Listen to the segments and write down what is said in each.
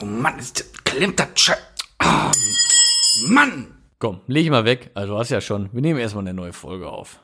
Oh Mann, klemmt das Mann! Komm, leg mal weg. Also du hast ja schon. Wir nehmen erstmal eine neue Folge auf.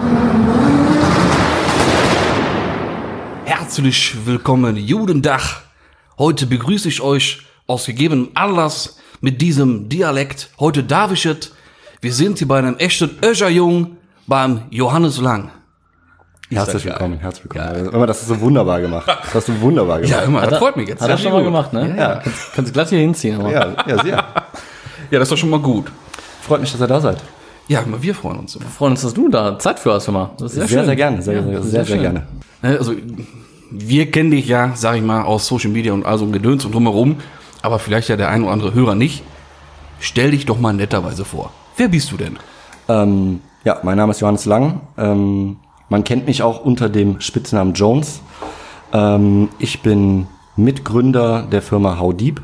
Herzlich willkommen, Judendach. Heute begrüße ich euch aus gegebenem Anlass mit diesem Dialekt. Heute darf ich es. Wir sind hier bei einem echten Öscherjung beim Johannes Lang. Herzlich willkommen. Immer, das ist so wunderbar gemacht. Das hast du wunderbar gemacht. Ja, immer, das freut mich jetzt. Hat er schon mal gemacht, ne? Ja. Kannst du glatt hier hinziehen. Aber. Ja, sehr. Ja, das ist doch schon mal gut. Freut mich, dass ihr da seid. Ja, wir freuen uns immer. Wir freuen uns, dass du da Zeit für hast, immer. Das ist sehr schön. Sehr gerne. Sehr schön. gerne. Also, wir kennen dich ja, sag ich mal, aus Social Media und all so ein Gedöns und drumherum, aber vielleicht ja der ein oder andere Hörer nicht. Stell dich doch mal netterweise vor. Wer bist du denn? Ja, mein Name ist Johannes Lang. Man kennt mich auch unter dem Spitznamen Jones. Ich bin Mitgründer der Firma How Deep.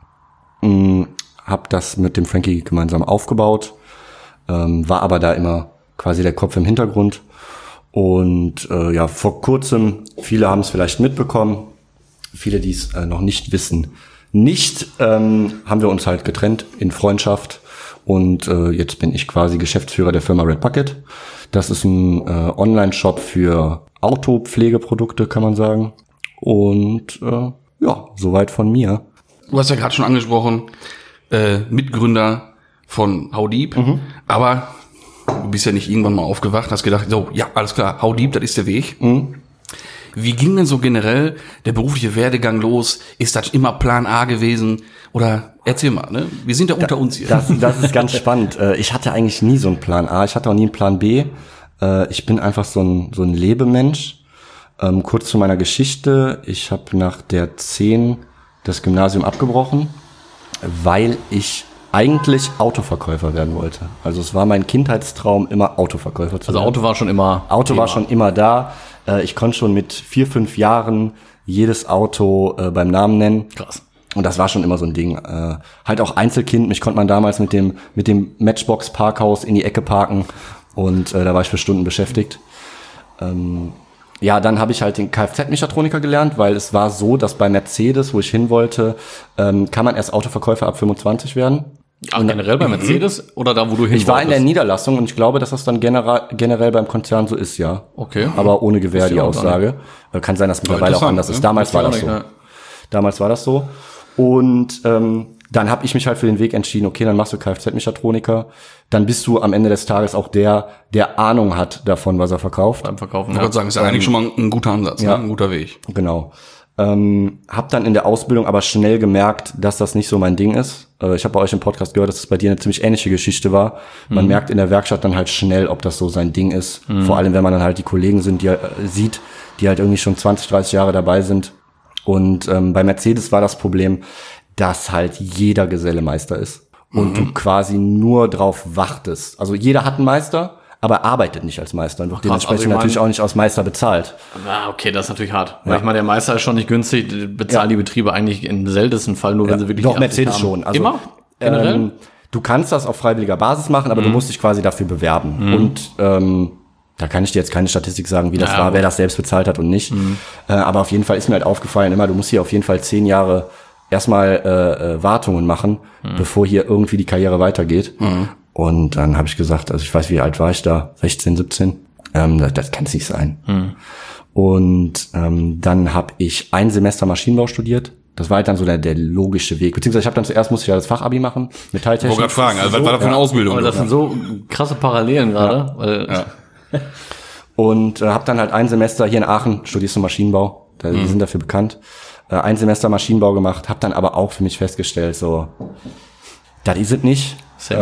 Hab das mit dem Frankie gemeinsam aufgebaut. War aber da immer quasi der Kopf im Hintergrund. Und ja, vor kurzem, viele haben es vielleicht mitbekommen, viele, die es noch nicht wissen, haben wir uns halt getrennt in Freundschaft. Und jetzt bin ich quasi Geschäftsführer der Firma Red Bucket. Das ist ein Online-Shop für Autopflegeprodukte, kann man sagen. Und ja, soweit von mir. Du hast ja gerade schon angesprochen, Mitgründer von How Deep, aber du bist ja nicht irgendwann mal aufgewacht, hast gedacht, so, ja, alles klar, How Deep, das ist der Weg. Wie ging denn so generell der berufliche Werdegang los? Ist das immer Plan A gewesen? Oder erzähl mal, ne? Wir sind ja unter uns hier. Das ist ganz spannend. Ich hatte eigentlich nie so einen Plan A, ich hatte auch nie einen Plan B. Ich bin einfach so ein Lebemensch. Kurz zu meiner Geschichte. Ich habe nach der 10 das Gymnasium abgebrochen, weil ich eigentlich Autoverkäufer werden wollte. Also es war mein Kindheitstraum, immer Autoverkäufer zu werden. Also Auto war schon immer war schon immer da. Ich konnte schon mit 4, 5 Jahren jedes Auto beim Namen nennen. Krass. Und das war schon immer so ein Ding. Halt auch Einzelkind. Mich konnte man damals mit dem Matchbox-Parkhaus in die Ecke parken. Und da war ich für Stunden beschäftigt. Ja, dann habe ich halt den Kfz-Mechatroniker gelernt, weil es war so, dass bei Mercedes, wo ich hin wollte, kann man erst Autoverkäufer ab 25 werden. Ach, generell bei Mercedes oder da, wo du hin Ich war in der Niederlassung und ich glaube, dass das dann generell beim Konzern so ist, ja. Okay. Aber ohne Gewähr die Aussage. Kann sein, dass mittlerweile auch anders ist. Damals war das so. Damals war das so. Und dann habe ich mich halt für den Weg entschieden, okay, dann machst du Kfz-Mechatroniker. Dann bist du am Ende des Tages auch der Ahnung hat davon, was er verkauft. beim Verkaufen. Ich würde sagen, ist ja eigentlich schon mal ein guter Ansatz, ja. Ne? Ein guter Weg. Genau. Hab dann in der Ausbildung aber schnell gemerkt, dass das nicht so mein Ding ist. Ich habe bei euch im Podcast gehört, dass es bei dir eine ziemlich ähnliche Geschichte war. Man merkt in der Werkstatt dann halt schnell, ob das so sein Ding ist. Vor allem, wenn man dann halt die Kollegen sieht, die halt irgendwie schon 20, 30 Jahre dabei sind. Und bei Mercedes war das Problem, dass halt jeder Geselle Meister ist. Und du quasi nur drauf wartest. Also jeder hat einen Meister, aber arbeitet nicht als Meister und wird dementsprechend natürlich auch nicht als Meister bezahlt. Okay, das ist natürlich hart. Weil ich meine, der Meister ist schon nicht günstig, bezahlen die Betriebe eigentlich im seltensten Fall nur, wenn sie wirklich Doch, die Mercedes haben. schon. Also, immer? Generell? Du kannst das auf freiwilliger Basis machen, aber du musst dich quasi dafür bewerben. Und da kann ich dir jetzt keine Statistik sagen, wie das war, wer das selbst bezahlt hat und nicht. Aber auf jeden Fall ist mir halt aufgefallen, du musst hier auf jeden Fall 10 Jahre erstmal Wartungen machen, bevor hier irgendwie die Karriere weitergeht. Und dann habe ich gesagt, also ich weiß, wie alt war ich da? 16, 17? Das kann es nicht sein. Und dann habe ich ein Semester Maschinenbau studiert. Das war halt dann so der logische Weg. Beziehungsweise musste ich ja das Fachabi machen, Metalltechnik. Ich wollte gerade fragen, also was war das für eine Ausbildung? Aber das sind so krasse Parallelen gerade. Ja. Und habe dann halt ein Semester hier in Aachen, studierst du Maschinenbau, die sind dafür bekannt, ein Semester Maschinenbau gemacht, habe dann aber auch für mich festgestellt, so, das ist es nicht.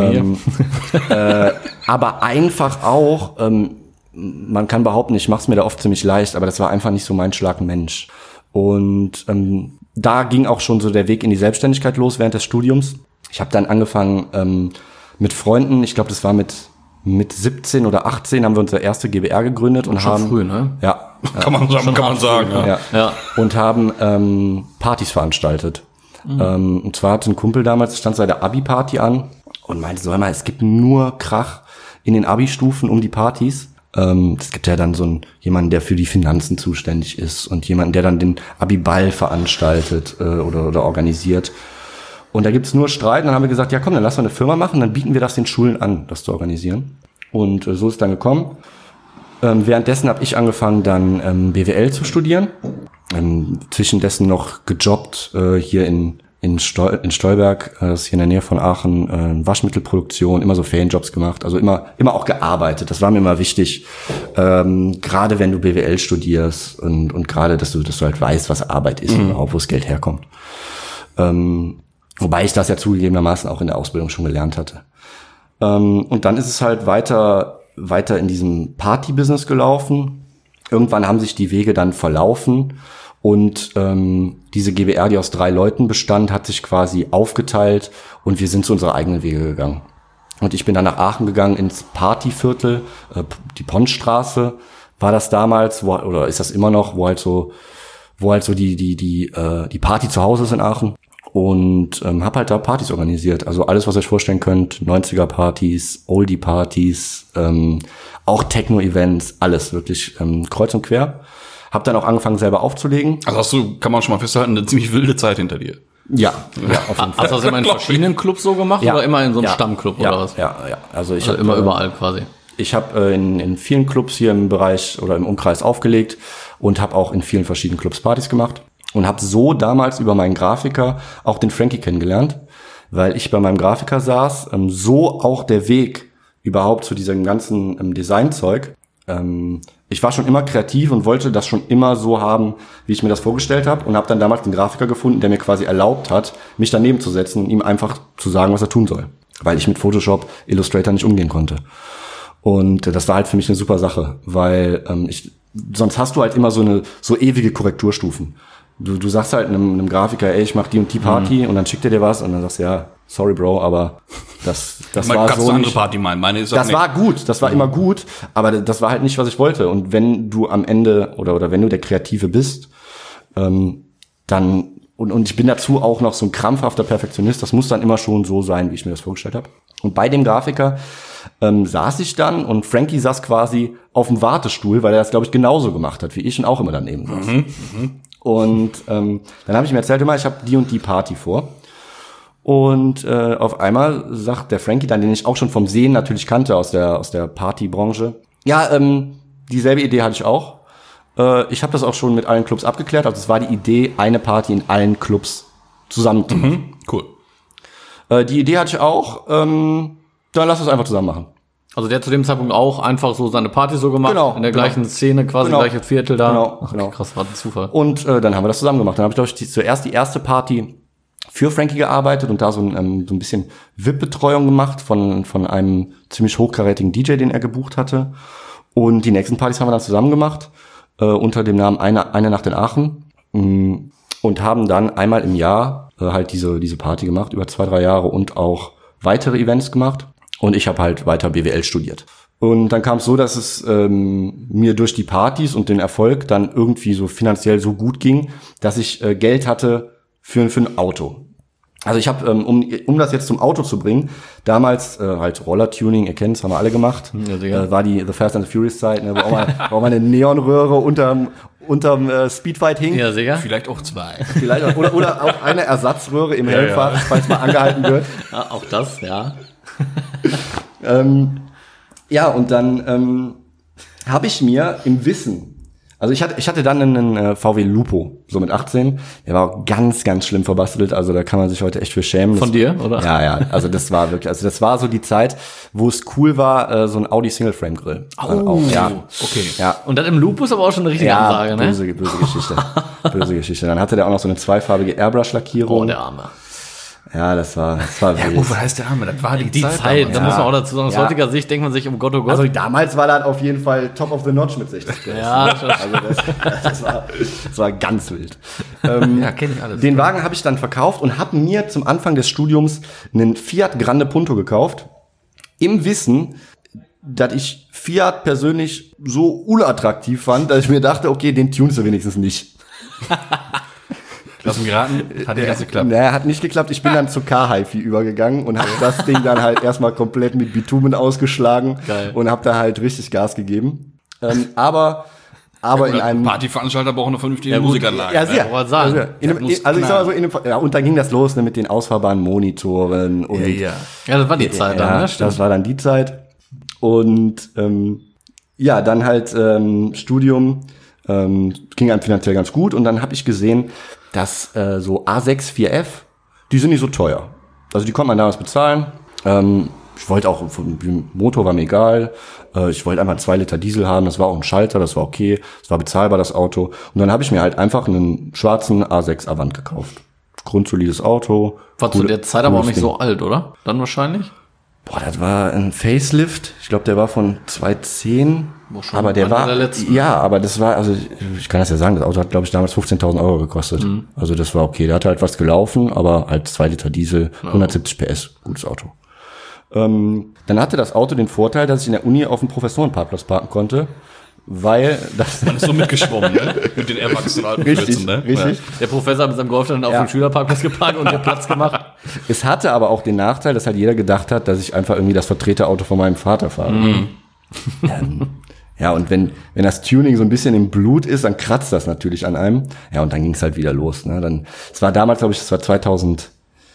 Aber einfach auch, man kann behaupten, ich mache es mir da oft ziemlich leicht, aber das war einfach nicht so mein Schlag Mensch. Und da ging auch schon so der Weg in die Selbstständigkeit los während des Studiums. Ich habe dann angefangen mit Freunden, ich glaube, das war mit 17 oder 18 haben wir unsere erste GbR gegründet und schon haben früh, ne? Ja, kann man sagen. ja. Und haben Partys veranstaltet. Und zwar hatte ein Kumpel damals, stand seine Abi-Party an und meinte so, hör mal, es gibt nur Krach in den Abi-Stufen um die Partys. Es gibt ja dann jemanden, der für die Finanzen zuständig ist und jemanden, der dann den Abiball veranstaltet oder organisiert. Und da gibt's nur Streit. Und dann haben wir gesagt, ja komm, dann lass mal eine Firma machen, dann bieten wir das den Schulen an, das zu organisieren. Und so ist es dann gekommen. Währenddessen habe ich angefangen, dann BWL zu studieren. Zwischendessen noch gejobbt hier in Stolberg, das ist hier in der Nähe von Aachen, Waschmittelproduktion, immer so Ferienjobs gemacht, also immer auch gearbeitet. Das war mir immer wichtig, gerade wenn du BWL studierst und gerade, dass du halt weißt, was Arbeit ist und auch wo das Geld herkommt. Wobei ich das ja zugegebenermaßen auch in der Ausbildung schon gelernt hatte. Und dann ist es halt weiter in diesem Party-Business gelaufen. Irgendwann haben sich die Wege dann verlaufen und diese GbR, die aus 3 Leuten bestand, hat sich quasi aufgeteilt und wir sind zu unserer eigenen Wege gegangen. Und ich bin dann nach Aachen gegangen ins Partyviertel, die Pontstraße war das damals, oder ist das immer noch, wo halt so die Party zu Hause ist in Aachen. Und habe halt da Partys organisiert. Also alles, was ihr euch vorstellen könnt. 90er-Partys, Oldie-Partys, auch Techno-Events, alles wirklich kreuz und quer. Hab dann auch angefangen, selber aufzulegen. Also kann man schon mal festhalten, eine ziemlich wilde Zeit hinter dir. Ja, auf jeden Fall. Hast du das immer in verschiedenen Clubs so gemacht oder immer in so einem Stammclub oder was? Ja. Also ich habe immer überall quasi. Ich habe in vielen Clubs hier im Bereich oder im Umkreis aufgelegt und habe auch in vielen verschiedenen Clubs Partys gemacht. Und habe so damals über meinen Grafiker auch den Frankie kennengelernt, weil ich bei meinem Grafiker saß, so auch der Weg überhaupt zu diesem ganzen Designzeug. Ich war schon immer kreativ und wollte das schon immer so haben, wie ich mir das vorgestellt habe und habe dann damals den Grafiker gefunden, der mir quasi erlaubt hat, mich daneben zu setzen und ihm einfach zu sagen, was er tun soll, weil ich mit Photoshop, Illustrator nicht umgehen konnte. Und das war halt für mich eine super Sache, weil sonst hast du halt immer so ewige Korrekturstufen. Du sagst halt einem Grafiker, ey, ich mach die und die Party und dann schickt er dir was und dann sagst du, ja, sorry Bro, aber das war so andere nicht. Party meinen. Meine ist das war gut, das war immer gut, aber das war halt nicht, was ich wollte. Und wenn du am Ende oder wenn du der Kreative bist, dann und ich bin dazu auch noch so ein krampfhafter Perfektionist, das muss dann immer schon so sein, wie ich mir das vorgestellt habe. Und bei dem Grafiker saß ich dann und Frankie saß quasi auf dem Wartestuhl, weil er das, glaube ich, genauso gemacht hat wie ich und auch immer daneben saß. Und dann habe ich ihm erzählt, immer, ich habe die und die Party vor. Und auf einmal sagt der Frankie dann, den ich auch schon vom Sehen natürlich kannte aus der Partybranche, ja, dieselbe Idee hatte ich auch. Ich habe das auch schon mit allen Clubs abgeklärt. Also es war die Idee, eine Party in allen Clubs zusammen zu machen. Cool. Die Idee hatte ich auch. Dann lass uns einfach zusammen machen. Also der hat zu dem Zeitpunkt auch einfach so seine Party so gemacht, genau, in der gleichen Szene, quasi gleiche Viertel da. Genau, Ach, genau. Krass, war ein Zufall. Und dann haben wir das zusammen gemacht. Dann habe ich, glaube ich, zuerst die erste Party für Frankie gearbeitet und da so ein bisschen VIP-Betreuung gemacht von einem ziemlich hochkarätigen DJ, den er gebucht hatte. Und die nächsten Partys haben wir dann zusammen gemacht, unter dem Namen Eine Nacht in Aachen. Und haben dann einmal im Jahr halt diese Party gemacht, über 2-3 Jahre und auch weitere Events gemacht. Und ich habe halt weiter BWL studiert. Und dann kam es so, dass es mir durch die Partys und den Erfolg dann irgendwie so finanziell so gut ging, dass ich Geld hatte für ein Auto. Also ich habe, um das jetzt zum Auto zu bringen, damals halt Roller-Tuning, ihr kennt es, haben wir alle gemacht, war die The Fast and the Furious Zeit, ne, wo auch mal eine Neonröhre unterm Speedfight hing. Ja, sicher. Vielleicht auch 2. Vielleicht auch, oder auch eine Ersatzröhre im Helmfach, falls mal angehalten wird. Ja, auch das, ja. Ja, und dann habe ich mir im Wissen, also ich hatte dann einen VW Lupo, so mit 18, der war auch ganz, ganz schlimm verbastelt, also da kann man sich heute echt für schämen. Von dir, oder? Ja, also das war wirklich, also das war so die Zeit, wo es cool war, so ein Audi Single Frame Grill. Oh, ja. Okay. Ja. Und dann im Lupus aber auch schon eine richtige Ansage, ne? Böse Geschichte. Böse Geschichte. Dann hatte der auch noch so eine zweifarbige Airbrush-Lackierung. Oh, der Arme. Ja, das war Ja gut, was heißt der Arme? Das war die Zeit. Da muss man auch dazu sagen, aus heutiger Sicht denkt man sich, oh Gott. Also damals war das auf jeden Fall top of the notch mit 60 PS. Ja, also das war ganz wild. Ja, kenne ich alles. Den Wagen habe ich dann verkauft und habe mir zum Anfang des Studiums einen Fiat Grande Punto gekauft, im Wissen, dass ich Fiat persönlich so unattraktiv fand, dass ich mir dachte, okay, den tunst du wenigstens nicht. Lass mich raten, hat nicht ganz geklappt. Naja, hat nicht geklappt. Ich bin dann zu Car-Hi-Fi übergegangen und habe das Ding dann halt erstmal komplett mit Bitumen ausgeschlagen. Geil. Und habe da halt richtig Gas gegeben. Aber in einem Partyveranstalter braucht eine vernünftige Musikanlage. Ja, sehr. wollte sagen. Ich sag mal so, und dann ging das los, ne, mit den ausfahrbaren Monitoren und Ja. Ja, das war die Zeit dann, ne? das war dann die Zeit. Und dann halt Studium ging einem finanziell ganz gut. Und dann habe ich gesehen, dass so A6 4F, die sind nicht so teuer. Also die konnte man damals bezahlen. Ich wollte auch, Motor war mir egal. Ich wollte einfach 2 Liter Diesel haben. Das war auch ein Schalter, das war okay. Es war bezahlbar, das Auto. Und dann habe ich mir halt einfach einen schwarzen A6 Avant gekauft. Grundsolides Auto. War zu der Zeit aber auch nicht so alt, oder? Dann wahrscheinlich? Boah, das war ein Facelift. Ich glaube, der war von 2010. Schon Aber der war, der letzten. ja, aber das war, also ich kann das ja sagen, das Auto hat, glaube ich, damals 15.000 Euro gekostet. Also das war okay. Der hatte halt was gelaufen, aber halt 2 Liter Diesel, 170 PS, gutes Auto. Dann hatte das Auto den Vorteil, dass ich in der Uni auf dem Professorenparkplatz parken konnte, weil das... Man ist so mitgeschwommen, ne? Mit den erwachsenen alten Richtig, Pfützen, ne? richtig. Der Professor hat mit seinem Golf dann auf dem Schülerparkplatz geparkt und dir Platz gemacht. Es hatte aber auch den Nachteil, dass halt jeder gedacht hat, dass ich einfach irgendwie das Vertreterauto von meinem Vater fahre. Ja, und wenn das Tuning so ein bisschen im Blut ist, dann kratzt das natürlich an einem. Ja, und dann ging es halt wieder los. Ne? Es war damals, glaube ich, das war 2012.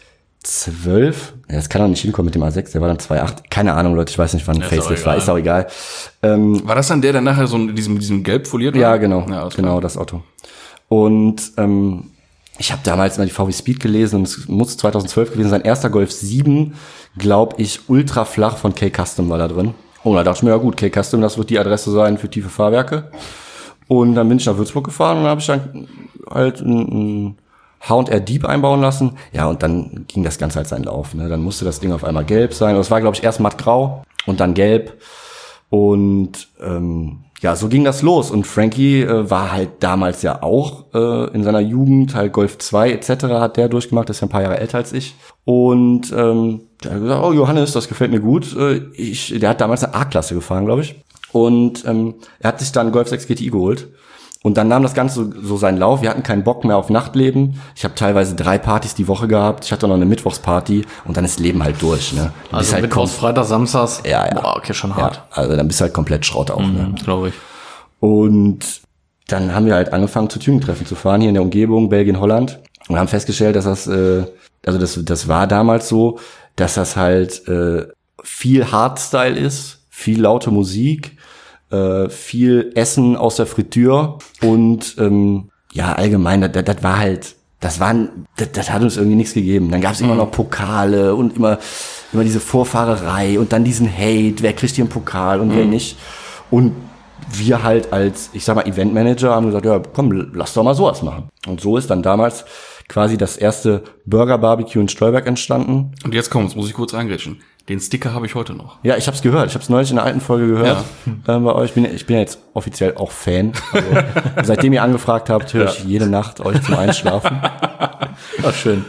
Ja, das kann doch nicht hinkommen mit dem A6, der war dann 2.8. Keine Ahnung, Leute, ich weiß nicht, wann ein Facelift war, ist auch egal. War das dann der nachher so in diesem Gelb foliert war? Ja, genau, Ja, genau, das Auto. Und ich habe damals mal die VW Speed gelesen und es muss 2012 gewesen sein. Erster Golf 7, glaube ich, ultra flach von K-Custom war da drin. Oh, da dachte ich mir, ja gut, K-Custom, das wird die Adresse sein für tiefe Fahrwerke. Und dann bin ich nach Würzburg gefahren und habe ich dann halt ein H&R Deep einbauen lassen. Ja, und dann ging das Ganze halt seinen Lauf. Ne? Dann musste das Ding auf einmal gelb sein. Das war, glaube ich, erst mattgrau und dann gelb. Und so ging das los. Und Frankie war halt damals ja auch in seiner Jugend, halt Golf 2 etc. hat der durchgemacht, ist ja ein paar Jahre älter als ich. Und der hat gesagt, oh Johannes, das gefällt mir gut. Der hat damals eine A-Klasse gefahren, glaube ich. Und er hat sich dann Golf 6 GTI geholt. Und dann nahm das Ganze so seinen Lauf. Wir hatten keinen Bock mehr auf Nachtleben. Ich habe teilweise 3 Partys die Woche gehabt. Ich hatte noch eine Mittwochsparty und dann ist Leben halt durch. Ne? Also halt Mittwochs, Freitag, Samstags. Ja. Boah, okay, schon hart. Ja, also dann bist du halt komplett Schrott auch. Ne? Glaube ich. Und dann haben wir halt angefangen zu Tuning-Treffen zu fahren hier in der Umgebung, Belgien, Holland. Und haben festgestellt, dass das war damals so, dass das halt viel Hardstyle ist, viel laute Musik, viel Essen aus der Fritür und allgemein, das war halt, das hat uns irgendwie nichts gegeben. Dann gab es immer noch Pokale und immer diese Vorfahrerei und dann diesen Hate, wer kriegt hier einen Pokal und wer nicht. Und wir halt als, ich sag mal, Eventmanager haben gesagt, ja komm, lass doch mal sowas machen. Und so ist dann damals quasi das erste Burger-Barbecue in Stolberg entstanden. Und jetzt kommt's, muss ich kurz reingrätschen. Den Sticker habe ich heute noch. Ja, ich habe es gehört. Ich habe es neulich in einer alten Folge gehört. Ja. Bei euch. Ich bin ja jetzt offiziell auch Fan. Also, seitdem ihr angefragt habt, höre ich jede Nacht euch zum Einschlafen. Ach, schön.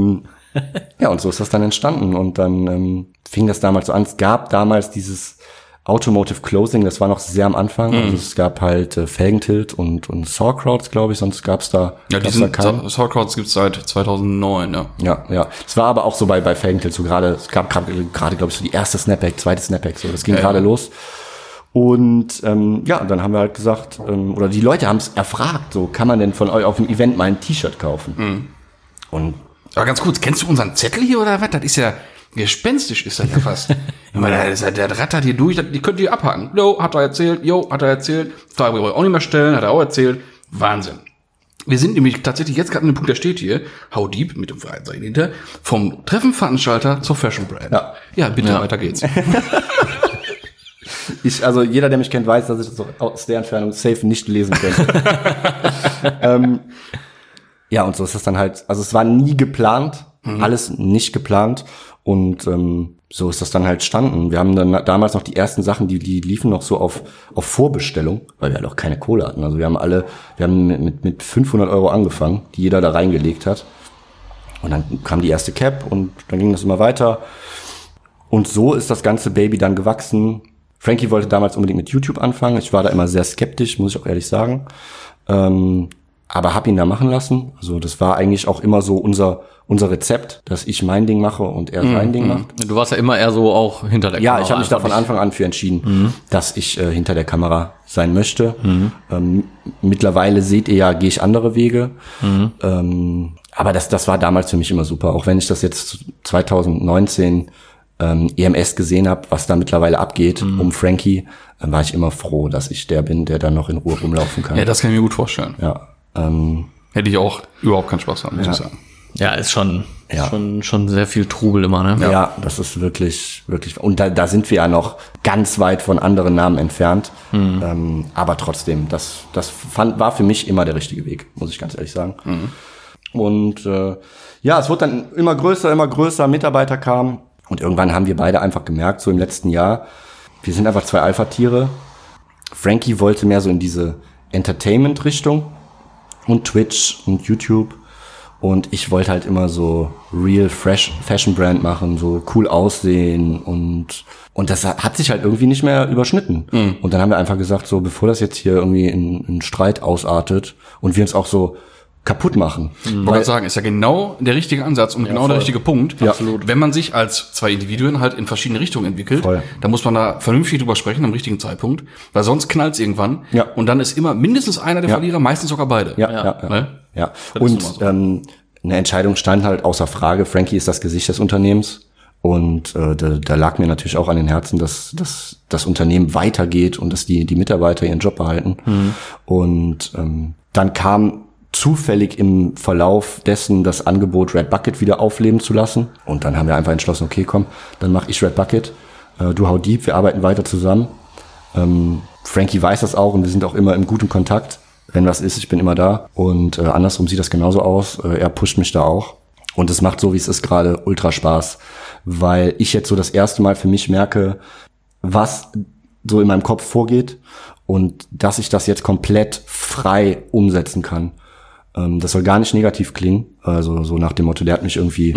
Und so ist das dann entstanden. Und dann fing das damals so an. Es gab damals dieses Automotive Closing, das war noch sehr am Anfang. Also es gab halt Felgentilt und Sauerkrauts, glaube ich, sonst gab's da. Ja, Sauerkrauts gibt's seit 2009, ja. Ja. Es war aber auch so bei Felgentilt so gerade, es gab gerade, glaube ich, so die erste Snapback, zweite Snapback, so, das ging gerade los. Und dann haben wir halt gesagt, oder die Leute haben es erfragt, so, kann man denn von euch auf dem Event mal ein T-Shirt kaufen? Und aber ganz kurz, kennst du unseren Zettel hier oder was? Das ist ja gespenstisch, ist das ja fast. Ich meine, der rattert hier durch, die könnt ihr abhaken. Hat er erzählt. Frage wollen wir auch nicht mehr stellen, hat er auch erzählt. Wahnsinn. Wir sind nämlich tatsächlich jetzt gerade an dem Punkt, der steht hier, How Deep, mit dem Fragezeichen hinter, vom Treffenveranstalter zur Fashion Brand. Ja, bitte, weiter geht's. Also jeder, der mich kennt, weiß, dass ich das aus der Entfernung safe nicht lesen könnte. Und so ist das dann halt, also es war nie geplant, alles nicht geplant und so ist das dann halt entstanden. Wir haben dann damals noch die ersten Sachen, die liefen noch so auf Vorbestellung, weil wir halt auch keine Kohle hatten. Also wir haben mit 500 Euro angefangen, die jeder da reingelegt hat. Und dann kam die erste Cap und dann ging das immer weiter. Und so ist das ganze Baby dann gewachsen. Frankie wollte damals unbedingt mit YouTube anfangen. Ich war da immer sehr skeptisch, muss ich auch ehrlich sagen. aber habe ihn da machen lassen. Also das war eigentlich auch immer so unser Rezept, dass ich mein Ding mache und er sein Ding macht. Du warst ja immer eher so auch hinter der Kamera. Ja, ich habe mich da von Anfang an für entschieden, dass ich hinter der Kamera sein möchte. Mittlerweile seht ihr ja, gehe ich andere Wege. Aber das war damals für mich immer super. Auch wenn ich das jetzt 2019 EMS gesehen habe, was da mittlerweile abgeht um Frankie, dann war ich immer froh, dass ich der bin, der dann noch in Ruhe rumlaufen kann. Ja, das kann ich mir gut vorstellen. Ja. Hätte ich auch überhaupt keinen Spaß dran, muss ich sagen. Ja, ist schon sehr viel Trubel immer, ne? Ja, das ist wirklich. Und da sind wir ja noch ganz weit von anderen Namen entfernt. Aber trotzdem, war für mich immer der richtige Weg, muss ich ganz ehrlich sagen. Und es wurde dann immer größer, Mitarbeiter kamen. Und irgendwann haben wir beide einfach gemerkt, so im letzten Jahr, wir sind einfach zwei Alpha-Tiere. Frankie wollte mehr so in diese Entertainment-Richtung und Twitch und YouTube. Und ich wollte halt immer so real fresh Fashion Brand machen, so cool aussehen und das hat sich halt irgendwie nicht mehr überschnitten. Und dann haben wir einfach gesagt, so bevor das jetzt hier irgendwie in Streit ausartet und wir uns auch so kaputt machen. Ich wollte sagen, ist ja genau der richtige Ansatz und genau der richtige Punkt. Ja. Absolut. Wenn man sich als zwei Individuen halt in verschiedene Richtungen entwickelt, Voll. dann muss man da vernünftig drüber sprechen am richtigen Zeitpunkt, weil sonst knallt's irgendwann. Ja. Und dann ist immer mindestens einer der Verlierer, meistens sogar beide. Ja. Ne? Ja. Das ist Und nun mal so. eine Entscheidung stand halt außer Frage. Frankie ist das Gesicht des Unternehmens. Und da lag mir natürlich auch an den Herzen, dass das Unternehmen weitergeht und dass die Mitarbeiter ihren Job behalten. Und dann kam zufällig im Verlauf dessen das Angebot, Red Bucket wieder aufleben zu lassen. Und dann haben wir einfach entschlossen, okay, komm, dann mache ich Red Bucket. Du How Deep, wir arbeiten weiter zusammen. Frankie weiß das auch und wir sind auch immer im guten Kontakt. Wenn was ist, ich bin immer da. Und andersrum sieht das genauso aus. Er pusht mich da auch. Und es macht so, wie es ist, gerade ultra Spaß. Weil ich jetzt so das erste Mal für mich merke, was so in meinem Kopf vorgeht und dass ich das jetzt komplett frei umsetzen kann. Das soll gar nicht negativ klingen. Also so nach dem Motto, der hat mich irgendwie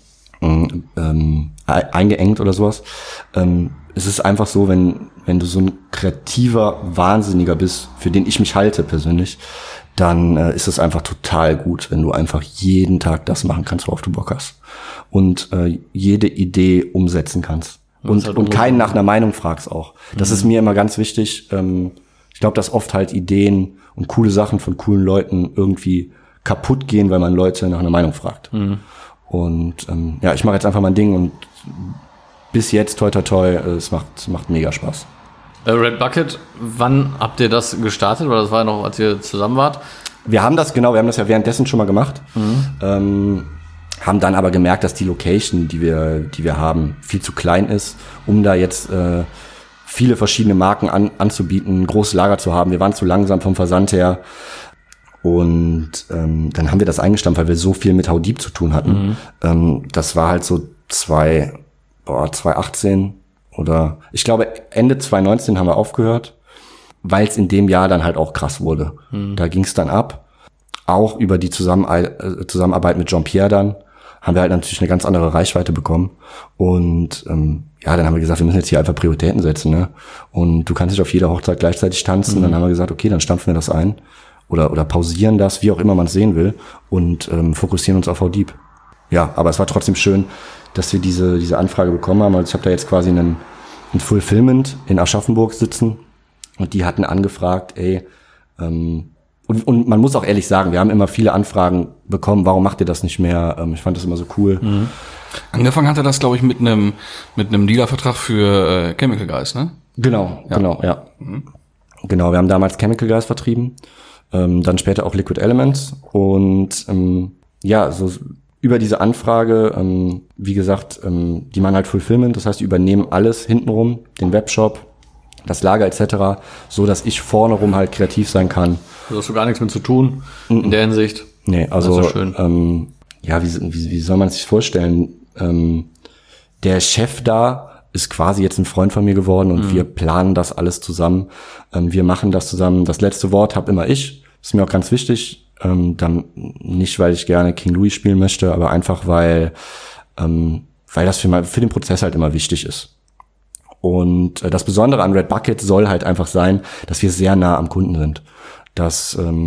eingeengt oder sowas. Es ist einfach so, wenn du so ein kreativer Wahnsinniger bist, für den ich mich halte persönlich, dann ist es einfach total gut, wenn du einfach jeden Tag das machen kannst, worauf du Bock hast. Und jede Idee umsetzen kannst. Und keinen nach einer Meinung fragst auch. Das ist mir immer ganz wichtig. Ich glaube, dass oft halt Ideen und coole Sachen von coolen Leuten irgendwie kaputt gehen, weil man Leute nach einer Meinung fragt. Und ich mache jetzt einfach mein Ding und bis jetzt, toi toi toi, es macht mega Spaß. Red Bucket, wann habt ihr das gestartet? Oder das war ja noch, als ihr zusammen wart? Wir haben das ja währenddessen schon mal gemacht. Haben dann aber gemerkt, dass die Location, die wir haben, viel zu klein ist, um da jetzt viele verschiedene Marken anzubieten, ein großes Lager zu haben. Wir waren zu langsam vom Versand her. Und dann haben wir das eingestampft, weil wir so viel mit How Deep zu tun hatten. Das war halt so 2018 oder ich glaube Ende 2019 haben wir aufgehört, weil es in dem Jahr dann halt auch krass wurde. Da ging es dann ab. Auch über die Zusammenarbeit mit Jean-Pierre dann haben wir halt natürlich eine ganz andere Reichweite bekommen. Und dann haben wir gesagt, wir müssen jetzt hier einfach Prioritäten setzen. Ne? Und du kannst nicht auf jeder Hochzeit gleichzeitig tanzen. Dann haben wir gesagt, okay, dann stampfen wir das ein. Oder pausieren das, wie auch immer man es sehen will. Und fokussieren uns auf How Deep. Ja, aber es war trotzdem schön, dass wir diese Anfrage bekommen haben. Also ich habe da jetzt quasi ein Fulfillment in Aschaffenburg sitzen. Und die hatten angefragt, und man muss auch ehrlich sagen, wir haben immer viele Anfragen bekommen, warum macht ihr das nicht mehr? Ich fand das immer so cool. Angefangen hat er das, glaube ich, mit einem Dealervertrag für Chemical Guys, ne? Genau. Genau, wir haben damals Chemical Guys vertrieben, dann später auch Liquid Elements und so über diese Anfrage, wie gesagt, die machen halt Fulfillment, das heißt, die übernehmen alles hintenrum, den Webshop, das Lager etc., so dass ich vorne rum halt kreativ sein kann. Da hast du gar nichts mit zu tun in der Hinsicht. Nee, also das ist schön. Wie soll man sich vorstellen? Der Chef da ist quasi jetzt ein Freund von mir geworden und wir planen das alles zusammen. Wir machen das zusammen. Das letzte Wort habe immer ich. Ist mir auch ganz wichtig. Dann nicht, weil ich gerne King Louis spielen möchte, aber einfach, weil das für den Prozess halt immer wichtig ist. Und das Besondere an Red Bucket soll halt einfach sein, dass wir sehr nah am Kunden sind. Dass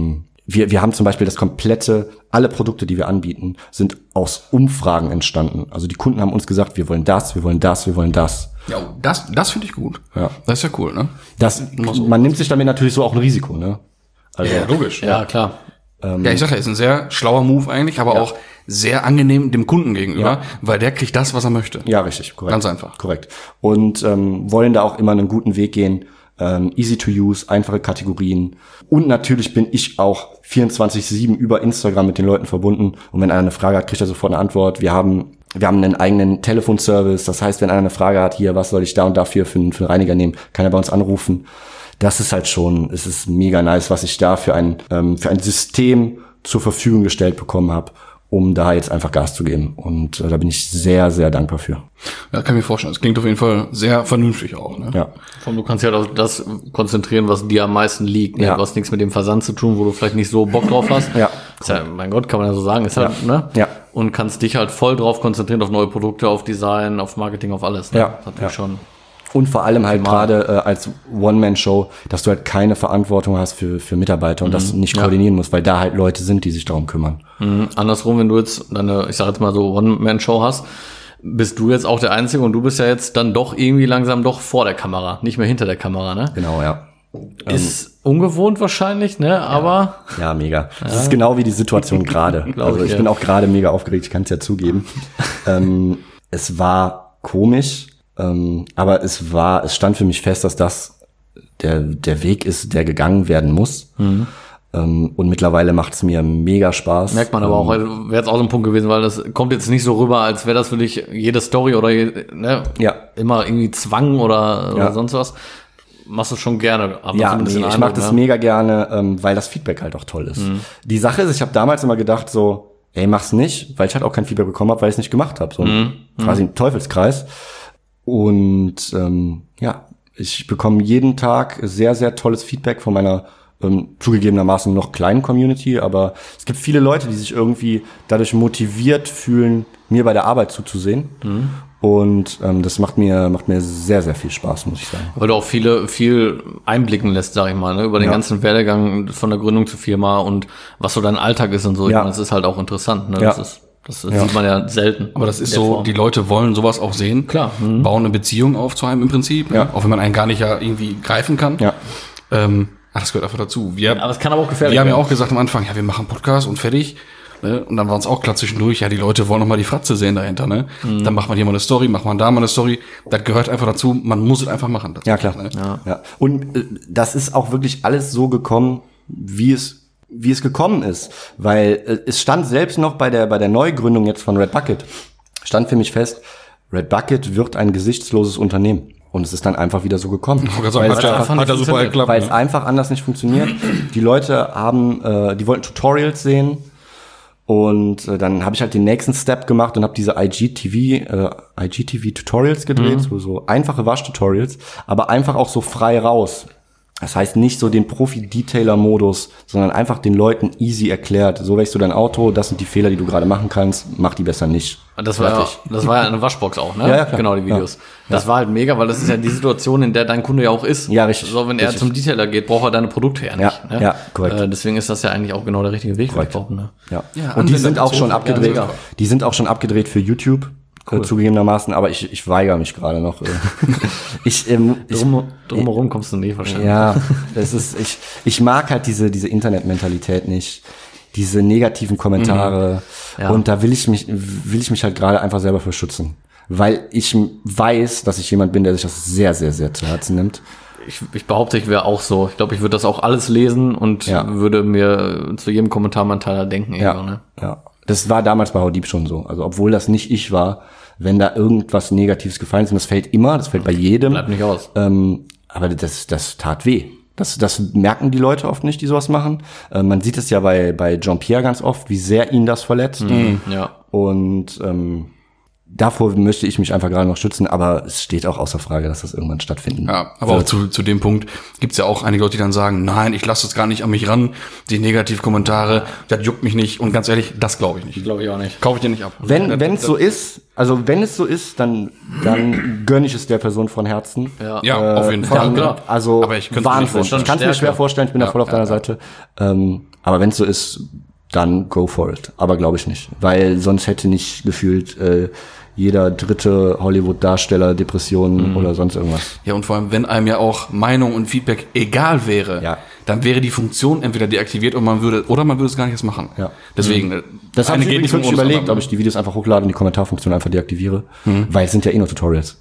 wir haben zum Beispiel alle Produkte, die wir anbieten, sind aus Umfragen entstanden. Also die Kunden haben uns gesagt, wir wollen das, wir wollen das, wir wollen das. Ja, das finde ich gut. Ja. Das ist ja cool, ne? Man nimmt sich damit natürlich so auch ein Risiko, ne? Also, ja, logisch. Ja, klar. Ja, ich sag ja, ist ein sehr schlauer Move eigentlich, aber auch sehr angenehm dem Kunden gegenüber, weil der kriegt das, was er möchte. Ja, richtig, korrekt. Ganz einfach. Korrekt. Und wollen da auch immer einen guten Weg gehen. Easy to use, einfache Kategorien. Und natürlich bin ich auch 24/7 über Instagram mit den Leuten verbunden. Und wenn einer eine Frage hat, kriegt er sofort eine Antwort. Wir haben einen eigenen Telefonservice. Das heißt, wenn einer eine Frage hat, hier, was soll ich da und dafür für einen Reiniger nehmen, kann er bei uns anrufen. Das ist halt schon, es ist mega nice, was ich da für ein System zur Verfügung gestellt bekommen habe, um da jetzt einfach Gas zu geben. Und da bin ich sehr, sehr dankbar für. Ja, kann ich mir vorstellen. Das klingt auf jeden Fall sehr vernünftig auch, ne? Ja. Du kannst ja auch das konzentrieren, was dir am meisten liegt. Ne? Ja. Du hast nichts mit dem Versand zu tun, wo du vielleicht nicht so Bock drauf hast. Ja. Ist ja, mein Gott, kann man ja so sagen. Ist halt, ne? Ja. Und kannst dich halt voll drauf konzentrieren, auf neue Produkte, auf Design, auf Marketing, auf alles. Ne? Ja. Das ist natürlich schon. Und vor allem halt gerade als One-Man-Show, dass du halt keine Verantwortung hast für Mitarbeiter und das nicht koordinieren musst, weil da halt Leute sind, die sich darum kümmern. Andersrum, wenn du jetzt deine, ich sag jetzt mal so One-Man-Show hast, bist du jetzt auch der Einzige und du bist ja jetzt dann doch irgendwie langsam doch vor der Kamera, nicht mehr hinter der Kamera, ne? Genau, ja. Ist ungewohnt wahrscheinlich, ne? Aber Ja, mega. Das ist genau wie die Situation gerade. Also ich bin auch gerade mega aufgeregt, ich kann es ja zugeben. Es war komisch, aber es stand für mich fest, dass das der Weg ist, der gegangen werden muss. Und mittlerweile macht es mir mega Spaß. merkt man aber auch, wäre jetzt auch so ein Punkt gewesen, weil das kommt jetzt nicht so rüber, als wäre das für dich jede Story oder ne, immer irgendwie Zwang oder sonst was. Machst du schon gerne, aber Ja, zumindest nee, den ich Eindruck, mag das ne? mega gerne, weil das Feedback halt auch toll ist. Die Sache ist, ich habe damals immer gedacht so, ey, mach's nicht, weil ich halt auch kein Feedback bekommen habe, weil ich es nicht gemacht habe. So quasi ein Teufelskreis. Und ich bekomme jeden Tag sehr, sehr tolles Feedback von meiner zugegebenermaßen noch kleinen Community, aber es gibt viele Leute, die sich irgendwie dadurch motiviert fühlen, mir bei der Arbeit zuzusehen. Und das macht mir sehr, sehr viel Spaß, muss ich sagen. Weil du auch viel einblicken lässt, sag ich mal, ne? Über den ganzen Werdegang von der Gründung zur Firma und was so dein Alltag ist und so. Ich meine, das ist halt auch interessant, ne? Ja. Das sieht man ja selten. Aber das ist so, die Leute wollen sowas auch sehen. Klar. Bauen eine Beziehung auf zu einem im Prinzip. Ja. Auch wenn man einen gar nicht irgendwie greifen kann. Ja. Das gehört einfach dazu. Aber es kann aber auch gefährlich Wir haben ja werden. auch gesagt am Anfang, wir machen Podcast und fertig. Ne? Und dann war uns auch klar zwischendurch, die Leute wollen noch mal die Fratze sehen dahinter. Ne? Dann macht man hier mal eine Story, macht man da mal eine Story. Das gehört einfach dazu. Man muss es einfach machen. Ja, klar. Ne? Ja. Und das ist auch wirklich alles so gekommen, wie es gekommen ist. Weil es stand selbst noch bei der Neugründung jetzt von Red Bucket, stand für mich fest, Red Bucket wird ein gesichtsloses Unternehmen. Und es ist dann einfach wieder so gekommen. Hat ja super geklappt. Weil es einfach anders nicht funktioniert. Die Leute die wollten Tutorials sehen. Und dann habe ich halt den nächsten Step gemacht und habe diese IGTV-Tutorials gedreht, so einfache Waschtutorials, aber einfach auch so frei raus. Das heißt nicht so den Profi-Detailer-Modus, sondern einfach den Leuten easy erklärt. So wäschst du dein Auto, das sind die Fehler, die du gerade machen kannst, mach die besser nicht. Das war ja eine Waschbox auch, ne? Ja, klar. Genau, die Videos. Ja. Das war halt mega, weil das ist ja die Situation, in der dein Kunde ja auch ist. Ja, richtig. So, wenn er Richtig. zum Detailer geht, braucht er deine Produkte ja nicht. Ja, ne? ja, korrekt. Deswegen ist das ja eigentlich auch genau der richtige Weg. Korrekt. Ne? Ja. Ja, Und die sind auch schon Anwenderbezogen. abgedreht. Ja, Die sind auch schon abgedreht für YouTube. Zugegebenermaßen, aber ich weigere mich gerade noch. Drumherum kommst du nie wahrscheinlich. Ja, ich mag halt diese Internetmentalität nicht, diese negativen Kommentare. Ja. Und da will ich mich halt gerade einfach selber für schützen. Weil ich weiß, dass ich jemand bin, der sich das sehr, sehr, sehr zu Herzen nimmt. Ich behaupte, ich wäre auch so. Ich glaube, ich würde das auch alles lesen und würde mir zu jedem Kommentar meinen Teil denken. Ne? Ja. Das war damals bei Haudib schon so. Also obwohl das nicht ich war, wenn da irgendwas Negatives gefallen ist, und das fällt bei jedem. Bleibt nicht aus. Aber das tat weh. Das merken die Leute oft nicht, die sowas machen. Man sieht es ja bei Jean-Pierre ganz oft, wie sehr ihn das verletzt. Ja. Und davor möchte ich mich einfach gerade noch schützen, aber es steht auch außer Frage, dass das irgendwann stattfinden Ja, aber auch zu dem Punkt gibt's ja auch einige Leute, die dann sagen, nein, ich lasse das gar nicht an mich ran, die Negativkommentare, das juckt mich nicht. Und ganz ehrlich, das glaube ich nicht. Glaube ich auch nicht. Kaufe ich dir nicht ab. Wenn es so ist, dann gönne ich es der Person von Herzen. Ja, auf jeden Fall. klar. Also Aber ich könnte Wahnsinn. mir nicht Ich kann es mir schwer vorstellen, ich bin da voll auf deiner Seite. Aber wenn es so ist, dann go for it. Aber glaube ich nicht. Weil sonst hätte nicht gefühlt jeder dritte Hollywood-Darsteller Depressionen oder sonst irgendwas. Ja, und vor allem, wenn einem ja auch Meinung und Feedback egal wäre, dann wäre die Funktion entweder deaktiviert und man würde es gar nicht erst machen. Ja. Deswegen, das habe ich geht übrigens nicht wirklich um uns, überlegt, ob ich die Videos einfach hochlade und die Kommentarfunktion einfach deaktiviere. Weil es sind ja eh nur Tutorials.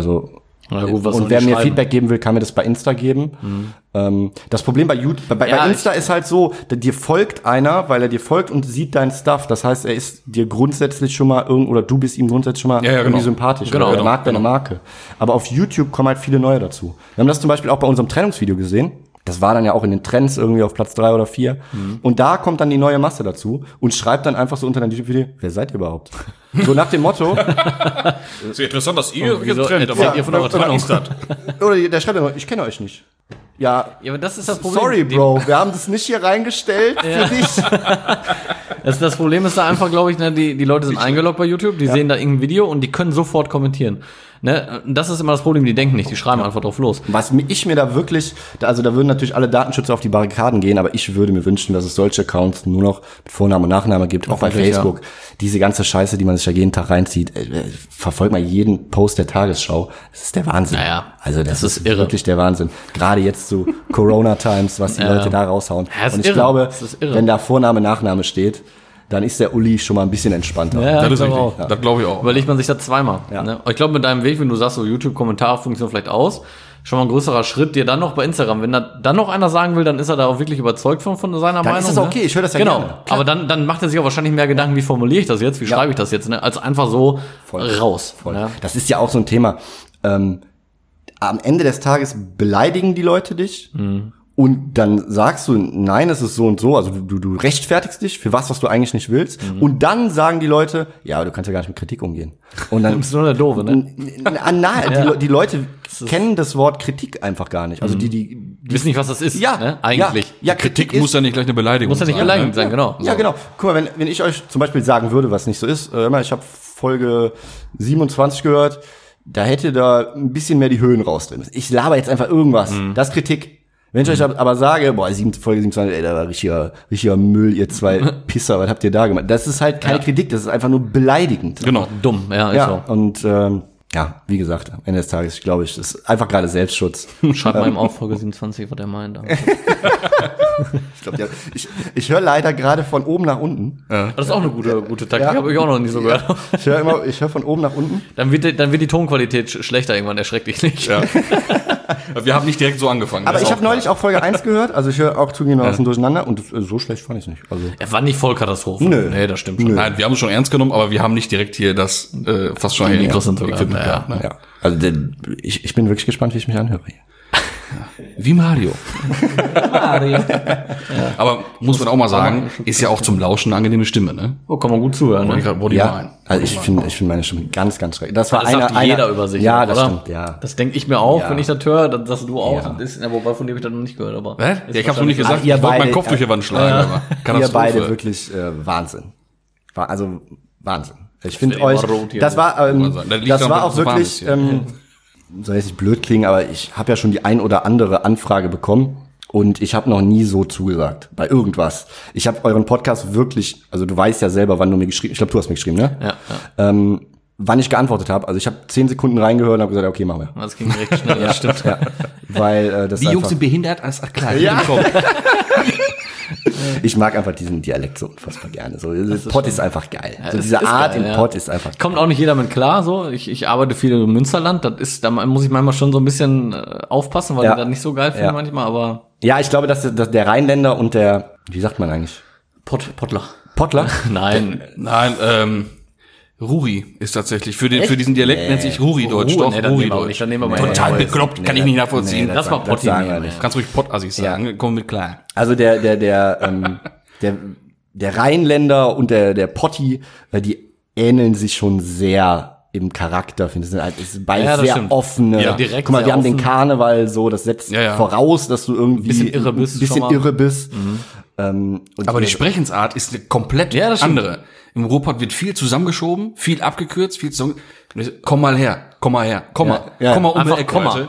Na gut, was und soll wer die mir schreiben? Feedback geben will, kann mir das bei Insta geben. Das Problem bei YouTube, bei Insta ist halt so, dir folgt einer, weil er dir folgt und sieht dein Stuff. Das heißt, er ist dir grundsätzlich schon mal oder du bist ihm grundsätzlich schon mal irgendwie sympathisch. Genau, oder er mag deine Marke. Aber auf YouTube kommen halt viele neue dazu. Wir haben das zum Beispiel auch bei unserem Trennungsvideo gesehen. Das war dann ja auch in den Trends irgendwie auf Platz 3 oder 4. Und da kommt dann die neue Masse dazu und schreibt dann einfach so unter dein YouTube-Video, wer seid ihr überhaupt? So nach dem Motto. ist interessant, dass ihr euch jetzt trennt, aber ihr von eurer Trennung habt. Oder der schreibt immer, ich kenne euch nicht. Ja, aber das ist das Problem. Sorry, Bro, wir haben das nicht hier reingestellt für dich. Das Problem ist da einfach, glaube ich, ne, die Leute sind eingeloggt bei YouTube, die sehen da irgendein Video und die können sofort kommentieren. Ne? Das ist immer das Problem, die denken nicht, die schreiben einfach drauf los. Was ich mir da wirklich, da würden natürlich alle Datenschützer auf die Barrikaden gehen, aber ich würde mir wünschen, dass es solche Accounts nur noch mit Vorname und Nachname gibt, auch bei Facebook. Ja. Diese ganze Scheiße, die man sich ja jeden Tag reinzieht, verfolgt mal jeden Post der Tagesschau. Das ist der Wahnsinn. Naja, also das ist irre. Wirklich der Wahnsinn. Gerade jetzt zu Corona-Times, was die Leute da raushauen. Ja, und ich glaube, wenn da Vorname, Nachname steht, dann ist der Uli schon mal ein bisschen entspannter. Ja, das ist richtig. Auch. Das glaube ich auch. Überlegt man sich das zweimal. Ja. Ne? Ich glaube, mit deinem Weg, wenn du sagst, so YouTube-Kommentarfunktion vielleicht aus, schon mal ein größerer Schritt, dir dann noch bei Instagram, wenn da dann noch einer sagen will, dann ist er da auch wirklich überzeugt von seiner Meinung. Dann ist das okay, ich höre das ja gerne. Klar. Aber dann macht er sich auch wahrscheinlich mehr Gedanken, wie formuliere ich das jetzt, wie schreibe ich das jetzt, ne? Als einfach so raus. Voll. Ja. Das ist ja auch so ein Thema. Am Ende des Tages beleidigen die Leute dich. Und dann sagst du, nein, es ist so und so, also du rechtfertigst dich für was du eigentlich nicht willst. Und dann sagen die Leute, ja, aber du kannst ja gar nicht mit Kritik umgehen. Und dann du bist nur der Doofe, ne? Die Leute kennen das Wort Kritik einfach gar nicht. Also die wissen nicht, was das ist, ja, ne? Eigentlich. Ja, Kritik muss ja nicht gleich eine Beleidigung sein. Muss ja nicht beleidigend sein, genau. Ja, genau. Guck mal, wenn ich euch zum Beispiel sagen würde, was nicht so ist, ich habe Folge 27 gehört, da hätte da ein bisschen mehr die Höhen raus drin. Ich laber jetzt einfach irgendwas. Das ist Kritik. Wenn ich euch aber sage, Folge 27, ey, da war richtiger Müll, ihr zwei Pisser, was habt ihr da gemacht? Das ist halt keine Kritik, das ist einfach nur beleidigend. Genau, dumm, ist so. Und wie gesagt, am Ende des Tages, ich glaube, das ist einfach gerade Selbstschutz. Schreibt mal ihm auf, Folge 27, was er meint. Ich höre leider gerade von oben nach unten. Ja. Das ist auch eine gute Taktik, habe ich auch noch nie so gehört. Ich höre von oben nach unten. Dann wird die Tonqualität schlechter irgendwann, erschreckt dich nicht. Ja. Wir haben nicht direkt so angefangen. Aber ich habe neulich auch Folge 1 gehört, also ich höre auch zugegebenermaßen durcheinander und so schlecht fand ich es nicht. Also er war nicht Vollkatastrophe. Nee, das stimmt schon. Nein, wir haben es schon ernst genommen, aber wir haben nicht direkt hier das fast schon die Mikros sind sogar. Ja. Also ich bin wirklich gespannt, wie ich mich anhöre hier. Wie Mario. Aber muss man auch mal sagen, ist ja auch zum Lauschen eine angenehme Stimme, ne? Oh, kann man gut zuhören, ne? Also ich finde meine Stimme ganz, ganz schrecklich. Das sagt jeder über sich. Ja, das oder? stimmt, ja. Das denke ich mir auch, wenn ich das höre, dann sagst du auch. Ja. Wobei, von dem ich das noch nicht gehört, aber. Ja, ich hab's noch nicht gesagt, ich wollte meinen Kopf durch die Wand schlagen. Ihr beide wirklich Wahnsinn. Also Wahnsinn. Ich finde euch, das war auch wirklich, soll jetzt nicht blöd klingen, aber ich habe ja schon die ein oder andere Anfrage bekommen und ich habe noch nie so zugesagt bei irgendwas. Ich habe euren Podcast wirklich, also du weißt ja selber, wann du mir geschrieben, ich glaube, du hast mir geschrieben, ne? Ja. Wann ich geantwortet habe. Also ich habe 10 Sekunden reingehört und habe gesagt, okay, machen wir. Das ging recht schnell, das stimmt. Ja. Weil das die Jungs sind behindert, alles klar. Ja. Ich mag einfach diesen Dialekt so unfassbar gerne. So, Pott ist einfach geil. Ja, so diese Art geil, im Pott ist einfach geil. Kommt auch nicht jeder mit klar, so. Ich arbeite viel im Münsterland, da muss ich manchmal schon so ein bisschen aufpassen, weil ich das nicht so geil finde manchmal, aber. Ja, ich glaube, dass der Rheinländer und der, wie sagt man eigentlich? Pottler. Pottler? Nein, Ruri ist tatsächlich, für diesen Dialekt nennt sich Ruri-Deutsch. Doch, Ruri-Deutsch. Total bekloppt, kann ich nicht nachvollziehen. Das war Potti. Kannst ruhig Pott-Assis sagen, komm mit klar. Also der Rheinländer und der Potti, die ähneln sich schon sehr im Charakter, finde ich. Es sind beides sehr stimmt. offene. Ja, direkt. Guck mal, wir haben offen. den Karneval so, das setzt voraus, dass du irgendwie bisschen irre bist. Aber die Sprechensart ist eine komplett andere. Im Ruhrpott wird viel zusammengeschoben, viel abgekürzt, viel komm mal her, komm mal um die Ecke, Leute.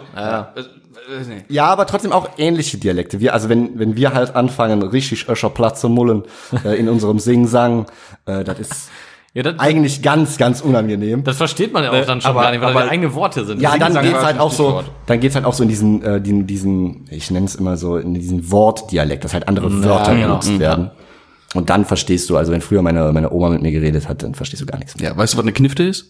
Ja, aber trotzdem auch ähnliche Dialekte. Wenn wir halt anfangen, richtig Öscher Platz zu mullen in unserem Sing-Sang, das ist eigentlich ganz, ganz unangenehm. Das versteht man ja auch dann schon gar nicht, weil da die eigene Worte sind. Ja, dann geht's halt auch so in diesen, ich nenne es immer so, in diesen Wortdialekt, dass halt andere Wörter genutzt werden. Und dann verstehst du, also wenn früher meine Oma mit mir geredet hat, dann verstehst du gar nichts mehr. Ja, weißt du, was eine Knifte ist?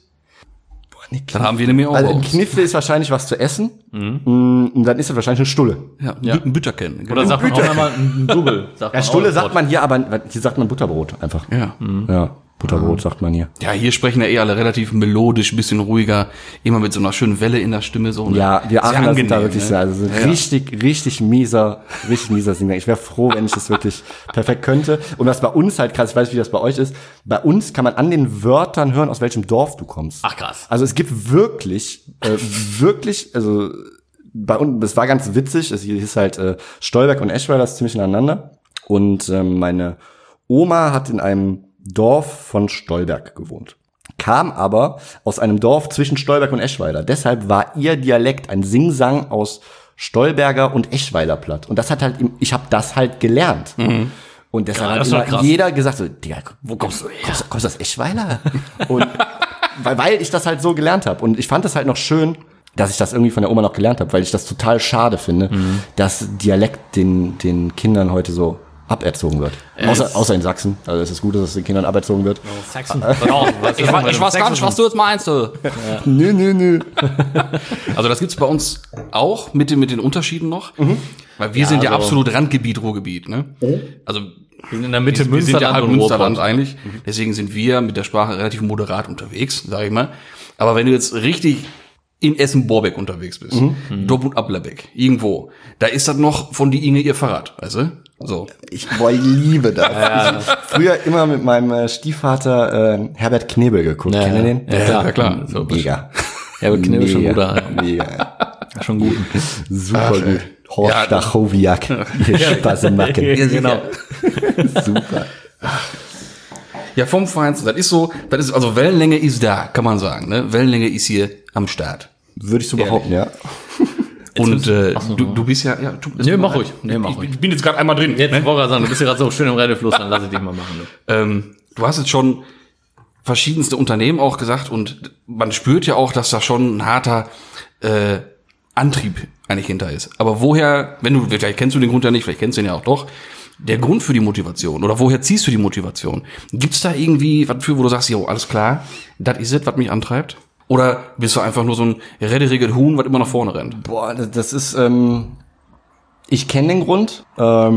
Dann haben wir nämlich auch. Also ein Knifte ist wahrscheinlich was zu essen. Und dann ist das wahrscheinlich eine Stulle. Ja. Ein Bütterken. Genau. Oder sagt man auch einmal ein Double. Stulle sagt man hier, aber hier sagt man Butterbrot einfach. Ja. Ja. Butterbrot sagt man hier. Ja, hier sprechen ja alle relativ melodisch, ein bisschen ruhiger, immer mit so einer schönen Welle in der Stimme. So, ne? Ja, wir Aachener sind da wirklich so, also richtig mieser Singen. Ich wäre froh, wenn ich das wirklich perfekt könnte. Und was bei uns halt krass, ich weiß, wie das bei euch ist, bei uns kann man an den Wörtern hören, aus welchem Dorf du kommst. Ach krass. Also es gibt wirklich, also bei uns, das war ganz witzig, es hieß halt Stolberg und Eschweiler, das ist ziemlich ineinander. Und meine Oma hat in einem Dorf von Stolberg gewohnt. Kam aber aus einem Dorf zwischen Stolberg und Eschweiler. Deshalb war ihr Dialekt ein Singsang aus Stolberger und Eschweiler Platt. Und das hat halt, ich habe das halt gelernt. Und deshalb hat immer jeder gesagt so, Digga, wo kommst du her? Kommst du aus Eschweiler? Und weil ich das halt so gelernt habe. Und ich fand das halt noch schön, dass ich das irgendwie von der Oma noch gelernt habe, weil ich das total schade finde, dass Dialekt den Kindern heute so aberzogen wird. Außer in Sachsen. Also es ist gut, dass es den Kindern aberzogen wird. Sachsen. Ich weiß gar nicht, was du jetzt meinst. Nö. Also das gibt's bei uns auch mit den Unterschieden noch. Weil wir sind ja absolut Randgebiet, Ruhrgebiet. Ne? Also wir sind in der Mitte wir sind ja halt Münsterland Ruhrpott eigentlich. Deswegen sind wir mit der Sprache relativ moderat unterwegs, sage ich mal. Aber wenn du jetzt richtig in Essen-Borbeck unterwegs bist, Dortmund Ablerbeck, irgendwo, da ist das noch von die Inge ihr Fahrrad, weißt du? So. Ich liebe das. Ich früher immer mit meinem Stiefvater Herbert Knebel geguckt. Kennt ihr den? Ja, klar. So, mega. Herbert Knebel schon guter. Mega. Schon gut. Super gut. Horst Stachowiak. Spaß im Nacken. Ja, genau. Super. Ja, vom Feinsten. Also Wellenlänge ist da, kann man sagen. Ne? Wellenlänge ist hier am Start. Würde ich so behaupten, ja. Und du bist ja. Nee, mach ruhig. Ich bin jetzt gerade einmal drin. Jetzt wollte ich sagen, du bist ja gerade so schön im Redefluss, dann lass ich dich mal machen. Ne? Du hast jetzt schon verschiedenste Unternehmen auch gesagt und man spürt ja auch, dass da schon ein harter Antrieb eigentlich hinter ist. Aber woher, vielleicht kennst du den Grund ja nicht, vielleicht kennst du ihn ja auch doch, der Grund für die Motivation oder woher ziehst du die Motivation? Gibt's da irgendwie was für, wo du sagst, jo, alles klar, das ist es, was mich antreibt? Oder bist du einfach nur so ein redderiges Huhn, was immer nach vorne rennt? Boah, das ist, ich kenne den Grund.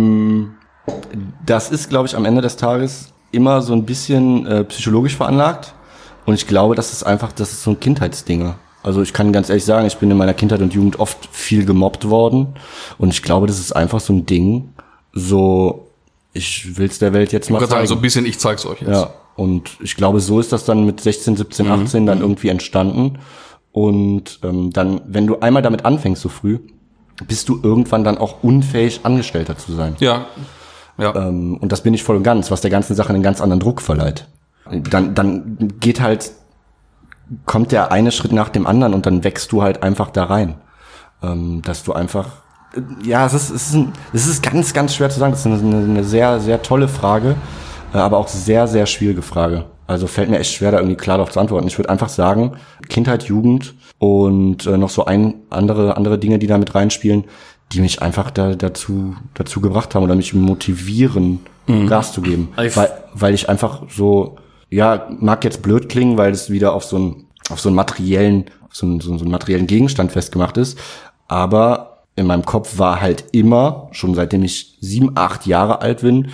Das ist, glaube ich, am Ende des Tages immer so ein bisschen psychologisch veranlagt. Und ich glaube, das ist so ein Kindheitsding. Also ich kann ganz ehrlich sagen, ich bin in meiner Kindheit und Jugend oft viel gemobbt worden. Und ich glaube, das ist einfach so ein Ding, so, ich will's der Welt jetzt mal zeigen. So ein bisschen, ich zeig's euch jetzt. Ja. Und ich glaube, so ist das dann mit 16, 17, 18 dann irgendwie entstanden. Und dann, wenn du einmal damit anfängst so früh, bist du irgendwann dann auch unfähig, Angestellter zu sein. Ja. Und das bin ich voll und ganz, was der ganzen Sache einen ganz anderen Druck verleiht. Dann kommt der eine Schritt nach dem anderen und dann wächst du halt einfach da rein. Dass du einfach, es ist ganz, ganz schwer zu sagen. Das ist eine sehr, sehr tolle Frage. Aber auch sehr, sehr schwierige Frage. Also fällt mir echt schwer, da irgendwie klar darauf zu antworten. Ich würde einfach sagen, Kindheit, Jugend und noch so andere Dinge, die da mit reinspielen, die mich einfach dazu gebracht haben oder mich motivieren, Gas zu geben. Weil ich einfach so, mag jetzt blöd klingen, weil es wieder auf so einen materiellen Gegenstand festgemacht ist. Aber in meinem Kopf war halt immer, schon seitdem ich 7, 8 Jahre alt bin,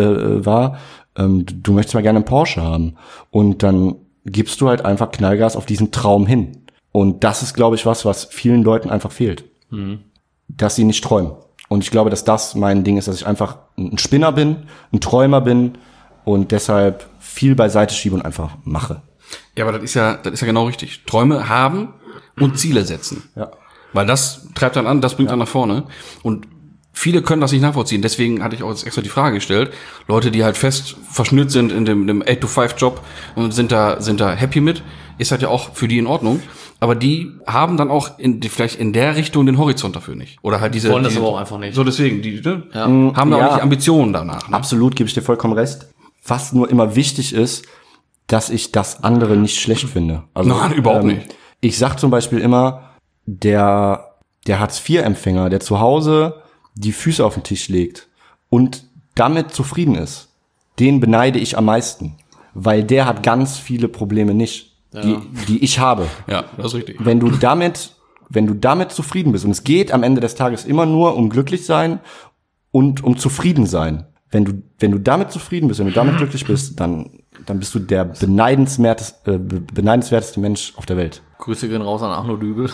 du möchtest mal gerne einen Porsche haben. Und dann gibst du halt einfach Knallgas auf diesen Traum hin. Und das ist, glaube ich, was vielen Leuten einfach fehlt. Dass sie nicht träumen. Und ich glaube, dass das mein Ding ist, dass ich einfach ein Spinner bin, ein Träumer bin und deshalb viel beiseite schiebe und einfach mache. Ja, aber das ist ja genau richtig. Träume haben und Ziele setzen. Ja. Weil das treibt dann an, das bringt dann nach vorne. Und viele können das nicht nachvollziehen. Deswegen hatte ich auch jetzt extra die Frage gestellt. Leute, die halt fest verschnürt sind in dem 8-to-5-Job und sind da happy mit, ist halt ja auch für die in Ordnung. Aber die haben dann auch vielleicht in der Richtung den Horizont dafür nicht. Oder halt diese. Wollen das aber auch einfach nicht. So deswegen, haben da auch nicht Ambitionen danach. Ne? Absolut, gebe ich dir vollkommen recht. Was nur immer wichtig ist, dass ich das andere nicht schlecht finde. Also, nein, überhaupt nicht. Ich sag zum Beispiel immer, der Hartz-IV-Empfänger, der zu Hause die Füße auf den Tisch legt und damit zufrieden ist, den beneide ich am meisten. Weil der hat ganz viele Probleme nicht. Die ich habe. Ja, das ist richtig. Wenn du damit zufrieden bist, und es geht am Ende des Tages immer nur um glücklich sein und um zufrieden sein. Wenn du damit zufrieden bist, wenn du damit glücklich bist, dann bist du der beneidenswerteste Mensch auf der Welt. Grüße gehen raus an Arno Dübel.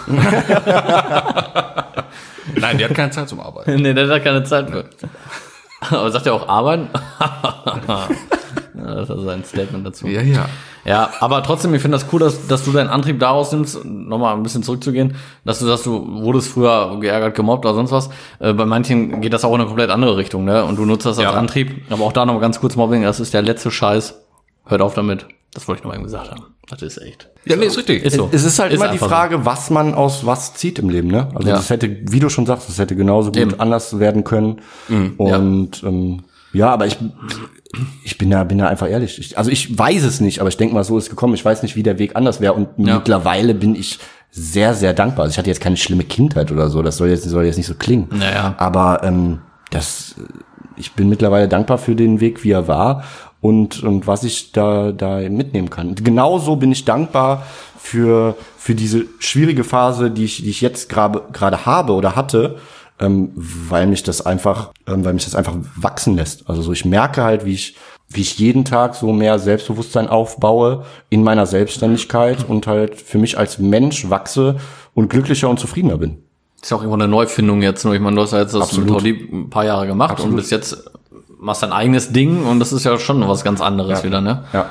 Nein, der hat keine Zeit zum Arbeiten. Nee, der hat keine Zeit für. Aber sagt er auch arbeiten? Ja, das ist sein Statement dazu. Ja. Ja, aber trotzdem, ich finde das cool, dass du deinen Antrieb daraus nimmst, nochmal ein bisschen zurückzugehen, dass du sagst, du wurdest früher geärgert, gemobbt oder sonst was. Bei manchen geht das auch in eine komplett andere Richtung, ne? Und du nutzt das als Antrieb. Aber auch da nochmal ganz kurz Mobbing, das ist der letzte Scheiß. Hört auf damit. Das wollte ich nochmal eben gesagt haben. Das ist echt. Ja, nee, ist richtig. Ist so. Es ist halt immer die Frage, so, was man aus was zieht im Leben, ne? Also das hätte, wie du schon sagst, das hätte genauso gut anders werden können. Und aber ich bin da einfach ehrlich. Ich weiß es nicht, aber ich denke mal, so ist es gekommen. Ich weiß nicht, wie der Weg anders wäre. Und mittlerweile bin ich sehr, sehr dankbar. Also ich hatte jetzt keine schlimme Kindheit oder so. Das soll jetzt nicht so klingen. Naja. Aber ich bin mittlerweile dankbar für den Weg, wie er war und was ich da mitnehmen kann. Genauso bin ich dankbar für diese schwierige Phase, die ich jetzt gerade habe oder hatte, weil mich das einfach wachsen lässt. Also so, ich merke halt, wie ich jeden Tag so mehr Selbstbewusstsein aufbaue in meiner Selbstständigkeit und halt für mich als Mensch wachse und glücklicher und zufriedener bin. ist ja auch immer eine Neufindung jetzt. Ich meine, du hast ja jetzt das mit Taudib ein paar Jahre gemacht und bis jetzt machst dein eigenes Ding und das ist ja schon was ganz anderes wieder, ne? Ja.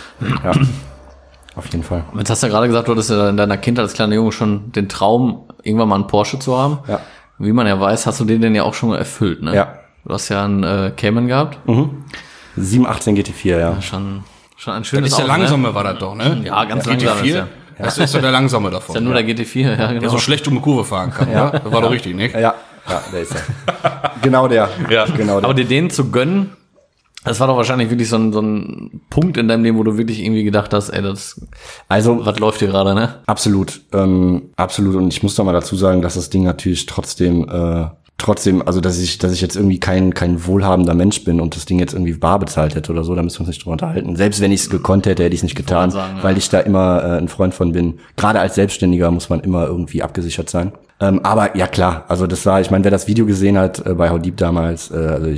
Auf jeden Fall. Jetzt hast du ja gerade gesagt, du hattest ja in deiner Kindheit als kleiner Junge schon den Traum, irgendwann mal einen Porsche zu haben. Ja. Wie man ja weiß, hast du den denn ja auch schon erfüllt, ne? Ja. Du hast ja einen Cayman gehabt. 718 GT4, ja. Schon ein schönes Das ist der Auto, langsame, ne? war das doch, ne? Ja, ganz langsam ist GT4, das ist doch der langsame davon. ja nur der GT4, ja, genau. Der so schlecht um eine Kurve fahren kann, ja? Das war doch richtig, ne? Ja, der ist er. Genau der. Ja. Genau der. Aber dir den zu gönnen, das war doch wahrscheinlich wirklich so ein Punkt in deinem Leben, wo du wirklich irgendwie gedacht hast, ey, was läuft hier gerade, ne? Absolut. Absolut. Und ich muss doch mal dazu sagen, dass das Ding natürlich trotzdem, also dass ich jetzt irgendwie kein wohlhabender Mensch bin und das Ding jetzt irgendwie bar bezahlt hätte oder so, da müssen wir uns nicht drüber unterhalten. Selbst wenn ich es gekonnt hätte, hätte ich es nicht getan, weil ich da immer ein Freund von bin. Gerade als Selbstständiger muss man immer irgendwie abgesichert sein. Aber ja klar, also das war, ich meine, wer das Video gesehen hat bei Haudib damals,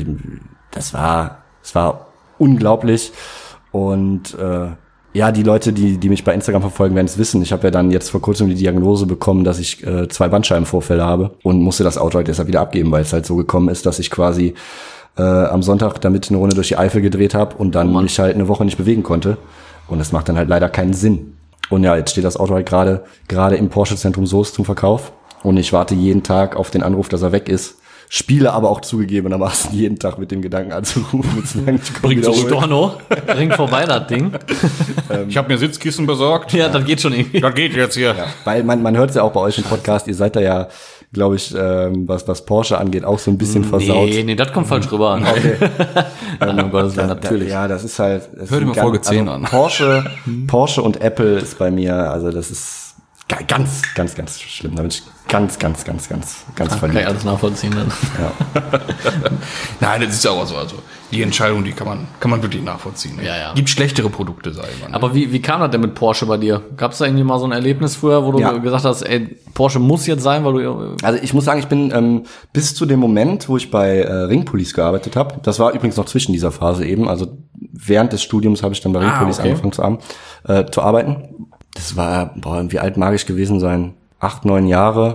das war unglaublich. Und die Leute, die mich bei Instagram verfolgen, werden es wissen. Ich habe ja dann jetzt vor kurzem die Diagnose bekommen, dass ich 2 Bandscheibenvorfälle habe und musste das Auto halt deshalb wieder abgeben, weil es halt so gekommen ist, dass ich quasi am Sonntag damit eine Runde durch die Eifel gedreht habe und dann mich halt eine Woche nicht bewegen konnte. Und das macht dann halt leider keinen Sinn. Und ja, jetzt steht das Auto halt gerade im Porsche-Zentrum Soest zum Verkauf. Und ich warte jeden Tag auf den Anruf, dass er weg ist. Spiele aber auch zugegebenermaßen jeden Tag mit dem Gedanken anzurufen. Bringt zu Storno, bringt vorbei das Ding. Ich habe mir Sitzkissen besorgt. Ja, das geht schon irgendwie. Das geht jetzt hier. Ja, weil man hört es ja auch bei euch im Podcast, ihr seid da ja, glaube ich, was Porsche angeht, auch so ein bisschen versaut. Nee, das kommt falsch rüber. Okay. Um Gottes Willen, natürlich. Ja, das ist halt... Hör dir mal Folge 10 an. Porsche und Apple ist bei mir, also das ist ganz, ganz, ganz schlimm. Da bin ich ganz verliebt. Kann ich alles nachvollziehen dann. Ja. Nein, das ist ja auch so. Also die Entscheidung, die kann man wirklich nachvollziehen. Ne? Ja. Gibt schlechtere Produkte, sag ich mal. Ne? Aber wie kam das denn mit Porsche bei dir? Gab es da irgendwie mal so ein Erlebnis früher, wo du gesagt hast, ey, Porsche muss jetzt sein, weil du... Also ich muss sagen, ich bin bis zu dem Moment, wo ich bei Ringpolice gearbeitet habe, das war übrigens noch zwischen dieser Phase eben, also während des Studiums habe ich dann bei Ringpolice angefangen zu arbeiten. Das war, wie alt mag ich gewesen sein? 8, 9 Jahre.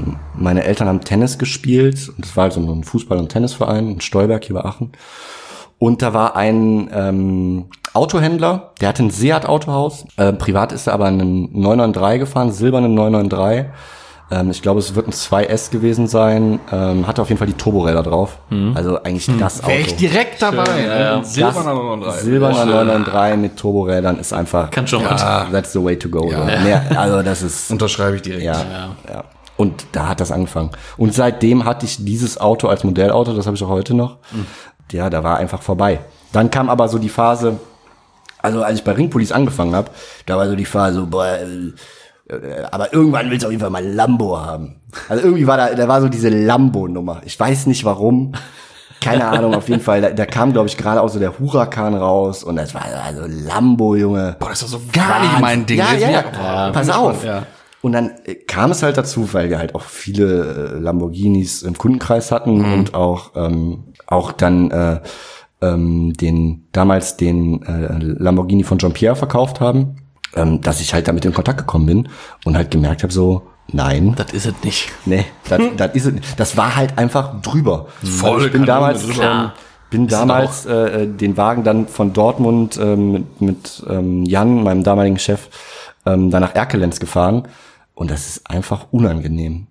Meine Eltern haben Tennis gespielt. Und das war halt so ein Fußball- und Tennisverein in Stolberg hier bei Aachen. Und da war ein Autohändler, der hatte ein Seat-Autohaus. Privat ist er aber einen 993 gefahren, silbernen 993. Ich glaube, es wird ein 2S gewesen sein. Hatte auf jeden Fall die Turboräder drauf. Also eigentlich das Auto. Wäre ich direkt dabei. Silberner 993 mit Turborädern ist einfach. Kann schon was. That's the way to go. Ja. Also das ist. Unterschreibe ich direkt. Ja. Und da hat das angefangen. Und seitdem hatte ich dieses Auto als Modellauto. Das habe ich auch heute noch. Ja, da war einfach vorbei. Dann kam aber so die Phase. Also als ich bei Ringpolice angefangen habe, da war so die Phase so, boah, aber irgendwann willst du auf jeden Fall mal Lambo haben. Also irgendwie war da war so diese Lambo-Nummer. Ich weiß nicht warum. Keine Ahnung, auf jeden Fall. Da kam, glaube ich, gerade auch so der Huracan raus und das war also Lambo, Junge. Boah, das ist doch so gar nicht mein Ding. Ja. Pass auf. Ja. Und dann kam es halt dazu, weil wir halt auch viele Lamborghinis im Kundenkreis hatten und auch dann den Lamborghini von Jean-Pierre verkauft haben. Dass ich halt damit in Kontakt gekommen bin und halt gemerkt habe, so, nein. Das ist es nicht. Nee, das ist es nicht. Das war halt einfach drüber. Voll. Also ich bin damals den Wagen dann von Dortmund mit Jan, meinem damaligen Chef, dann nach Erkelenz gefahren und das ist einfach unangenehm.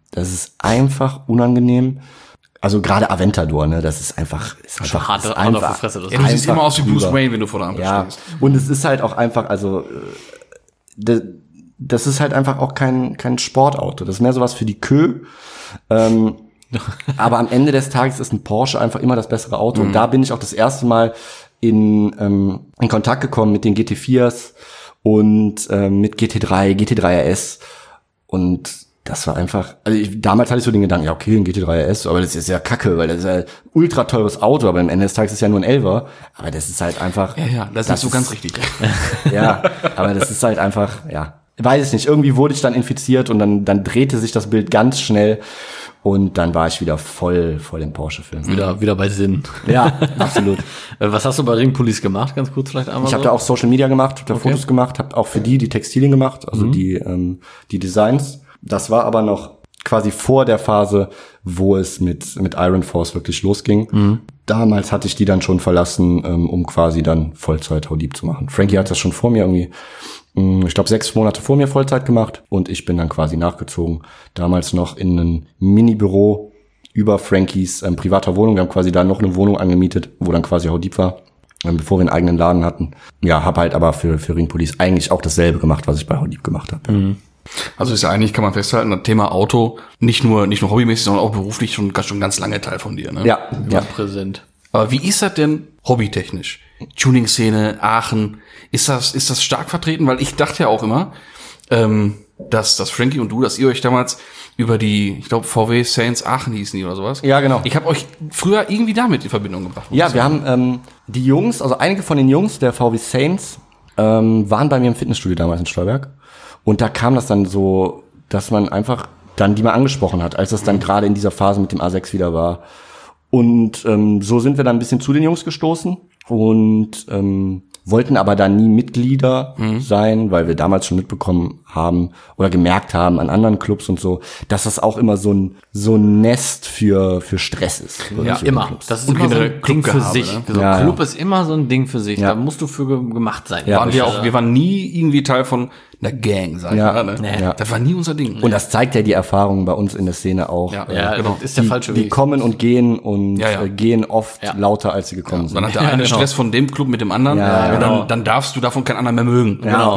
Also gerade Aventador, ne, das ist einfach hart auf die Fresse. Du siehst immer aus wie Bruce Wayne, wenn du vor der Ampel stehst. Und es ist halt auch einfach, also das ist halt einfach auch kein Sportauto. Das ist mehr sowas für die Kö. Aber am Ende des Tages ist ein Porsche einfach immer das bessere Auto. Und da bin ich auch das erste Mal in Kontakt gekommen mit den GT4s und mit GT3, GT3 RS. Und das war einfach, also damals hatte ich so den Gedanken, ja okay, ein GT3 RS, aber das ist ja kacke, weil das ist ja ein ultra teures Auto, aber am Ende des Tages ist es ja nur ein 11er, aber das ist halt einfach. Ja, das ist so ganz richtig. Ja, aber das ist halt einfach, ja, weiß ich nicht, irgendwie wurde ich dann infiziert und dann drehte sich das Bild ganz schnell und dann war ich wieder voll im Porsche-Film. Wieder bei Sinn. Ja, absolut. Was hast du bei Ringpolice gemacht? Ganz kurz vielleicht einmal. Ich habe da auch Social Media gemacht, habe da Fotos gemacht, habe auch für die Textilien gemacht, also die Designs. Das war aber noch quasi vor der Phase, wo es mit Iron Force wirklich losging. Damals hatte ich die dann schon verlassen, um quasi dann Vollzeit Haudib zu machen. Frankie hat das schon vor mir irgendwie, ich glaube 6 Monate vor mir Vollzeit gemacht und ich bin dann quasi nachgezogen. Damals noch in ein Mini-Büro über Frankies privater Wohnung. Wir haben quasi da noch eine Wohnung angemietet, wo dann quasi Haudib war, bevor wir einen eigenen Laden hatten. Ja, habe halt aber für Ringpolice eigentlich auch dasselbe gemacht, was ich bei Haudib gemacht habe. Also ist ja eigentlich, kann man festhalten, das Thema Auto nicht nur hobbymäßig, sondern auch beruflich schon ganz lange Teil von dir, ne? Ja. Präsent. Aber wie ist das denn hobbytechnisch? Tuning-Szene, Aachen, ist das stark vertreten? Weil ich dachte ja auch immer, dass Frankie und du, dass ihr euch damals über die, ich glaube, VW Saints Aachen hießen die oder sowas. Ja, genau. Ich habe euch früher irgendwie damit in Verbindung gebracht. Ja, wir haben die Jungs, also einige von den Jungs der VW Saints waren bei mir im Fitnessstudio damals in Stolberg. Und da kam das dann so, dass man einfach dann die mal angesprochen hat, als das dann gerade in dieser Phase mit dem A6 wieder war. Und so sind wir dann ein bisschen zu den Jungs gestoßen und wollten aber dann nie Mitglieder sein, weil wir damals schon mitbekommen haben oder gemerkt haben an anderen Clubs und so, dass das auch immer so ein Nest für Stress ist. Ja, immer. Das ist immer so ein Ding für sich. Ne? So ein Club ist immer so ein Ding für sich. Da musst du für gemacht sein. Ja, wir waren nie irgendwie Teil von einer Gang, sag ich mal. Ne? Ja. Das war nie unser Ding. Und das zeigt ja die Erfahrung bei uns in der Szene auch. Ja, genau. Das ist der falsche Weg. Die kommen und gehen und gehen oft lauter, als sie gekommen sind. Dann hat der eine Stress von dem Club mit dem anderen. Dann darfst du davon keinen anderen mehr mögen. Genau.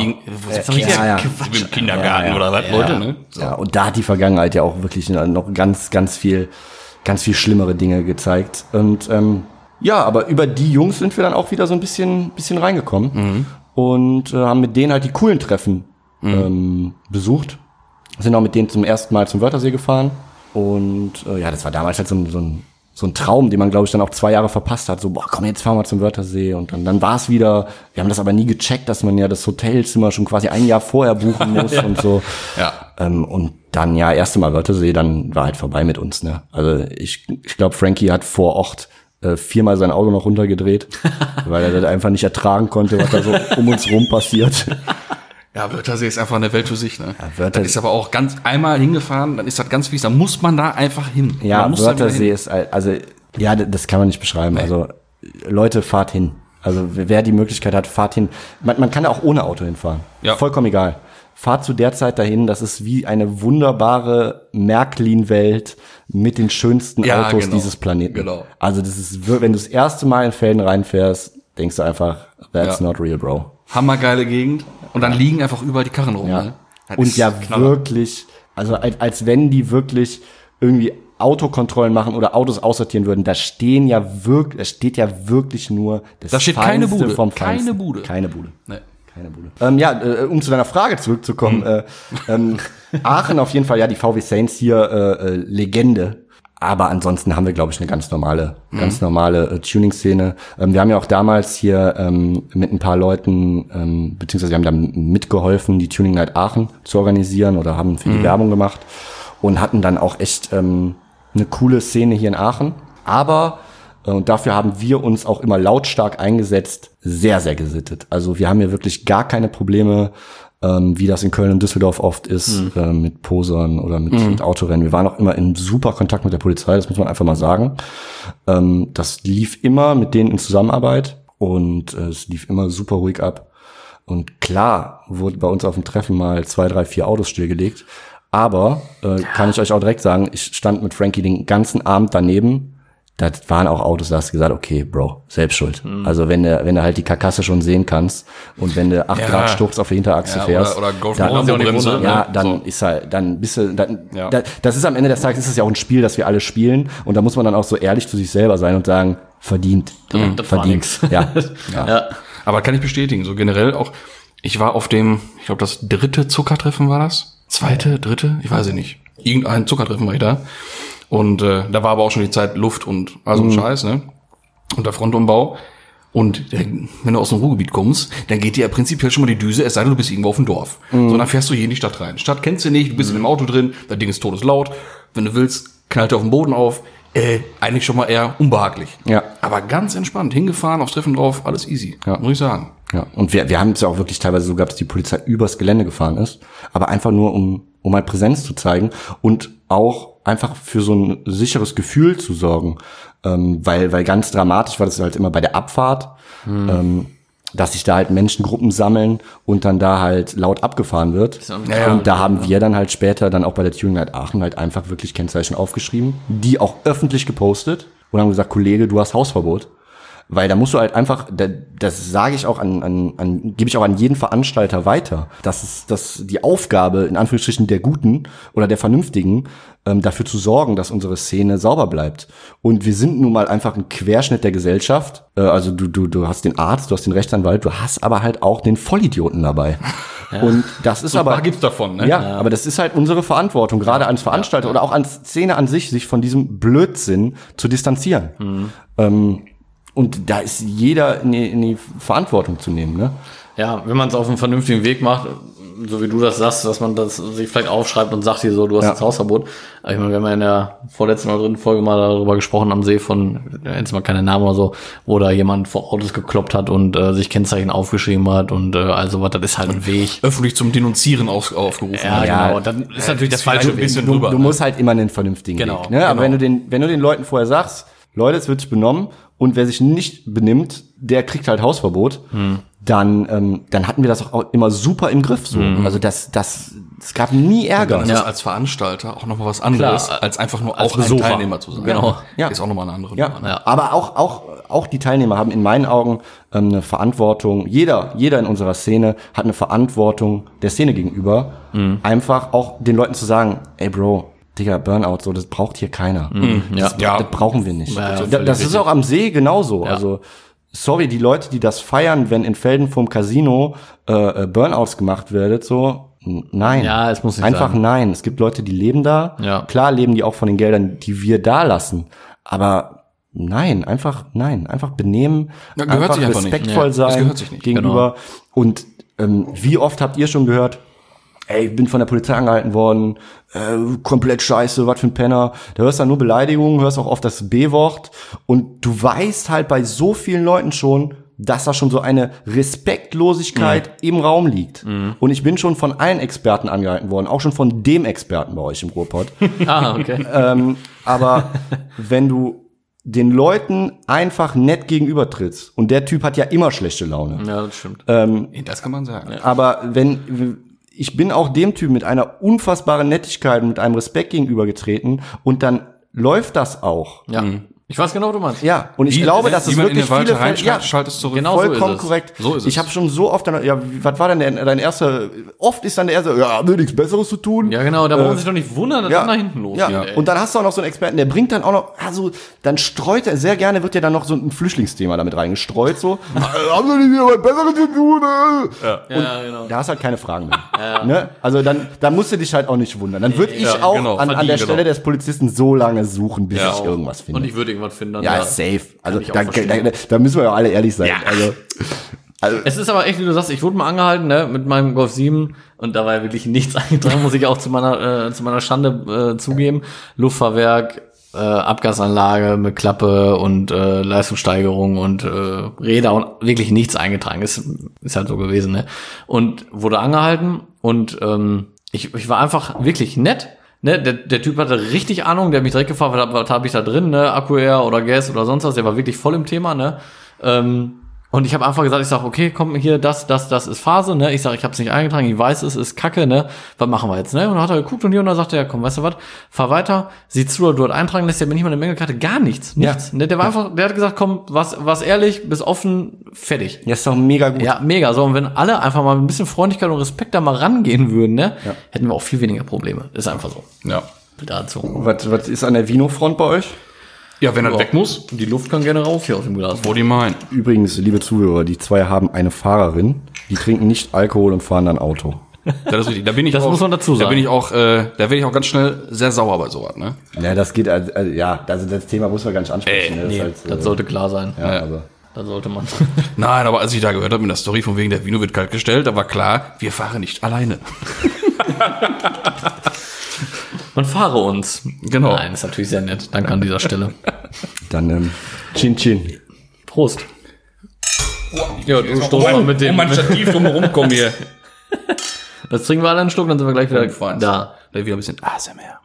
Kindergarten oder was, Leute, ne? So. Ja, und da hat die Vergangenheit ja auch wirklich noch ganz viel schlimmere Dinge gezeigt. Und aber über die Jungs sind wir dann auch wieder so ein bisschen reingekommen und haben mit denen halt die coolen Treffen besucht. Sind auch mit denen zum ersten Mal zum Wörthersee gefahren. Und das war damals halt so ein Traum, den man, glaube ich, dann auch 2 Jahre verpasst hat. So, komm, jetzt fahren wir zum Wörthersee. Und dann war es wieder, wir haben das aber nie gecheckt, dass man ja das Hotelzimmer schon quasi 1 Jahr vorher buchen muss und so. Ja. Und dann, erste Mal Wörthersee, dann war halt vorbei mit uns, ne? Also ich glaube, Frankie hat vor Ort 4-mal sein Auto noch runtergedreht, weil er das einfach nicht ertragen konnte, was da so um uns rum passiert. Ja, Wörthersee ist einfach eine Welt für sich, ne? Ja, das ist aber auch einmal hingefahren, dann ist das ganz fies, da muss man da einfach hin. Ja, Wörthersee ist, also, das kann man nicht beschreiben. Nee. Also, Leute, fahrt hin. Also wer die Möglichkeit hat, fahrt hin. Man kann ja auch ohne Auto hinfahren. Ja. Vollkommen egal. Fahrt zu der Zeit dahin, das ist wie eine wunderbare Märklin-Welt mit den schönsten Autos dieses Planeten. Genau. Also das ist, wenn du das erste Mal in Velden reinfährst, denkst du einfach, that's not real, bro. Hammergeile Gegend. Und dann liegen einfach überall die Karren rum. Ja. Ne? Das Und ist ja Knaller. wirklich, also als wenn die wirklich irgendwie Autokontrollen machen oder Autos aussortieren würden, da steht ja wirklich nur das Da steht Feinste keine Bude. vom Keine Feinsten. Bude. Keine Bude. Nee. Keine Bude. Um zu deiner Frage zurückzukommen, Aachen auf jeden Fall, ja, die VW Saints hier, Legende. Aber ansonsten haben wir, glaube ich, eine ganz normale Tuning-Szene. Wir haben ja auch damals hier mit ein paar Leuten, beziehungsweise wir haben da mitgeholfen, die Tuning Night Aachen zu organisieren oder haben für die Werbung gemacht und hatten dann auch echt eine coole Szene hier in Aachen. Aber und dafür haben wir uns auch immer lautstark eingesetzt, sehr, sehr gesittet. Also wir haben hier wirklich gar keine Probleme, wie das in Köln und Düsseldorf oft ist, mit Posern oder mit Autorennen. Wir waren auch immer in super Kontakt mit der Polizei, das muss man einfach mal sagen. Das lief immer mit denen in Zusammenarbeit und es lief immer super ruhig ab. Und klar wurde bei uns auf dem Treffen mal 2, 3, 4 Autos stillgelegt. Aber kann ich euch auch direkt sagen, ich stand mit Frankie den ganzen Abend daneben. Das waren auch Autos, da hast du gesagt, okay, Bro, selbst schuld. Also wenn du halt die Karkasse schon sehen kannst und wenn du 8 Grad Sturz auf der Hinterachse fährst, oder Golf dann, mit Bremse, ja, dann so. ist halt, dann bist du, das ist am Ende des Tages, ist es ja auch ein Spiel, das wir alle spielen und da muss man dann auch so ehrlich zu sich selber sein und sagen, verdient. Das war nix. Ja. Ja. Aber kann ich bestätigen, so generell auch, ich war auf dem, ich glaube, das 3. Zuckertreffen war das? 2., 3., ich weiß es nicht. Irgendein Zuckertreffen war ich da. Und da war aber auch schon die Zeit Luft und also ein Scheiß, ne? Und der Frontumbau. Und wenn du aus dem Ruhrgebiet kommst, dann geht dir ja prinzipiell schon mal die Düse, es sei denn, du bist irgendwo auf dem Dorf. So, dann fährst du hier in die Stadt rein. Stadt kennst du nicht, du bist in dem Auto drin, das Ding ist todeslaut. Wenn du willst, knallt er auf den Boden auf. Eigentlich schon mal eher unbehaglich. Ja. Aber ganz entspannt, hingefahren, aufs Treffen drauf, alles easy, muss ich sagen. Ja, und wir haben es ja auch wirklich teilweise so gehabt, dass die Polizei übers Gelände gefahren ist, aber einfach nur, um mal Präsenz zu zeigen und auch einfach für so ein sicheres Gefühl zu sorgen, weil ganz dramatisch war das halt immer bei der Abfahrt, dass sich da halt Menschengruppen sammeln und dann da halt laut abgefahren wird. Ja, und da haben wir dann halt später dann auch bei der Tuning Night Aachen halt einfach wirklich Kennzeichen aufgeschrieben, die auch öffentlich gepostet und haben gesagt, Kollege, du hast Hausverbot. Weil da musst du halt einfach, das sage ich auch gebe ich auch an jeden Veranstalter weiter, dass die Aufgabe, in Anführungsstrichen, der Guten oder der Vernünftigen, dafür zu sorgen, dass unsere Szene sauber bleibt. Und wir sind nun mal einfach ein Querschnitt der Gesellschaft. Also du hast den Arzt, du hast den Rechtsanwalt, du hast aber halt auch den Vollidioten dabei. Ja. Und das ist so aber gibt's davon, ne? Ja, aber das ist halt unsere Verantwortung, gerade als Veranstalter oder auch als Szene an sich, sich von diesem Blödsinn zu distanzieren. Und da ist jeder in die Verantwortung zu nehmen, ne? Ja, wenn man es auf einem vernünftigen Weg macht, so wie du das sagst, dass man das sich vielleicht aufschreibt und sagt hier so, du hast jetzt Hausverbot. Aber ich meine, wir haben ja in der vorletzten oder 3. Folge mal darüber gesprochen am See von, jetzt mal keine Namen oder so, wo da jemand vor Autos gekloppt hat und sich Kennzeichen aufgeschrieben hat und also was, das ist halt ein Weg. Öffentlich zum Denunzieren aufgerufen. Ja, genau. Dann ist natürlich das falsche Weg. Du musst halt immer einen vernünftigen Weg. Ne? Aber wenn du den Leuten vorher sagst, Leute, es wird sich benommen und wer sich nicht benimmt, der kriegt halt Hausverbot, dann hatten wir das auch immer super im Griff. So. Also es gab nie Ärger. Das ist als Veranstalter auch nochmal was anderes, als einfach nur auch ein Teilnehmer zu sein. Genau. Ja. Ist auch nochmal eine andere Ja. Nummer. Ja. Aber auch die Teilnehmer haben in meinen Augen eine Verantwortung. Jeder in unserer Szene hat eine Verantwortung der Szene gegenüber. Einfach auch den Leuten zu sagen, ey Bro, Digga, Burnout, so, das braucht hier keiner. Das brauchen wir nicht. Ja, das ist auch am See genauso. Ja. Also, sorry, die Leute, die das feiern, wenn in Felden vom Casino Burnouts gemacht wird, so, nein. Ja, es muss nicht einfach sein. Nein. Es gibt Leute, die leben da. Ja. Klar leben die auch von den Geldern, die wir da lassen. Aber einfach benehmen, Ja, gehört sich einfach nicht. respektvoll Ja, das sein gehört sich nicht. gegenüber. Und wie oft habt ihr schon gehört, ey, bin von der Polizei angehalten worden, komplett scheiße, was für ein Penner. Da hörst du dann nur Beleidigungen, hörst auch oft das B-Wort und du weißt halt bei so vielen Leuten schon, dass da schon so eine Respektlosigkeit im Raum liegt. Und ich bin schon von allen Experten angehalten worden, auch schon von dem Experten bei euch im Ruhrpott. Ah, okay. Aber wenn du den Leuten einfach nett gegenübertrittst. Und der Typ hat ja immer schlechte Laune. Ja, das stimmt. Das kann man sagen. Aber ich bin auch dem Typ mit einer unfassbaren Nettigkeit und mit einem Respekt gegenübergetreten und dann läuft das auch. Ja. Ich weiß genau, was du meinst. Ja, und ich glaube, dass es wirklich viele Fälle, schaltest zurück. Genau vollkommen so ist es. korrekt. So ist es. Ich habe schon so oft was war denn dein erster, oft ist dann der erste, ja, haben wir nichts Besseres zu tun. Ja, genau, da brauchen sich doch nicht wundern, dass dann nach hinten losgeht. Ja. Ey. Und dann hast du auch noch so einen Experten, der bringt dann auch noch, also dann streut er, sehr gerne wird ja dann noch so ein Flüchtlingsthema damit reingestreut, so, haben wir nicht wieder was Besseres zu tun? Ja, genau. Da hast halt keine Fragen mehr. Ne? Also dann musst du dich halt auch nicht wundern. Dann würde ich auch genau. an der Stelle des Polizisten so lange suchen, bis ich irgendwas finde. Und ich würde irgendwas finden. Ja, safe. Also da müssen wir ja alle ehrlich sein. Ja. Also Es ist aber echt, wie du sagst, ich wurde mal angehalten, ne, mit meinem Golf 7 und da war ja wirklich nichts eingetragen, muss ich auch zu meiner Schande zugeben. Luftfahrwerk, Abgasanlage mit Klappe und Leistungssteigerung und Räder und wirklich nichts eingetragen. Ist halt so gewesen, ne? Und wurde angehalten und ich war einfach wirklich nett. Ne, der Typ hatte richtig Ahnung, der hat mich direkt gefragt, was habe ich da drin, ne, Akku Air oder Gas oder sonst was, der war wirklich voll im Thema, ne, und ich habe einfach gesagt, ich sag, okay, komm hier, das ist Phase, ne, ich sag, ich hab's nicht eingetragen, ich weiß, es ist Kacke, ne, was machen wir jetzt, ne, und dann hat er geguckt und dann sagte er, komm, weißt du was, fahr weiter, sieh zu, du eintragen lässt, der mir nicht mal eine Mängelkarte, gar nichts, ne, der war einfach, der hat gesagt, komm, was ehrlich, bist offen, fertig. Ja, ist doch mega gut. Ja, mega, so, und wenn alle einfach mal ein bisschen Freundlichkeit und Respekt da mal rangehen würden, ne, hätten wir auch viel weniger Probleme, ist einfach so. Ja. Dazu. Was ist an der Vino-Front bei euch? Ja, wenn er weg muss, Die Luft kann gerne raus hier aus dem Glas. wo die meinen. Übrigens, liebe Zuhörer, die zwei haben eine Fahrerin, die trinken nicht Alkohol und fahren dann Auto. Das ist richtig. Da bin ich Das auch, muss man dazu Da sagen. bin ich auch, da werde ich auch ganz schnell sehr sauer bei sowas, ne? Ja, das geht, also das Thema muss man gar nicht ansprechen. Ne? Nee, das sollte klar sein. ja, also. Das sollte man. Nein, aber als ich da gehört habe mit der Story von wegen der Vino wird kalt gestellt, da war klar, wir fahren nicht alleine. Man fahre uns. Genau. Nein, ist natürlich sehr nett. Danke an dieser Stelle. Dann Chin Chin. Prost. Ja, du stoßt mal mit dem. mein Stativ drumherum kommen hier. Das trinken wir alle einen Schluck, dann sind wir gleich wieder Feins. da. Da wieder ein bisschen ASMR.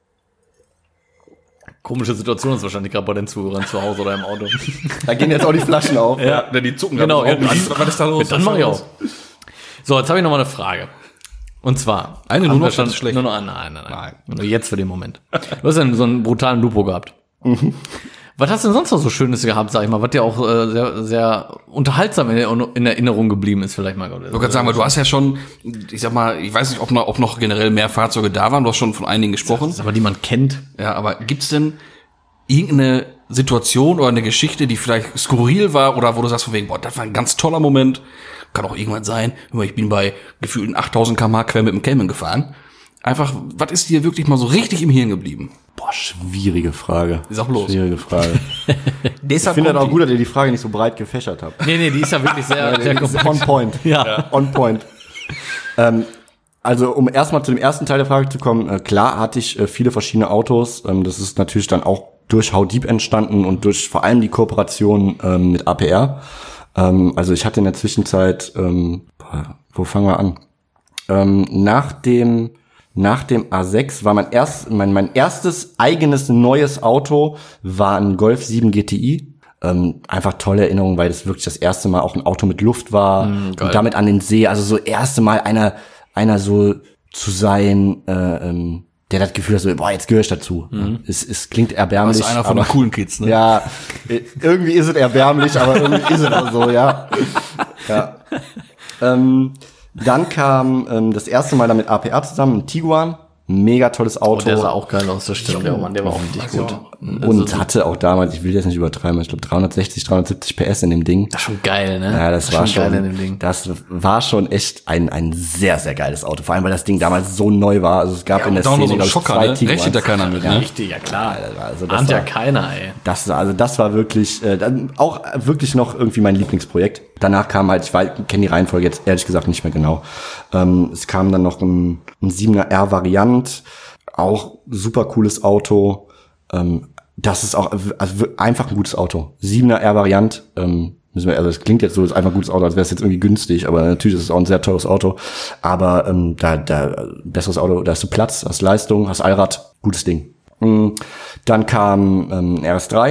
Komische Situation ist wahrscheinlich gerade bei den Zuhörern zu Hause oder im Auto. Da gehen jetzt auch die Flaschen auf. Ja, die zucken Genau, gerade ja, drauf. Was ist da los? Dann mache ich auch. So, jetzt habe ich noch mal eine Frage. Und zwar. Eine haben nur wir noch, das ist schlecht. Nur noch eine, nein. Nur jetzt für den Moment. Du hast ja so einen brutalen Lupo gehabt. Was hast du denn sonst noch so Schönes gehabt, sag ich mal, was dir auch sehr, sehr unterhaltsam in Erinnerung geblieben ist, vielleicht mal? Ich wollte gerade sagen, weil du hast ja schon, ich sag mal, ich weiß nicht, ob noch generell mehr Fahrzeuge da waren, du hast schon von einigen gesprochen. Aber die man kennt. Ja, aber gibt's denn irgendeine Situation oder eine Geschichte, die vielleicht skurril war oder wo du sagst von wegen, boah, das war ein ganz toller Moment, kann auch irgendwann sein, ich bin bei gefühlten 8000 km/h quer mit dem Cayman gefahren. Einfach, was ist dir wirklich mal so richtig im Hirn geblieben? Boah, schwierige Frage. Sag bloß. Schwierige Frage. Deshalb Ich finde das auch gut, dass ihr die Frage nicht so breit gefächert habt. Nee, die ist ja wirklich sehr, sehr Die ist komplex. on point. Ja. On point. Also, um erstmal zu dem ersten Teil der Frage zu kommen, klar hatte ich viele verschiedene Autos. Das ist natürlich dann auch durch How Deep entstanden und durch vor allem die Kooperation mit APR. Also ich hatte in der Zwischenzeit, wo fangen wir an? Nach dem A6 war mein erstes eigenes neues Auto war ein Golf 7 GTI. Einfach tolle Erinnerung, weil das wirklich das erste Mal auch ein Auto mit Luft war und damit an den See. Also so erste Mal einer so zu sein, der das Gefühl hat, so, boah, jetzt gehöre ich dazu. Es klingt erbärmlich. Das ist einer von den coolen Kids, ne? Ja, irgendwie ist es erbärmlich, aber irgendwie ist es auch so, ja. Dann kam das erste Mal dann mit APR zusammen, ein Tiguan. Mega tolles Auto. Der sah auch geil aus, das stimmt. Der war auch richtig gut. Und hatte auch damals, ich will jetzt nicht übertreiben, ich glaube 360, 370 PS in dem Ding. Das ist schon geil, ne? Ja, das war schon geil in dem Ding. Das war schon echt ein sehr, sehr geiles Auto. Vor allem, weil das Ding damals so neu war. Also es gab in der da auch noch Szene, so ein glaub ich, Schocker, 2 ne? Tiguans. Rechnet da keiner mit, ne? Richtig, ja klar. Also das Ahnt ja war, keiner, ey. das war wirklich, auch wirklich noch irgendwie mein Lieblingsprojekt. Danach kam halt, ich kenne die Reihenfolge jetzt ehrlich gesagt nicht mehr genau. Es kam dann noch ein 7er R-Variant. Auch super cooles Auto. Das ist auch also einfach ein gutes Auto. 7er R-Variant. Also es klingt jetzt so, das ist einfach ein gutes Auto, als wäre es jetzt irgendwie günstig, aber natürlich ist es auch ein sehr teures Auto. Aber da besseres Auto, da hast du Platz, hast Leistung, hast Allrad, gutes Ding. Dann kam RS3.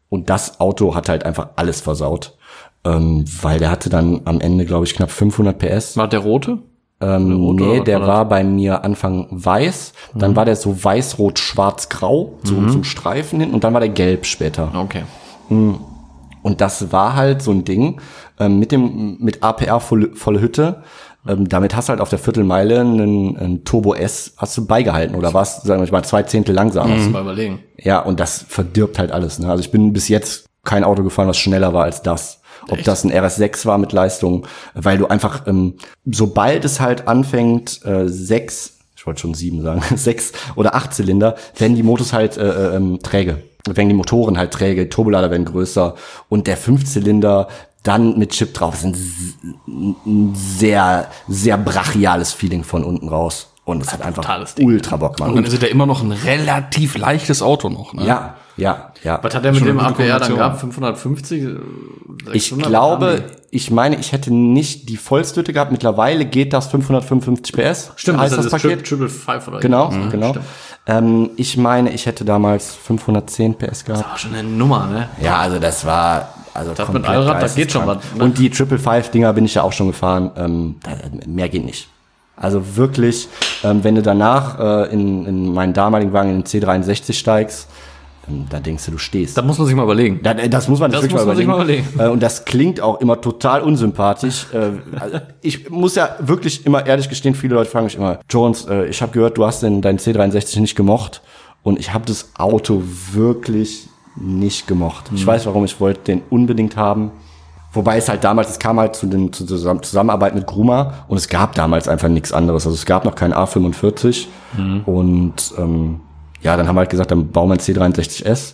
Und das Auto hat halt einfach alles versaut. Weil der hatte dann am Ende, glaube ich, knapp 500 PS. War der rote? Nee, der war bei mir Anfang weiß. Dann war der so weiß-rot-schwarz-grau, so zum Streifen hin. Und dann war der gelb später. Okay. Und das war halt so ein Ding mit APR volle Hütte. Damit hast du halt auf der Viertelmeile einen Turbo S hast du beigehalten oder warst, sagen wir mal, 2 Zehntel langsamer. Musst du mal überlegen. Ja, und das verdirbt halt alles. Ne? Also ich bin bis jetzt kein Auto gefahren, was schneller war als das. Ob das ein RS6 war mit Leistung, weil du einfach, sobald es halt anfängt, 6 oder 8 Zylinder, werden die Motos halt träge. Werden die Motoren halt träge, Turbolader werden größer und der 5-Zylinder dann mit Chip drauf ist ein sehr, sehr brachiales Feeling von unten raus. Und es hat einfach ultra Bock, Mann. Und dann ist ja immer noch ein relativ leichtes Auto noch, ne? Ja. Was hat der mit dem APR dann gehabt? 550? 600? Ich glaube, ich hätte nicht die Vollstütte gehabt. Mittlerweile geht das 555 PS. Stimmt, heißt das Paket. Triple 5 oder Genau. Ich hätte damals 510 PS gehabt. Das war schon eine Nummer, ne? Ja, also das war das mit Allrad, das geht schon was. Ne? Und die Triple 5 Dinger bin ich ja auch schon gefahren. Mehr geht nicht. Also wirklich, wenn du danach in meinen damaligen Wagen in den C63 steigst, da denkst du stehst. Da muss man sich mal überlegen. Das muss man sich mal überlegen. Und das klingt auch immer total unsympathisch. Also ich muss ja wirklich immer ehrlich gestehen, viele Leute fragen mich immer, Jones, ich habe gehört, du hast deinen C63 nicht gemocht. Und ich habe das Auto wirklich nicht gemocht. Ich weiß, warum, ich wollte den unbedingt haben. Wobei es halt damals, es kam halt zur Zusammenarbeit mit Gruma und es gab damals einfach nichts anderes. Also es gab noch keinen A45 und dann haben wir halt gesagt, dann bauen wir einen C63S.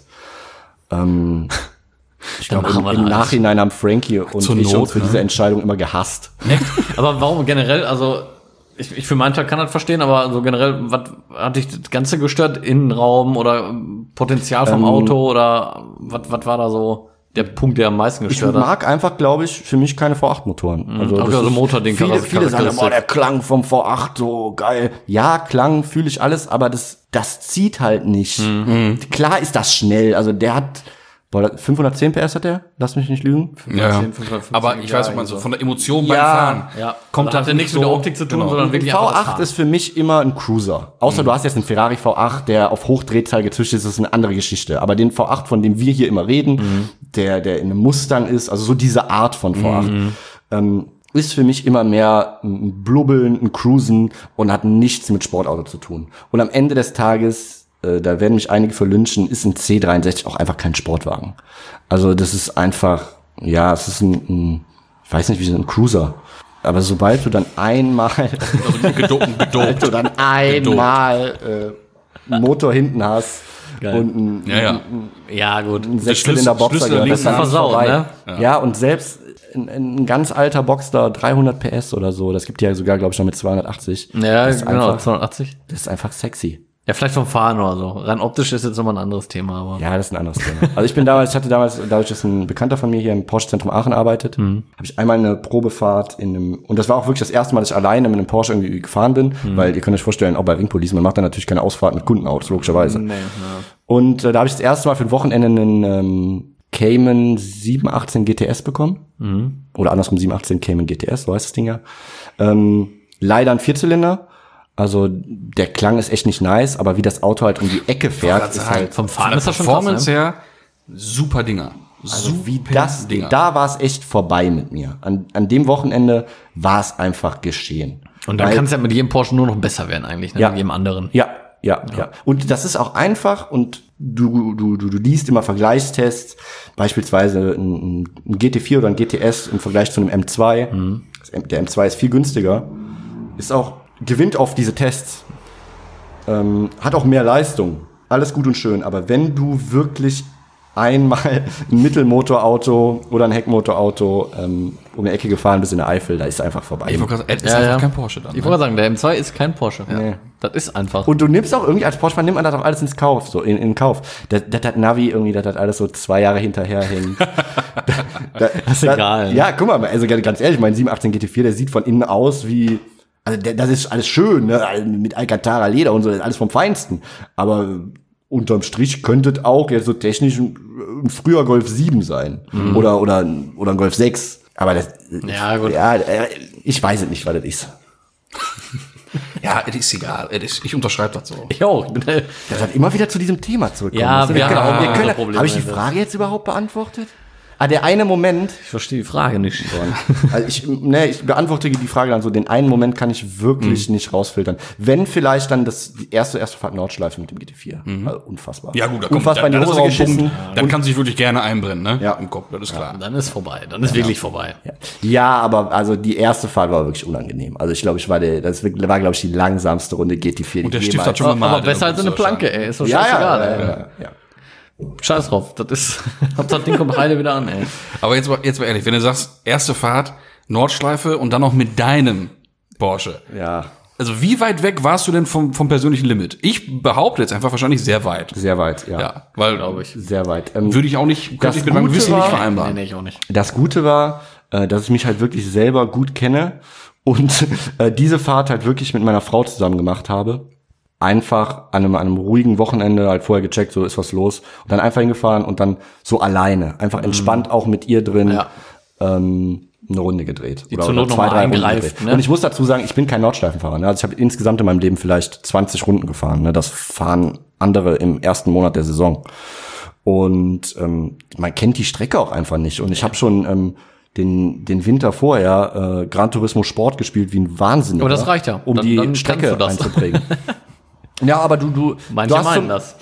Ich glaube, im Nachhinein haben Frankie und ich uns für diese Entscheidung immer gehasst. Aber warum generell, also ich für meinen Teil kann das verstehen, aber so generell, was hat dich das Ganze gestört? Innenraum oder Potenzial vom Auto oder was war da so der Punkt, der am meisten gestört hat? Ich mag einfach, glaube ich, für mich keine V8-Motoren. Also das so Motording. Viele sagen immer, der Klang vom V8, so geil. Ja, Klang fühle ich alles, aber das zieht halt nicht. Klar ist das schnell, also der hat 510 PS hat der? Lass mich nicht lügen. 510, 550, aber ich weiß, was man so von der Emotion beim Fahren kommt also hat nichts mit der Optik zu tun, sondern wirklich V8 ist für mich immer ein Cruiser. Außer du hast jetzt einen Ferrari V8, der auf Hochdrehzahl gezüchtet ist, ist eine andere Geschichte. Aber den V8, von dem wir hier immer reden, der in einem Mustang ist, also so diese Art von V8, ist für mich immer mehr ein Blubbeln, ein Cruisen und hat nichts mit Sportauto zu tun. Und am Ende des Tages, da werden mich einige verlynchen, ist ein C63 auch einfach kein Sportwagen. Also das ist einfach, es ist ein ich weiß nicht, wie so ein Cruiser. Aber sobald du dann einmal gedopt dann einmal Motor hinten hast und ein 6-Zylinder-Boxer, das ist versaut, ne? Ja, und selbst ein ganz alter Boxster, 300 PS oder so, das gibt ja sogar, glaube ich, noch mit 280. Ja, genau, 280. Das ist einfach sexy. Ja, vielleicht vom Fahren oder so. Rein optisch ist jetzt nochmal ein anderes Thema, aber. Ja, das ist ein anderes Thema. Also ich hatte damals, dadurch, dass ein Bekannter von mir hier im Porsche-Zentrum Aachen arbeitet, habe ich einmal eine Probefahrt und das war auch wirklich das erste Mal, dass ich alleine mit einem Porsche irgendwie gefahren bin, weil ihr könnt euch vorstellen, auch bei Ringpolice, man macht dann natürlich keine Ausfahrt mit Kundenautos, logischerweise. Nee, Und da habe ich das erste Mal für ein Wochenende einen Cayman 718 GTS bekommen. Oder andersrum 718 Cayman GTS, so heißt das Ding ja. Leider ein 4-Zylinder. Also der Klang ist echt nicht nice, aber wie das Auto halt um die Ecke fährt, ist halt vom Fahren ist das schon Performance her super Dinger. Also wie das Dinger. Da war es echt vorbei mit mir. An dem Wochenende war es einfach geschehen. Und dann kann es ja mit jedem Porsche nur noch besser werden eigentlich, ne? Mit jedem anderen. Ja. Und das ist auch einfach und du liest immer Vergleichstests, beispielsweise ein GT4 oder ein GTS im Vergleich zu einem M2. Der M2 ist viel günstiger, gewinnt auf diese Tests, hat auch mehr Leistung, alles gut und schön, aber wenn du wirklich einmal ein Mittelmotorauto oder ein Heckmotorauto um die Ecke gefahren bist in der Eifel, da ist es einfach vorbei. Ich wollte sagen, ist einfach kein Porsche dann. Ich wollte sagen, der M2 ist kein Porsche. Nee. Das ist einfach. Und du nimmst auch irgendwie, als Porsche-Mann nimmt man das auch alles ins Kauf, so in Kauf. Das hat Navi irgendwie, das hat alles so 2 Jahre hinterherhängen. Das ist egal. Ja, guck mal, also ganz ehrlich, mein 718 GT4, der sieht von innen aus wie, also das ist alles schön, ne? Mit Alcantara Leder und so, alles vom Feinsten. Aber unterm Strich könnte es auch jetzt so technisch ein früher Golf 7 sein. Oder ein Golf 6. Aber das, Ja, gut. ja, ich weiß es nicht, was das ist. Ja, es ist egal. Ich unterschreibe das so. Ich auch. Das hat immer wieder zu diesem Thema zurückkommen. Ja, wir haben auch können, Probleme habe ich die mit. Frage jetzt überhaupt beantwortet? Der eine Moment, Ich verstehe die Frage nicht. also ich beantworte die Frage dann so, den einen Moment kann ich wirklich nicht rausfiltern. Wenn vielleicht dann die erste Fahrt Nordschleife mit dem GT4. Also unfassbar. Ja gut, da kommt unfassbar in die dann ist Hose auch ein geschissen. Punkt, dann kann sich wirklich gerne einbrennen, ne? Ja. Im Kopf, das ist klar. Dann ist vorbei. Dann ist wirklich vorbei. Ja, aber also die erste Fahrt war wirklich unangenehm. Also ich glaube, das war glaube ich die langsamste Runde GT4. Und der Stift hat schon Aber gemalt. besser als eine Planke, ey. Ist doch ja, scheißegal, ey. ja. Scheiß drauf. Das ist, Hauptsache Ding kommt heile wieder an, ey. Aber jetzt mal ehrlich, wenn du sagst, erste Fahrt, Nordschleife und dann noch mit deinem Porsche. Ja, Also wie weit weg warst du denn vom persönlichen Limit? Ich behaupte jetzt einfach wahrscheinlich sehr weit. sehr weit, ja. Ja, weil Glaube ich. Sehr weit. würde ich auch nicht, Das könnte ich mit meinem Gute Gewissen war- nicht vereinbaren. Nee, ich auch nicht. Das Gute war, dass ich mich halt wirklich selber gut kenne und diese Fahrt halt wirklich mit meiner Frau zusammen gemacht habe. Einfach an einem ruhigen Wochenende halt vorher gecheckt, so ist was los. Und dann einfach hingefahren und dann so alleine, einfach entspannt auch mit ihr drin Ja. eine Runde gedreht. zur Not noch mal eingreift, ne? Und ich muss dazu sagen, ich bin kein Nordschleifenfahrer. Ne? Also ich habe insgesamt in meinem Leben vielleicht 20 Runden gefahren. Ne? Das fahren andere im ersten Monat der Saison. Und man kennt die Strecke auch einfach nicht. Und ich habe schon den Winter vorher Gran Turismo Sport gespielt wie ein Wahnsinniger. Aber das reicht ja. Um Dann die kannst Strecke du das. einzuprägen. Ja, aber du Manche hast meinen so, das.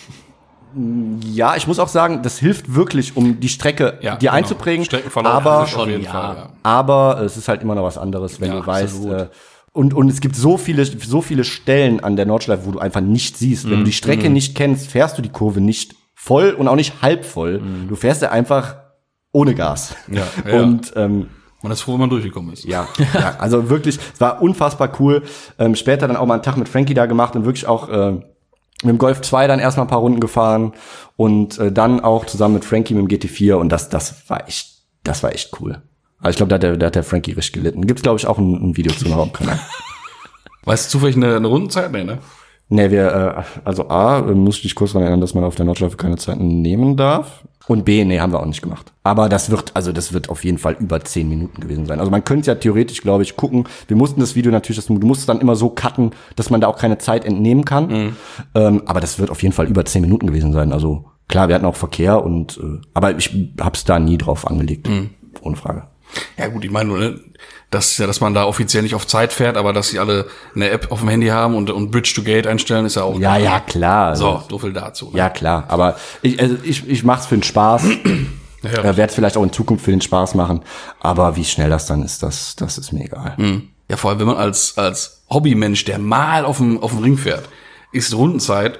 ja, ich muss auch sagen, das hilft wirklich, um die Strecke Ja, dir genau. einzuprägen. Streckenverlauf Aber, ist auf jeden ja. Fall, ja. aber es ist halt immer noch was anderes, wenn Ja, du weißt. absolut. Und es gibt so viele Stellen an der Nordschleife, wo du einfach nicht siehst. Wenn du die Strecke nicht kennst, fährst du die Kurve nicht voll und auch nicht halb voll. Du fährst ja einfach ohne Gas. Ja, ja. Und Man ist froh, wenn man durchgekommen ist. ja, also wirklich, es war unfassbar cool. Später dann auch mal einen Tag mit Frankie da gemacht und wirklich auch mit dem Golf 2 dann erstmal ein paar Runden gefahren und dann auch zusammen mit Frankie mit dem GT4 und das war echt cool. Also ich glaube, da hat der Frankie richtig gelitten. Gibt's, glaube ich, auch ein Video zu noch Kanal. Weißt du zufällig eine Rundenzeit? Nee, ne? Nee, also A, muss ich dich kurz daran erinnern, dass man auf der Nordschleife keine Zeiten nehmen darf. Und B, nee, haben wir auch nicht gemacht. Aber das wird auf jeden Fall über 10 Minuten gewesen sein. Also man könnte ja theoretisch, glaube ich, gucken. Wir mussten das Video natürlich, du musst es dann immer so cutten, dass man da auch keine Zeit entnehmen kann. Aber das wird auf jeden Fall über 10 Minuten gewesen sein. Also klar, wir hatten auch Verkehr aber ich hab's da nie drauf angelegt. Ohne Frage. Ja gut, ich meine nur, ne, dass man da offiziell nicht auf Zeit fährt, aber dass sie alle eine App auf dem Handy haben und Bridge to Gate einstellen, ist ja auch Ja, ja, klar. so viel dazu. Ne? Ja, klar. Aber ich mach's für den Spaß. Ja. Werde es vielleicht auch in Zukunft für den Spaß machen. Aber wie schnell das dann ist, das ist mir egal. Ja, vor allem, wenn man als Hobbymensch, der mal auf dem Ring fährt, ist Rundenzeit,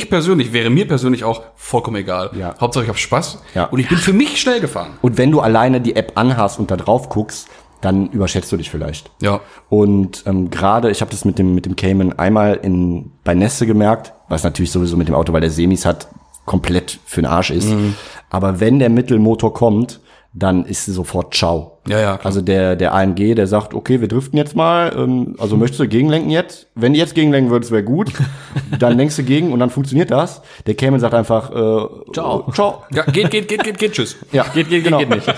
wäre mir persönlich auch vollkommen egal. Ja. Hauptsache ich habe Spaß. Ja. Und ich bin für mich schnell gefahren. Und wenn du alleine die App anhast und da drauf guckst, dann überschätzt du dich vielleicht. Ja. Und gerade, ich habe das mit dem Cayman einmal bei Nässe gemerkt, was natürlich sowieso mit dem Auto, weil der Semis hat, komplett für den Arsch ist. Aber wenn der Mittelmotor kommt, dann ist sie sofort ciao. Ja, ja, klar. Also der AMG, der sagt, okay, wir driften jetzt mal, also möchtest du gegenlenken jetzt? Wenn du jetzt gegenlenken würdest, wäre gut. Dann lenkst du gegen und dann funktioniert das. Der Cayman sagt einfach, Ciao. Ciao. Ja, geht, tschüss. Ja, Geht nicht.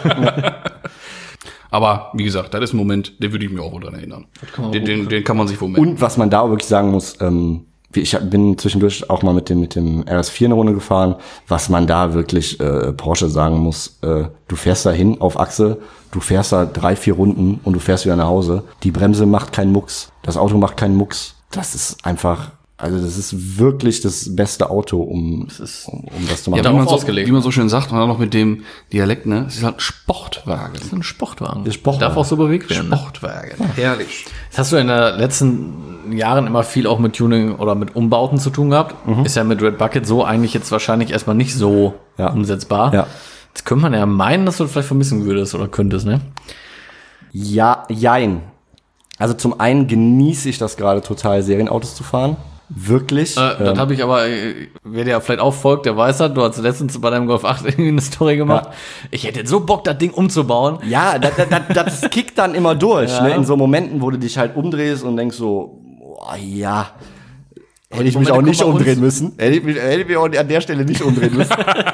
Aber wie gesagt, das ist ein Moment, den würde ich mir auch dran erinnern. Den kann man sich wohl merken. Und was man da auch wirklich sagen muss, ich bin zwischendurch auch mal mit dem RS4 eine Runde gefahren, was man da wirklich Porsche sagen muss, du fährst da hin auf Achse, du fährst da 3-4 Runden und du fährst wieder nach Hause. Die Bremse macht keinen Mucks, das Auto macht keinen Mucks. Das ist einfach, also das ist wirklich das beste Auto, um das zu machen. darauf wie ausgelegt. wie man so schön sagt, und dann noch mit dem Dialekt, ne? Es ist halt ein Sportwagen. Das ist ein Sportwagen. Das Sportwagen. Darf auch so bewegt werden. Ne? Sportwagen. Herrlich. Das hast du in den letzten Jahren immer viel auch mit Tuning oder mit Umbauten zu tun gehabt. Ist ja mit Red Bucket so eigentlich jetzt wahrscheinlich erstmal nicht so umsetzbar. Ja. Jetzt könnte man ja meinen, dass du das vielleicht vermissen würdest oder könntest, ne? Ja, jein. Also zum einen genieße ich das gerade total, Serienautos zu fahren. Wirklich. Das habe ich aber, wer dir ja vielleicht auch folgt, der weiß das, du hast letztens bei deinem Golf 8 irgendwie eine Story gemacht. Ja. Ich hätte jetzt so Bock, das Ding umzubauen. Ja, das kickt dann immer durch, Ja. ne? In so Momenten, wo du dich halt umdrehst und denkst so, boah, ja, Hätte ich mich auch nicht umdrehen müssen. Hätte ich mich auch an der Stelle nicht umdrehen müssen.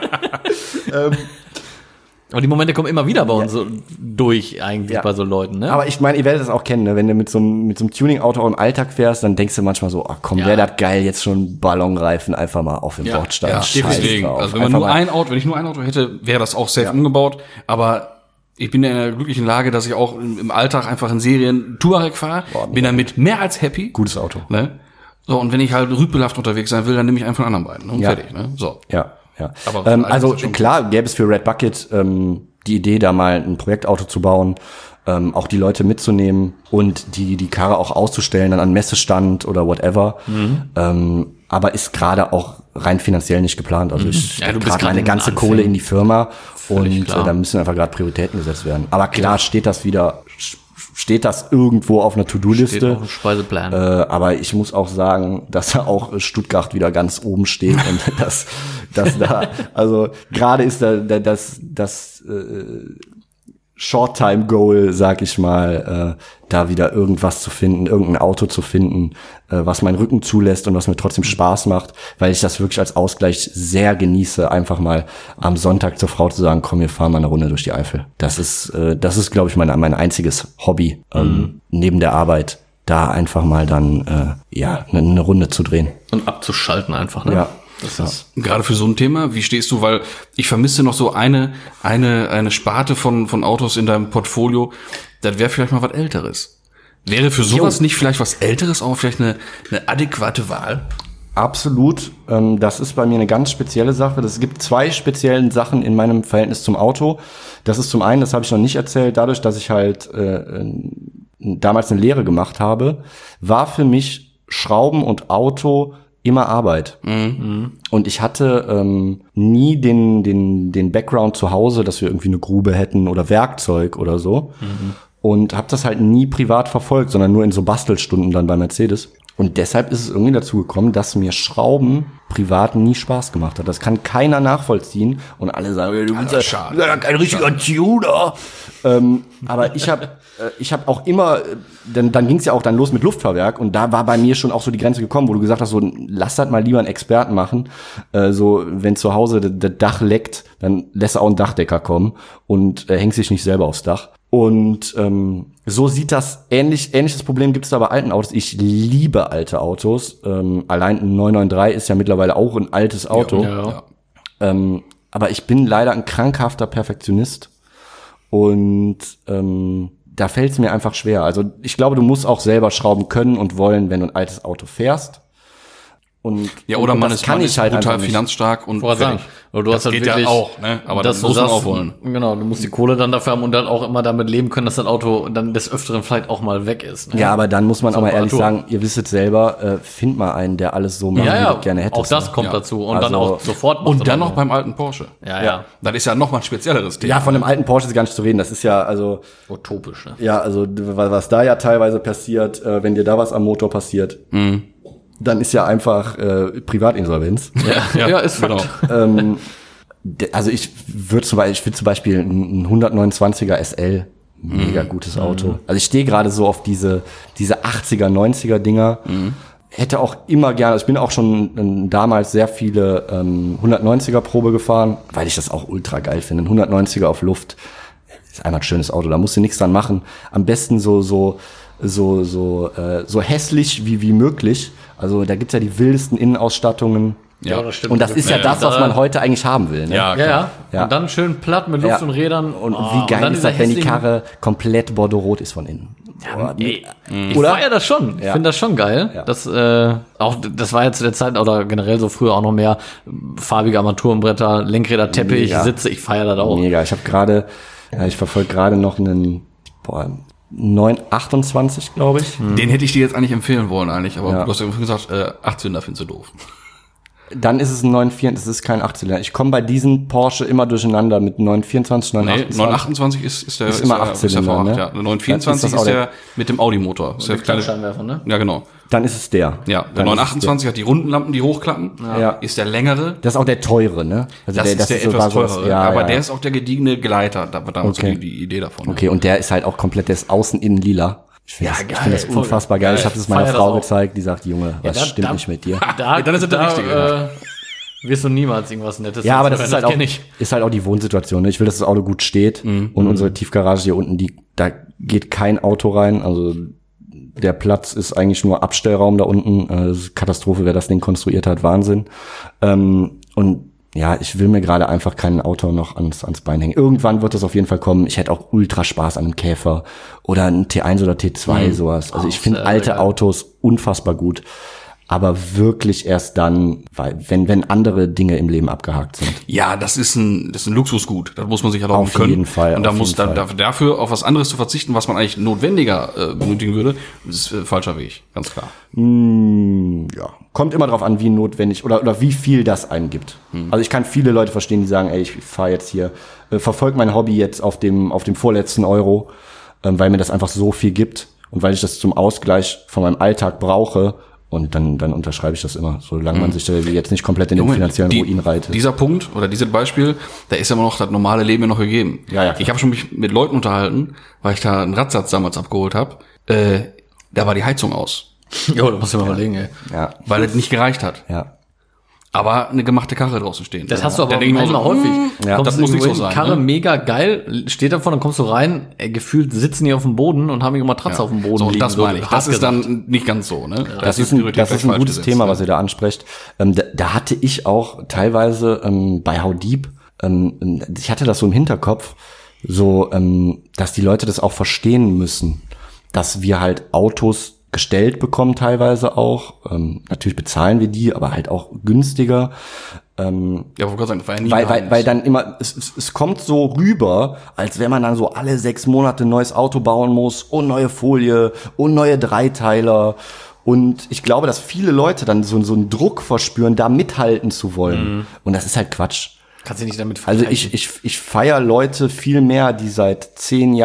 Aber die Momente kommen immer wieder bei uns so durch, eigentlich bei so Leuten, ne? Aber ich meine, ihr werdet das auch kennen, ne? Wenn du mit so einem Tuning-Auto im Alltag fährst, dann denkst du manchmal so, ach komm, wäre das geil, jetzt schon Ballonreifen einfach mal auf den Bordstein. Ja, deswegen. Also wenn ich nur ein Auto hätte, wäre das auch safe umgebaut. Aber ich bin in der glücklichen Lage, dass ich auch im Alltag einfach in Serien Touareg fahre. Bin damit mehr als happy. Gutes Auto. Ne? So, und wenn ich halt rüpelhaft unterwegs sein will, dann nehme ich einen von den anderen beiden. Und fertig, ne? So. Ja. Aber also klar gäbe es für Red Bucket die Idee, da mal ein Projektauto zu bauen, auch die Leute mitzunehmen und die Karre auch auszustellen, dann an Messestand oder whatever. Aber ist gerade auch rein finanziell nicht geplant. Also ich stecke gerade meine ganze Kohle in die Firma und da müssen einfach gerade Prioritäten gesetzt werden. Aber klar steht das irgendwo auf einer To-Do-Liste. Steht auch im Speiseplan. Aber ich muss auch sagen, dass da auch Stuttgart wieder ganz oben steht und dass da, also gerade ist da das Short-Time-Goal, sag ich mal, da wieder irgendwas zu finden, irgendein Auto zu finden, was meinen Rücken zulässt und was mir trotzdem Spaß macht, weil ich das wirklich als Ausgleich sehr genieße, einfach mal am Sonntag zur Frau zu sagen, komm, wir fahren mal eine Runde durch die Eifel. Das ist, glaube ich, mein einziges Hobby, neben der Arbeit, da einfach mal dann, eine Runde zu drehen. Und abzuschalten einfach, ne? Ja. Das ist gerade für so ein Thema, wie stehst du, weil ich vermisse noch so eine Sparte von Autos in deinem Portfolio, das wäre vielleicht mal was Älteres. Wäre für sowas nicht vielleicht was Älteres auch vielleicht eine adäquate Wahl? Absolut. Das ist bei mir eine ganz spezielle Sache. Es gibt zwei speziellen Sachen in meinem Verhältnis zum Auto. Das ist zum einen, das habe ich noch nicht erzählt, dadurch, dass ich halt damals eine Lehre gemacht habe, war für mich Schrauben und Auto immer Arbeit. Und ich hatte nie den Background zu Hause, dass wir irgendwie eine Grube hätten oder Werkzeug oder so. Und habe das halt nie privat verfolgt, sondern nur in so Bastelstunden dann bei Mercedes. Und deshalb ist es irgendwie dazu gekommen, dass mir Schrauben privat nie Spaß gemacht hat. Das kann keiner nachvollziehen. Und alle sagen, du bist ja kein richtiger Tuner. Aber ich hab auch immer, dann ging es ja auch dann los mit Luftfahrwerk. Und da war bei mir schon auch so die Grenze gekommen, wo du gesagt hast, so lass das mal lieber einen Experten machen. So, wenn zu Hause das Dach leckt, dann lässt auch einen Dachdecker kommen und hängt sich nicht selber aufs Dach. Und so sieht das ähnliches Problem gibt es da bei alten Autos. Ich liebe alte Autos. Allein ein 993 ist ja mittlerweile auch ein altes Auto. Ja. Aber ich bin leider ein krankhafter Perfektionist. Und da fällt es mir einfach schwer. Also ich glaube, du musst auch selber schrauben können und wollen, wenn du ein altes Auto fährst. Und, oder man ist brutal finanzstark und sagen. Du hast das halt geht ja auch, ne? Aber das muss man auch wollen. Genau, du musst die Kohle dann dafür haben und dann auch immer damit leben können, dass das Auto dann des Öfteren vielleicht auch mal weg ist. Ne? Ja, aber dann muss man auch mal ehrlich sagen, ihr wisst es selber, find mal einen, der alles so macht, wie du gerne hättest. Auch das kommt dazu und dann auch sofort macht. Und dann noch beim alten Porsche. Ja. Das ist ja noch mal ein spezielleres Thema. Ja, von dem alten Porsche ist gar nicht zu reden. Das ist ja also utopisch. Ne? Ja, also was da ja teilweise passiert, wenn dir da was am Motor passiert. Dann ist ja einfach Privatinsolvenz. Ja, ist Fakt. Genau. Also ich würde zum Beispiel ein 129er SL, mega gutes Auto. Also ich stehe gerade so auf diese 80er, 90er Dinger. Hätte auch immer gerne, also ich bin auch schon damals sehr viele 190er Probe gefahren, weil ich das auch ultra geil finde. Ein 190er auf Luft ist einfach ein schönes Auto, da musst du nichts dran machen. Am besten so hässlich wie möglich. Also da gibt's ja die wildesten Innenausstattungen. Ja, das stimmt. Und das ist ja das, was man heute eigentlich haben will. Ne? Ja. Und dann schön platt mit Luft und Rädern. Und wie geil ist das, wenn die Karre komplett bordeaux-rot ist von innen? Ich feier das schon. Ich finde das schon geil. Ja. Das war ja zu der Zeit oder generell so früher auch noch mehr farbige Armaturenbretter, Lenkräder, Teppich, Sitze. Ich feier das auch. Mega. Ich verfolge gerade noch einen 928, glaube ich. Den hätte ich dir jetzt eigentlich empfehlen wollen eigentlich, aber du hast ja gesagt, 8-Zylinder findest du doof. Dann ist es ein 924, das ist kein 8-Zylinder. Ich komme bei diesen Porsche immer durcheinander mit 924, 928. 928 ist immer 8-Zylinder, ne? Ja. 924 ist der mit dem Audi-Motor. Ist der kleine Scheinwerfer, ne? Ja, genau. Dann ist es der. Ja, der 928 hat die runden Lampen, die hochklappen. Ja. Ist der längere. Das ist auch der teure, ne? Also das ist der etwas teurere. Aber der ist auch der gediegene Gleiter. Da war damals die Idee davon. Okay, und der ist halt auch komplett, der ist außen innen lila. Ich finde das unfassbar geil. Ich habe es meiner Frau gezeigt, die sagt, Junge, was stimmt nicht mit dir? Dann ist es der Richtige. Wirst du niemals irgendwas Nettes. Ja, aber das ist halt auch die Wohnsituation. Ne? Ich will, dass das Auto gut steht. Und unsere Tiefgarage hier unten, da geht kein Auto rein. Also der Platz ist eigentlich nur Abstellraum da unten. Das ist Katastrophe, wer das Ding konstruiert hat. Wahnsinn. Und ja, ich will mir gerade einfach kein Auto noch ans Bein hängen. Irgendwann wird das auf jeden Fall kommen. Ich hätte auch ultra Spaß an einem Käfer oder einem T1 oder T2, sowas. Also ich finde alte Autos unfassbar gut. Aber wirklich erst dann, wenn andere Dinge im Leben abgehakt sind. Ja, das ist ein Luxusgut. Das muss man sich erlauben können. Auf jeden Fall. Und dafür auf was anderes zu verzichten, was man eigentlich notwendiger benötigen würde, ist falscher Weg, ganz klar. Ja, kommt immer drauf an, wie notwendig oder wie viel das einem gibt. Also ich kann viele Leute verstehen, die sagen, ey, ich fahre jetzt hier, verfolge mein Hobby jetzt auf dem vorletzten Euro, weil mir das einfach so viel gibt und weil ich das zum Ausgleich von meinem Alltag brauche. Und dann unterschreibe ich das immer, solange man sich da jetzt nicht komplett in den finanziellen Ruin reitet. Dieser Punkt oder dieses Beispiel, da ist immer noch das normale Leben noch gegeben. Ja, ich habe schon mich mit Leuten unterhalten, weil ich da einen Radsatz damals abgeholt habe. Da war die Heizung aus. Jo, da musst du mal überlegen, ey. Ja. Weil es nicht gereicht hat. Ja. Aber eine gemachte Karre draußen stehen. Das hast du aber manchmal häufig. Ja, das muss nicht so sein. Karre mega geil, steht davon, dann kommst du rein, gefühlt sitzen die auf dem Boden und haben ihre Matratze auf dem Boden so, liegen. das meine ich. Das ist dann nicht ganz so, ne? Ja. Das ist ein gutes Thema, was ihr da ansprecht. Da hatte ich auch teilweise bei How Deep, ich hatte das so im Hinterkopf, so, dass die Leute das auch verstehen müssen, dass wir halt Autos gestellt bekommen teilweise auch. Natürlich bezahlen wir die, aber halt auch günstiger. Ja, wollte gerade sagen, das war ja nie weil dann immer, es kommt so rüber, als wenn man dann so alle 6 Monate ein neues Auto bauen muss und neue Folie und neue Dreiteiler. Und ich glaube, dass viele Leute dann so einen Druck verspüren, da mithalten zu wollen. Und das ist halt Quatsch. Kannst du nicht damit vergleichen. Also ich feiere Leute viel mehr, die seit 10,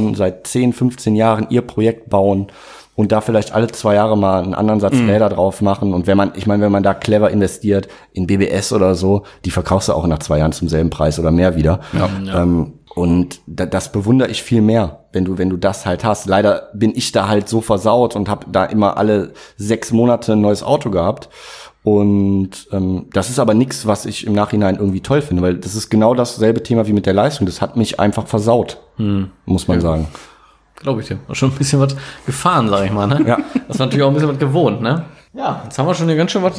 15 Jahren ihr Projekt bauen und da vielleicht alle 2 Jahre mal einen anderen Satz Räder drauf machen. Und wenn man da clever investiert in BBS oder so, die verkaufst du auch nach 2 Jahren zum selben Preis oder mehr wieder. Ja. Und das bewundere ich viel mehr, wenn du das halt hast. Leider bin ich da halt so versaut und habe da immer alle 6 Monate ein neues Auto gehabt. Und das ist aber nichts, was ich im Nachhinein irgendwie toll finde, weil das ist genau dasselbe Thema wie mit der Leistung. Das hat mich einfach versaut, muss man sagen. Glaube ich dir. Schon ein bisschen was gefahren, sag ich mal, ne? Ja. Das war natürlich auch ein bisschen was gewohnt, ne? Ja, jetzt haben wir schon hier ganz schön was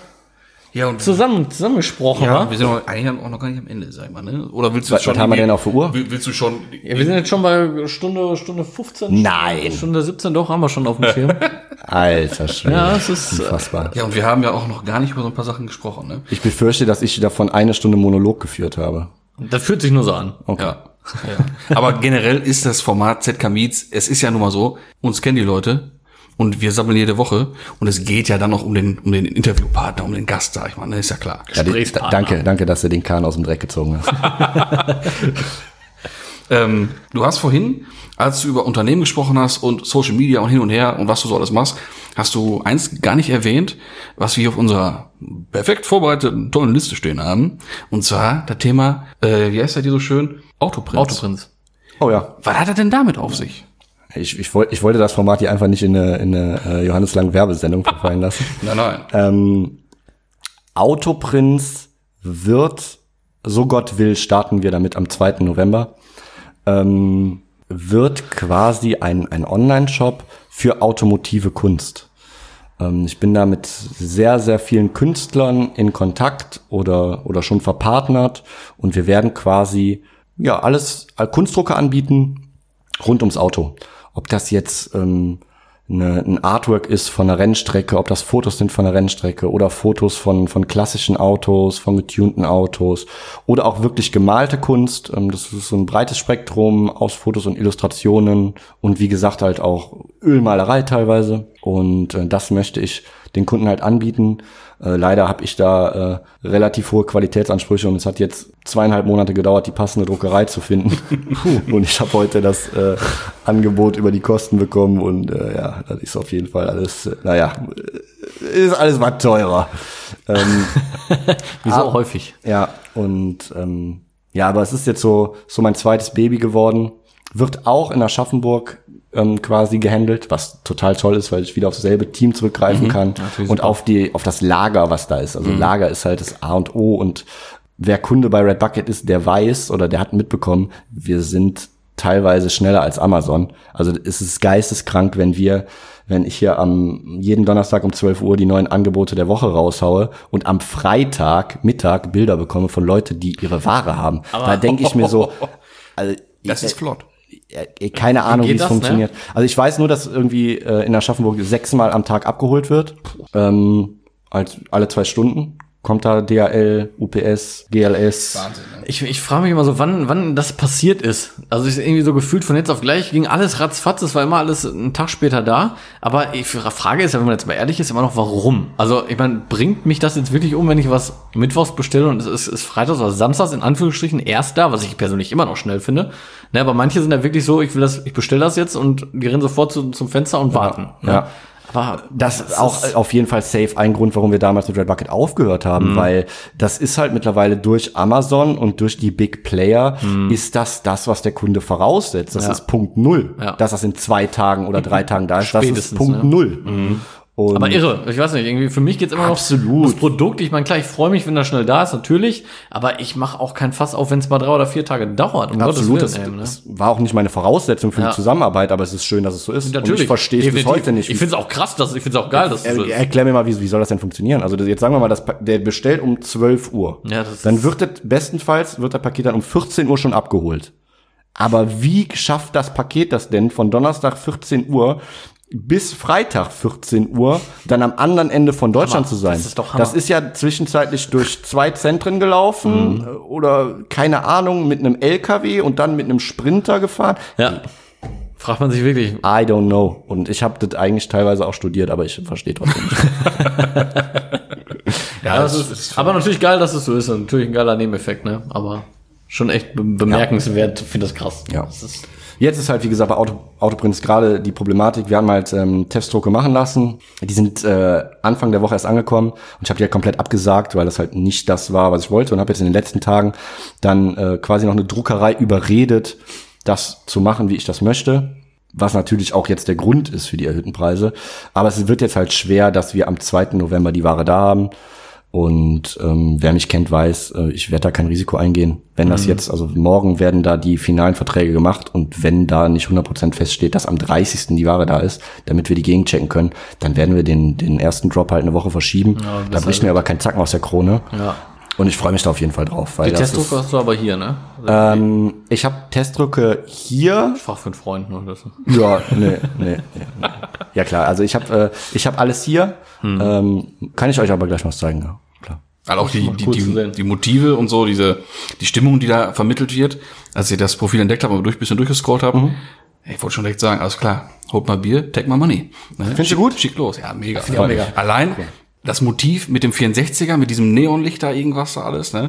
zusammengesprochen, ja, wa? wir sind eigentlich auch noch gar nicht am Ende, sag ich mal, ne? Oder willst du Was haben wir denn auf der Uhr? Willst du schon? Ja, wir sind jetzt schon bei Stunde 15. Nein. Stunde 17, doch, haben wir schon auf dem Schirm. Alter Schwede. Ja, es ist unfassbar. Ja, und wir haben ja auch noch gar nicht über so ein paar Sachen gesprochen, ne? Ich befürchte, dass ich davon 1 Stunde Monolog geführt habe. Das fühlt sich nur so an. Okay. Ja. Aber generell ist das Format ZK Meets, es ist ja nun mal so, uns kennen die Leute und wir sammeln jede Woche und es geht ja dann noch um den Interviewpartner, um den Gast, sag ich mal, ne, ist ja klar. Ja, danke, dass du den Kahn aus dem Dreck gezogen hast. Du hast vorhin, als du über Unternehmen gesprochen hast und Social Media und hin und her und was du so alles machst, hast du eins gar nicht erwähnt, was wir auf unserer perfekt vorbereiteten, tollen Liste stehen haben. Und zwar das Thema, wie heißt das hier so schön? Autoprinz. Oh ja. Was hat er denn damit auf sich? Ich wollte das Format hier einfach nicht in eine Johannes Lang Werbesendung verfallen lassen. Nein. Autoprinz wird, so Gott will, starten wir damit am 2. November, wird quasi ein Online-Shop für automotive Kunst. Ich bin da mit sehr, sehr vielen Künstlern in Kontakt oder schon verpartnert und wir werden quasi alles Kunstdrucke anbieten rund ums Auto. Ob das jetzt ein Artwork ist von einer Rennstrecke, ob das Fotos sind von einer Rennstrecke oder Fotos von klassischen Autos, von getunten Autos oder auch wirklich gemalte Kunst. Das ist so ein breites Spektrum aus Fotos und Illustrationen und wie gesagt halt auch Ölmalerei teilweise. Und das möchte ich den Kunden halt anbieten. Leider habe ich da relativ hohe Qualitätsansprüche und es hat jetzt 2,5 Monate gedauert, die passende Druckerei zu finden. Und ich habe heute das Angebot über die Kosten bekommen und das ist auf jeden Fall alles, ist alles was teurer. Wie so häufig. Ja, und aber es ist jetzt so mein zweites Baby geworden. Wird auch in Aschaffenburg quasi gehandelt, was total toll ist, weil ich wieder auf dasselbe Team zurückgreifen kann und auf das Lager, was da ist. Also Lager ist halt das A und O, und wer Kunde bei Red Bucket ist, der weiß oder der hat mitbekommen, wir sind teilweise schneller als Amazon. Also es ist geisteskrank, wenn ich hier jeden Donnerstag um 12 Uhr die neuen Angebote der Woche raushaue und am Freitag Mittag Bilder bekomme von Leuten, die ihre Ware haben. Aber da denke ich mir so, also das ist flott. Keine Ahnung, wie es funktioniert. Ne? Also ich weiß nur, dass irgendwie in Aschaffenburg 6-mal am Tag abgeholt wird. Alle 2 Stunden kommt da DHL, UPS, GLS. Wahnsinn. Ne? Ich frage mich immer so, wann das passiert ist. Also ich irgendwie so gefühlt von jetzt auf gleich ging alles ratzfatz, es war immer alles einen Tag später da. Aber die Frage ist ja, wenn man jetzt mal ehrlich ist, immer noch, warum? Also ich meine, bringt mich das jetzt wirklich um, wenn ich was mittwochs bestelle und es ist freitags oder samstags in Anführungsstrichen erst da, was ich persönlich immer noch schnell finde. Ne, aber manche sind ja wirklich so, ich bestelle das jetzt und die rennen sofort zum Fenster und warten. Ja. Ne? Aber das ist auch auf jeden Fall safe ein Grund, warum wir damals mit Red Bucket aufgehört haben, weil das ist halt mittlerweile durch Amazon und durch die Big Player ist das, was der Kunde voraussetzt. Das ist Punkt 0. Ja. Dass das in 2 Tagen oder 3 Tagen da ist, das ist Punkt 0. Und aber irre, ich weiß nicht, irgendwie für mich geht's immer noch das Produkt. Ich meine, klar, ich freue mich, wenn das schnell da ist, natürlich, aber ich mache auch kein Fass auf, wenn es mal 3 oder 4 Tage dauert. Absolut, das war auch nicht meine Voraussetzung für die Zusammenarbeit, aber es ist schön, dass es so ist. Natürlich. Und ich verstehe es bis heute nicht. Ich finde es auch krass, ich finde es auch geil, dass es so ist. Erklär mir mal, wie soll das denn funktionieren? Also jetzt sagen wir mal, der bestellt um 12 Uhr. Ja, dann wird das Paket dann um 14 Uhr schon abgeholt. Aber wie schafft das Paket das denn von Donnerstag 14 Uhr bis Freitag 14 Uhr dann am anderen Ende von Deutschland zu sein? Das ist doch Hammer. Das ist ja zwischenzeitlich durch 2 Zentren gelaufen oder keine Ahnung, mit einem LKW und dann mit einem Sprinter gefahren. Ja. Fragt man sich wirklich. I don't know. Und ich habe das eigentlich teilweise auch studiert, aber ich verstehe trotzdem nicht. Ja, das ist aber natürlich geil, dass es so ist. Und natürlich ein geiler Nebeneffekt, ne? Aber schon echt bemerkenswert. Ich finde das krass. Ja. Jetzt ist halt, wie gesagt, bei Autoprints gerade die Problematik. Wir haben halt Testdrucke machen lassen. Die sind Anfang der Woche erst angekommen. Und ich habe die halt komplett abgesagt, weil das halt nicht das war, was ich wollte. Und habe jetzt in den letzten Tagen dann quasi noch eine Druckerei überredet, das zu machen, wie ich das möchte. Was natürlich auch jetzt der Grund ist für die erhöhten Preise. Aber es wird jetzt halt schwer, dass wir am 2. November die Ware da haben. Und wer mich kennt, weiß, ich werde da kein Risiko eingehen. Wenn das jetzt, also morgen werden da die finalen Verträge gemacht und wenn da nicht 100% feststeht, dass am 30. die Ware da ist, damit wir die gegenchecken können, dann werden wir den ersten Drop halt eine Woche verschieben. Ja, da bricht mir aber kein Zacken aus der Krone. Ja. Und ich freue mich da auf jeden Fall drauf. Weil die Testdrucke hast du aber hier, ne? Ich habe Testdrucke hier. Ich frage für einen Freund oder so. Ja, nee. Ja klar, also ich habe alles hier. Kann ich euch aber gleich mal zeigen, ja. Klar. Also auch die Motive und so, die Stimmung, die da vermittelt wird, als ihr das Profil entdeckt habt und ein bisschen durchgescrollt habt, ich wollte schon direkt sagen, alles klar, holt mal Bier, take my money. Ne? Findest du gut? Schick los, ja, mega. Mega. Allein das Motiv mit dem 64er, mit diesem Neonlicht da, irgendwas da alles, ne?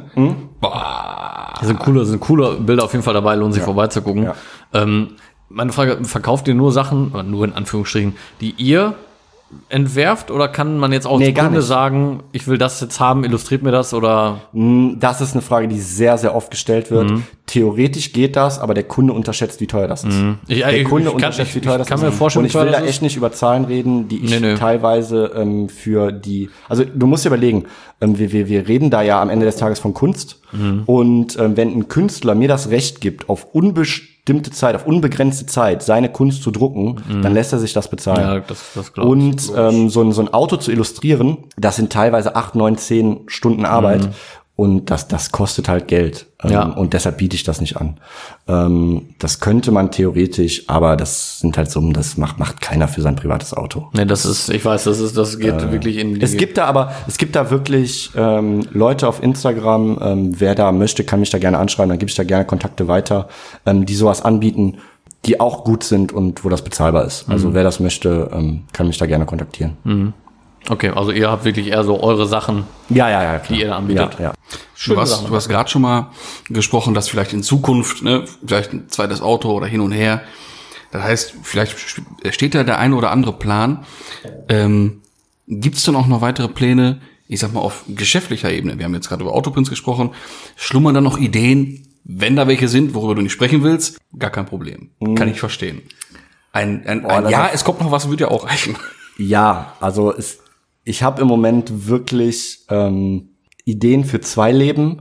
Boah. Das sind coole Bilder auf jeden Fall dabei, lohnt sich vorbeizugucken. Ja. Meine Frage, verkauft ihr nur Sachen, oder nur in Anführungsstrichen, die ihr entwerft, oder kann man jetzt auch als Kunde sagen, ich will das jetzt haben, illustriert mir das, oder? Das ist eine Frage, die sehr, sehr oft gestellt wird. Theoretisch geht das, aber der Kunde unterschätzt, wie teuer das ist. Der Kunde unterschätzt, wie teuer das ist. Kann mir vorstellen, und ich will da echt nicht über Zahlen reden, die ich teilweise für die, also du musst dir überlegen, wir reden da ja am Ende des Tages von Kunst. Und wenn ein Künstler mir das Recht gibt, auf unbestimmte Zeit, auf unbegrenzte Zeit seine Kunst zu drucken, dann lässt er sich das bezahlen. Ja, das glaube ich. Und so ein Auto zu illustrieren, das sind teilweise 8, 9, 10 Stunden Arbeit. Und das kostet halt Geld. Und deshalb biete ich das nicht an. Das könnte man theoretisch, aber das sind halt Summen, das macht keiner für sein privates Auto. Nee, ich weiß, das geht wirklich in die... Es gibt da wirklich Leute auf Instagram, wer da möchte, kann mich da gerne anschreiben, dann gebe ich da gerne Kontakte weiter, die sowas anbieten, die auch gut sind und wo das bezahlbar ist. Also wer das möchte, kann mich da gerne kontaktieren. Okay, also ihr habt wirklich eher so eure Sachen, klar. Die ihr anbietet. Ja. Du hast gerade schon mal gesprochen, dass vielleicht in Zukunft, vielleicht ein zweites Auto oder hin und her. Das heißt, vielleicht steht da der eine oder andere Plan. Gibt es dann auch noch weitere Pläne, ich sag mal auf geschäftlicher Ebene? Wir haben jetzt gerade über Autoprints gesprochen. Schlummern da noch Ideen, Wenn da welche sind, worüber du nicht sprechen willst, gar kein Problem. Kann ich verstehen. Es kommt noch was, würde ja auch reichen. Ja, also ich habe im Moment wirklich Ideen für 2 Leben.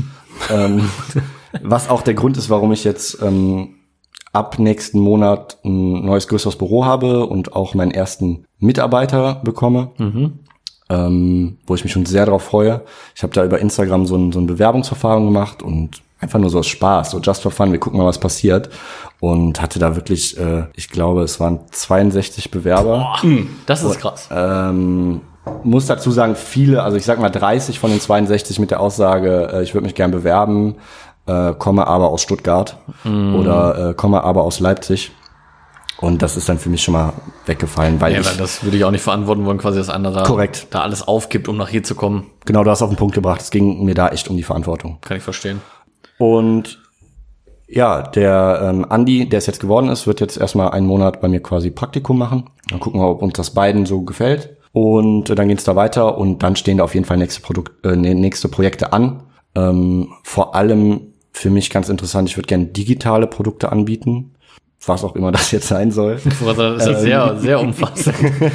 Was auch der Grund ist, warum ich jetzt ab nächsten Monat ein neues, größeres Büro habe und auch meinen ersten Mitarbeiter bekomme, wo ich mich schon sehr darauf freue. Ich habe da über Instagram so ein Bewerbungsverfahren gemacht und einfach nur so aus Spaß, so just for fun, wir gucken mal, was passiert. Und hatte da wirklich, ich glaube, es waren 62 Bewerber. Boah, das ist krass. Muss dazu sagen, viele, also ich sag mal 30 von den 62 mit der Aussage, ich würde mich gern bewerben, komme aber aus Stuttgart oder komme aber aus Leipzig. Und das ist dann für mich schon mal weggefallen, weil weil das würde ich auch nicht verantworten wollen, quasi, dass einer da alles aufgibt, um nach hier zu kommen. Genau, du hast auf den Punkt gebracht. Es ging mir da echt um die Verantwortung. Kann ich verstehen. Und ja, der Andi, der es jetzt geworden ist, wird jetzt erstmal einen Monat bei mir quasi Praktikum machen. Dann gucken wir, ob uns das beiden so gefällt. Und dann geht's da weiter und dann stehen da auf jeden Fall nächste Projekte an. Vor allem für mich ganz interessant, ich würde gerne digitale Produkte anbieten, was auch immer das jetzt sein soll. Das ist sehr, sehr umfassend.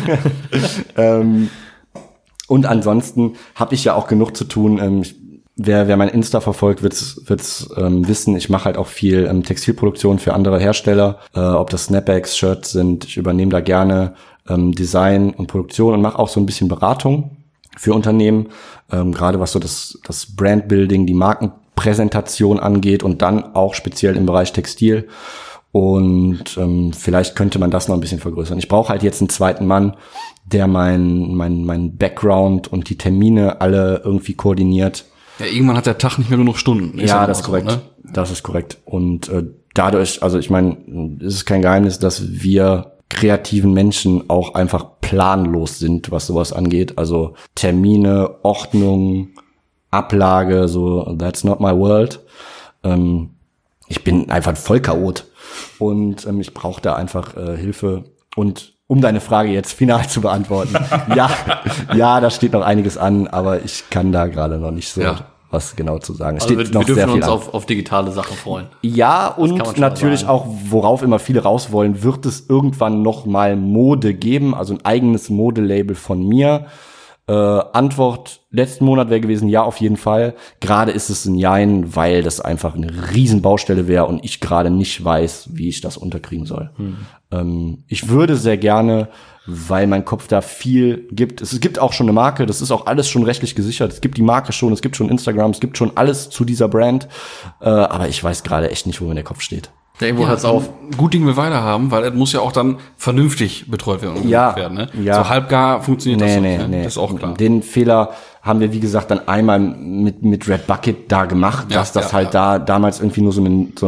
Und ansonsten habe ich ja auch genug zu tun. Wer mein Insta verfolgt, wird's wissen, ich mache halt auch viel Textilproduktion für andere Hersteller, ob das Snapbacks, Shirts sind. Ich übernehme da gerne Design und Produktion und mache auch so ein bisschen Beratung für Unternehmen, gerade was so das Brandbuilding, die Markenpräsentation angeht und dann auch speziell im Bereich Textil. Und vielleicht könnte man das noch ein bisschen vergrößern. Ich brauche halt jetzt einen zweiten Mann, der mein Background und die Termine alle irgendwie koordiniert. Ja, irgendwann hat der Tag nicht mehr genug Stunden. Ja, das ist korrekt. So, ne? Das ist korrekt. Und dadurch, also ich meine, es ist kein Geheimnis, dass wir kreativen Menschen auch einfach planlos sind, was sowas angeht. Also Termine, Ordnung, Ablage, so that's not my world. Ich bin einfach voll Chaot und ich brauche da einfach Hilfe. Und um deine Frage jetzt final zu beantworten, ja, da steht noch einiges an, aber ich kann da gerade noch nicht so was genau zu sagen. Es also steht wir noch dürfen sehr viel uns auf digitale Sachen freuen. Ja, und natürlich auch, worauf immer viele raus wollen, wird es irgendwann noch mal Mode geben, also ein eigenes Modelabel von mir. Antwort letzten Monat wäre gewesen, ja, auf jeden Fall. Gerade ist es ein Jein, weil das einfach eine Riesenbaustelle wäre und ich gerade nicht weiß, wie ich das unterkriegen soll. Ich würde sehr gerne, weil mein Kopf da viel gibt. Es gibt auch schon eine Marke, das ist auch alles schon rechtlich gesichert. Es gibt die Marke schon, es gibt schon Instagram, es gibt schon alles zu dieser Brand. Aber ich weiß gerade echt nicht, wo mir der Kopf steht. Ja, irgendwo hört's auf. Gut Ding wir weiter haben, weil es muss ja auch dann vernünftig betreut werden. Ne? So halbgar funktioniert das nicht. Nee. Das ist auch klar. Den Fehler haben wir, wie gesagt, dann einmal mit Red Bucket da gemacht, dass das da damals irgendwie nur so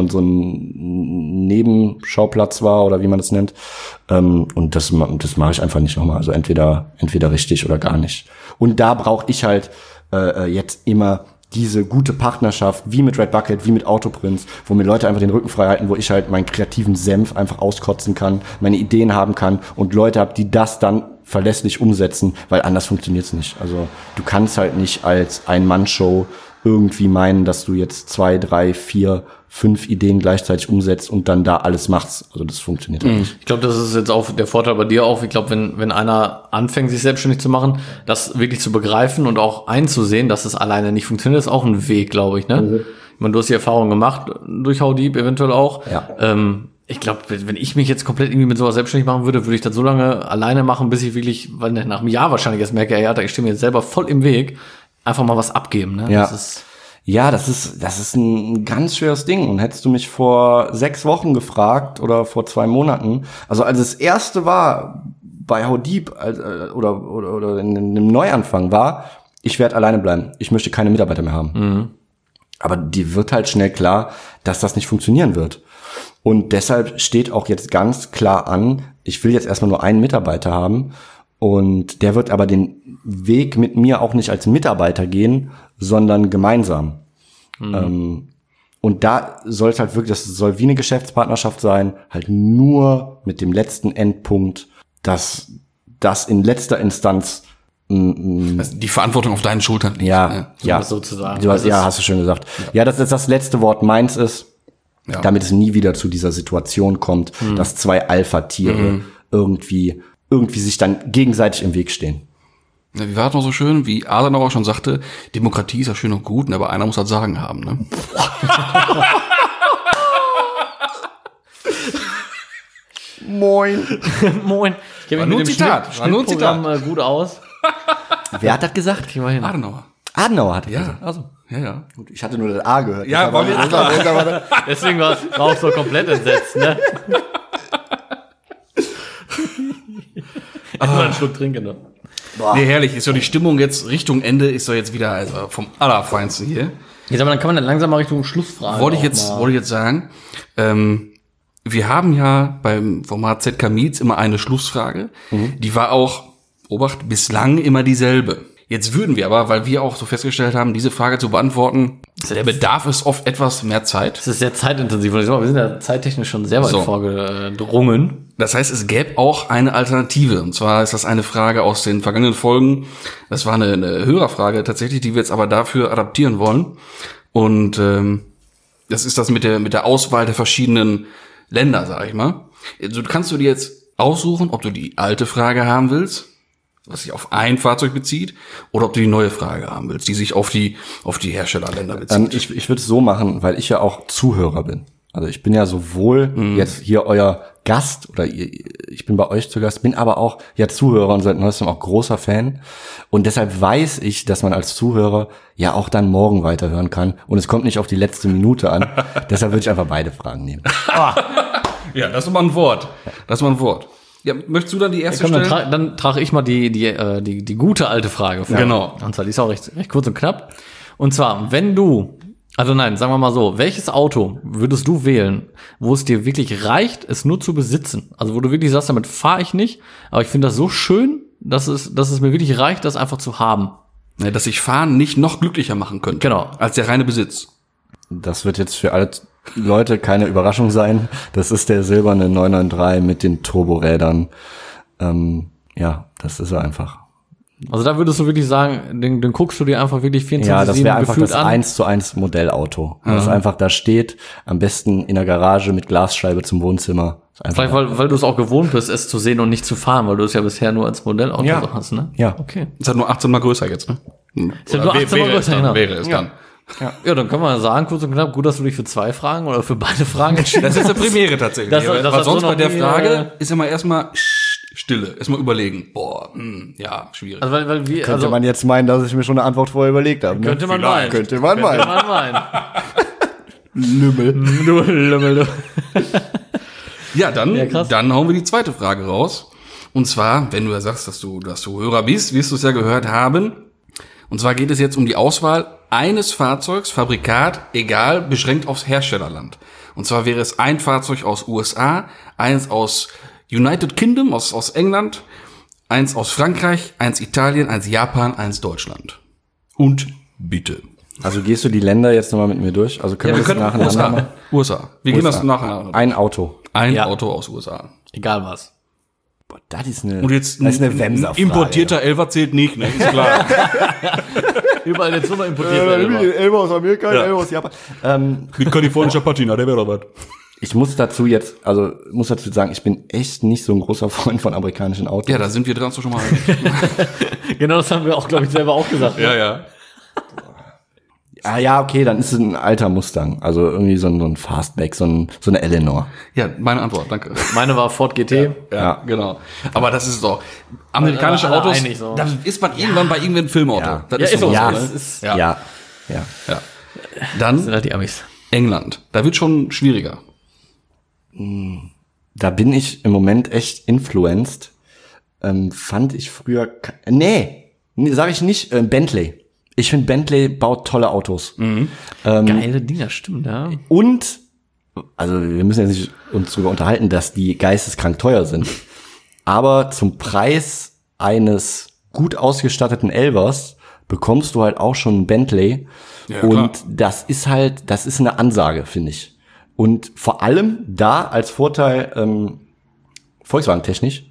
ein Nebenschauplatz war oder wie man das nennt. Und das mache ich einfach nicht nochmal. Also entweder richtig oder gar nicht. Und da brauche ich halt jetzt immer diese gute Partnerschaft, wie mit Red Bucket, wie mit Autoprints, wo mir Leute einfach den Rücken frei halten, wo ich halt meinen kreativen Senf einfach auskotzen kann, meine Ideen haben kann und Leute habe, die das dann verlässlich umsetzen, weil anders funktioniert's nicht. Also du kannst halt nicht als Ein-Mann-Show irgendwie meinen, dass du jetzt 2, 3, 4, 5 Ideen gleichzeitig umsetzt und dann da alles machst. Also das funktioniert halt nicht. Ich glaube, das ist jetzt auch der Vorteil bei dir auch. Ich glaube, wenn einer anfängt, sich selbstständig zu machen, das wirklich zu begreifen und auch einzusehen, dass es alleine nicht funktioniert, ist auch ein Weg, glaube ich. Ne? Ich meine, du hast die Erfahrung gemacht, durch Howdeep eventuell auch. Ja. Ich glaube, wenn ich mich jetzt komplett irgendwie mit sowas selbstständig machen würde, würde ich das so lange alleine machen, bis ich wirklich, weil nach einem Jahr wahrscheinlich erst merke, ja, ich stehe mir jetzt selber voll im Weg, einfach mal was abgeben. Ne? Ja. Das ist ein ganz schweres Ding. Und hättest du mich vor 6 Wochen gefragt oder vor 2 Monaten, also als das erste war bei Howdeep oder in einem Neuanfang war, ich werde alleine bleiben. Ich möchte keine Mitarbeiter mehr haben. Aber die wird halt schnell klar, dass das nicht funktionieren wird. Und deshalb steht auch jetzt ganz klar an, ich will jetzt erstmal nur einen Mitarbeiter haben. Und der wird aber den Weg mit mir auch nicht als Mitarbeiter gehen, sondern gemeinsam. Und da soll es halt wirklich, das soll wie eine Geschäftspartnerschaft sein, halt nur mit dem letzten Endpunkt, dass das in letzter Instanz Die Verantwortung auf deinen Schultern liegt. Ja. Sozusagen. Hast du schön gesagt. Ja, dass das letzte Wort meins ist, damit es nie wieder zu dieser Situation kommt, dass zwei Alpha-Tiere irgendwie sich dann gegenseitig im Weg stehen. Ja, wie war das noch so schön, wie Adenauer schon sagte, Demokratie ist ja schön und gut, aber einer muss halt Sagen haben, ne? Moin. Moin. Ich kenne mich mit dem Schnittprogramm gut aus. Wer hat das gesagt? Adenauer. Adenauer hat das gesagt. Also, ja. Gut, ich hatte nur das A gehört. Ja, Deswegen war auch so komplett entsetzt, ne? Mal einen Schluck trinken, ne? Nee, herrlich. Ist ja die Stimmung jetzt Richtung Ende, ist doch jetzt wieder also vom Allerfeinsten hier. Jetzt aber dann kann man dann langsam mal Richtung Schlussfrage. Wollte ich jetzt sagen, wir haben ja beim Format ZK Meets immer eine Schlussfrage. Die war auch, Obacht, bislang immer dieselbe. Jetzt würden wir aber, weil wir auch so festgestellt haben, diese Frage zu beantworten, der Bedarf ist oft etwas mehr Zeit. Das ist sehr zeitintensiv. Wir sind ja zeittechnisch schon sehr weit vorgedrungen. Das heißt, es gäbe auch eine Alternative. Und zwar ist das eine Frage aus den vergangenen Folgen. Das war eine Hörerfrage tatsächlich, die wir jetzt aber dafür adaptieren wollen. Und das ist das mit der Auswahl der verschiedenen Länder, sag ich mal. Also, kannst du dir jetzt aussuchen, ob du die alte Frage haben willst, was sich auf ein Fahrzeug bezieht, oder ob du die neue Frage haben willst, die sich auf die Herstellerländer bezieht. Ich würde es so machen, weil ich ja auch Zuhörer bin. Also ich bin ja sowohl jetzt hier euer Gast oder ich bin bei euch zu Gast, bin aber auch ja Zuhörer und seit neuestem auch großer Fan. Und deshalb weiß ich, dass man als Zuhörer ja auch dann morgen weiterhören kann. Und es kommt nicht auf die letzte Minute an. Deshalb würde ich einfach beide Fragen nehmen. Ja, das ist mal ein Wort. Ja, möchtest du dann die erste stellen? Dann trage ich mal die gute alte Frage vor. Genau. Und zwar, die ist auch recht kurz und knapp. Und zwar, sagen wir mal so, welches Auto würdest du wählen, wo es dir wirklich reicht, es nur zu besitzen? Also wo du wirklich sagst, damit fahre ich nicht, aber ich finde das so schön, dass es mir wirklich reicht, das einfach zu haben. Ja, dass ich Fahren nicht noch glücklicher machen könnte. Genau. Als der reine Besitz. Das wird jetzt für alle Leute keine Überraschung sein. Das ist der silberne 993 mit den Turborädern. Das ist er einfach. Also da würdest du wirklich sagen, den guckst du dir einfach wirklich 24/7 Ja, das wäre einfach das an. 1:1 Modellauto. Das einfach da steht, am besten in der Garage mit Glasscheibe zum Wohnzimmer. Vielleicht, weil du es auch gewohnt bist, es zu sehen und nicht zu fahren, weil du es ja bisher nur als Modellauto so hast, ne? Ja. Okay. Ist halt nur 18 mal größer jetzt, ne? Ist halt nur 18 mal größer, genau. Wäre es dann. Ja, dann können wir sagen, kurz und knapp, gut, dass du dich für 2 Fragen oder für beide Fragen entschieden hast. Das ist eine Premiere tatsächlich. Das sonst so bei der Frage ist immer erstmal Stille. Erstmal überlegen. Boah, schwierig. Also, weil wir, Könnte man jetzt meinen, dass ich mir schon eine Antwort vorher überlegt habe. Ne? Könnte man meinen. Könnte man meinen. Lümmel. Ja, dann hauen wir die zweite Frage raus. Und zwar, wenn du ja sagst, dass du Hörer bist, wirst du es ja gehört haben. Und zwar geht es jetzt um die Auswahl eines Fahrzeugs, Fabrikat, egal, beschränkt aufs Herstellerland. Und zwar wäre es ein Fahrzeug aus USA, eins aus United Kingdom, aus England, eins aus Frankreich, eins Italien, eins Japan, eins Deutschland. Und bitte. Also gehst du die Länder jetzt nochmal mit mir durch? Also können wir das nacheinander machen? USA. Wir gehen das nacheinander. Ein Auto. Ein Auto aus USA. Egal was. Boah, das ist eine ein importierter Elfer zählt nicht, ne? Ist klar. Überall jetzt nur noch importierter Elfer aus Amerika, Elfer aus Japan. Mit kalifornischer Patina, der wäre doch was. Ich muss dazu sagen, ich bin echt nicht so ein großer Freund von amerikanischen Autos. Ja, da sind wir dran schon mal. Genau, das haben wir auch, glaube ich, selber auch gesagt. Ja. Ah ja, okay, dann ist es ein alter Mustang. Also irgendwie so ein Fastback, so eine Eleanor. Ja, meine Antwort, danke. Meine war Ford GT. Ja, genau. Aber das ist doch, amerikanische Autos, so. da ist man irgendwann bei irgendeinem Filmauto. Ja. Das ist so. Ja. Ja. Dann Das sind halt die Amis. England. Da wird schon schwieriger. Da bin ich im Moment echt influenced. Fand ich früher, sag ich nicht, Bentley. Ich finde, Bentley baut tolle Autos. Geile Dinger, stimmt, ja. Und, also wir müssen jetzt nicht uns darüber unterhalten, dass die geisteskrank teuer sind. Aber zum Preis eines gut ausgestatteten Elvers bekommst du halt auch schon einen Bentley. Ja, und das ist eine Ansage, finde ich. Und vor allem da als Vorteil, Volkswagen-Technik.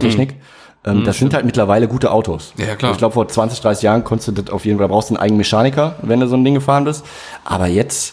Das sind halt mittlerweile gute Autos. Ja, klar. Ich glaube, vor 20, 30 Jahren konntest du das auf jeden Fall, brauchst du einen eigenen Mechaniker, wenn du so ein Ding gefahren bist. Aber jetzt,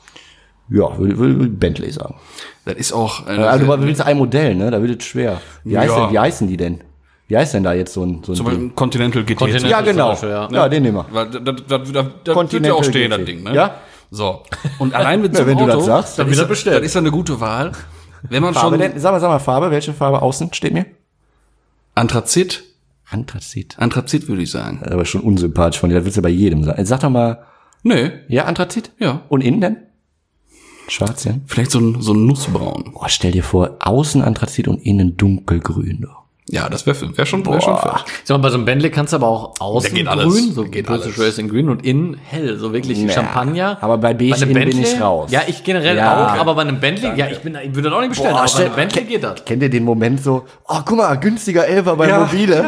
ja, will Bentley sagen. Das ist auch... Also du willst ein Modell, ne? Da wird es schwer. Wie heißen die denn? Wie heißt denn da jetzt so ein Zum Beispiel Continental GT. Ja, genau. Beispiel, Ja, den nehmen wir. Weil da wird ja auch stehen, das Ding, ne? Ja? So. Und allein mit so einem wenn Auto... du das sagst, dann wird das bestellt. Das ist ja eine gute Wahl. Wenn man Farbe schon... denn? Sag mal Farbe. Welche Farbe außen steht mir? Anthrazit. Anthrazit würde ich sagen. Aber schon unsympathisch von dir. Das willst du bei jedem sagen. Sag doch mal. Nee. Ja, Anthrazit? Ja. Und innen denn? Schwarz, ja? Vielleicht so ein Nussbraun. Boah, stell dir vor, außen Anthrazit und innen dunkelgrün. Doch. Ja, das wäre schon fett. Sag mal, bei so einem Bentley kannst du aber auch außen geht alles. grün, so Geht British alles. Racing grün und innen hell, so wirklich Champagner. Aber bei beige einem innen bin ich raus. Ja, ich generell Ja, auch, okay. aber bei einem Bentley, ich würde das auch nicht bestellen, aber bei einem Bentley geht das. Kennt ihr den Moment so, oh, guck mal, günstiger 11er bei Mobile.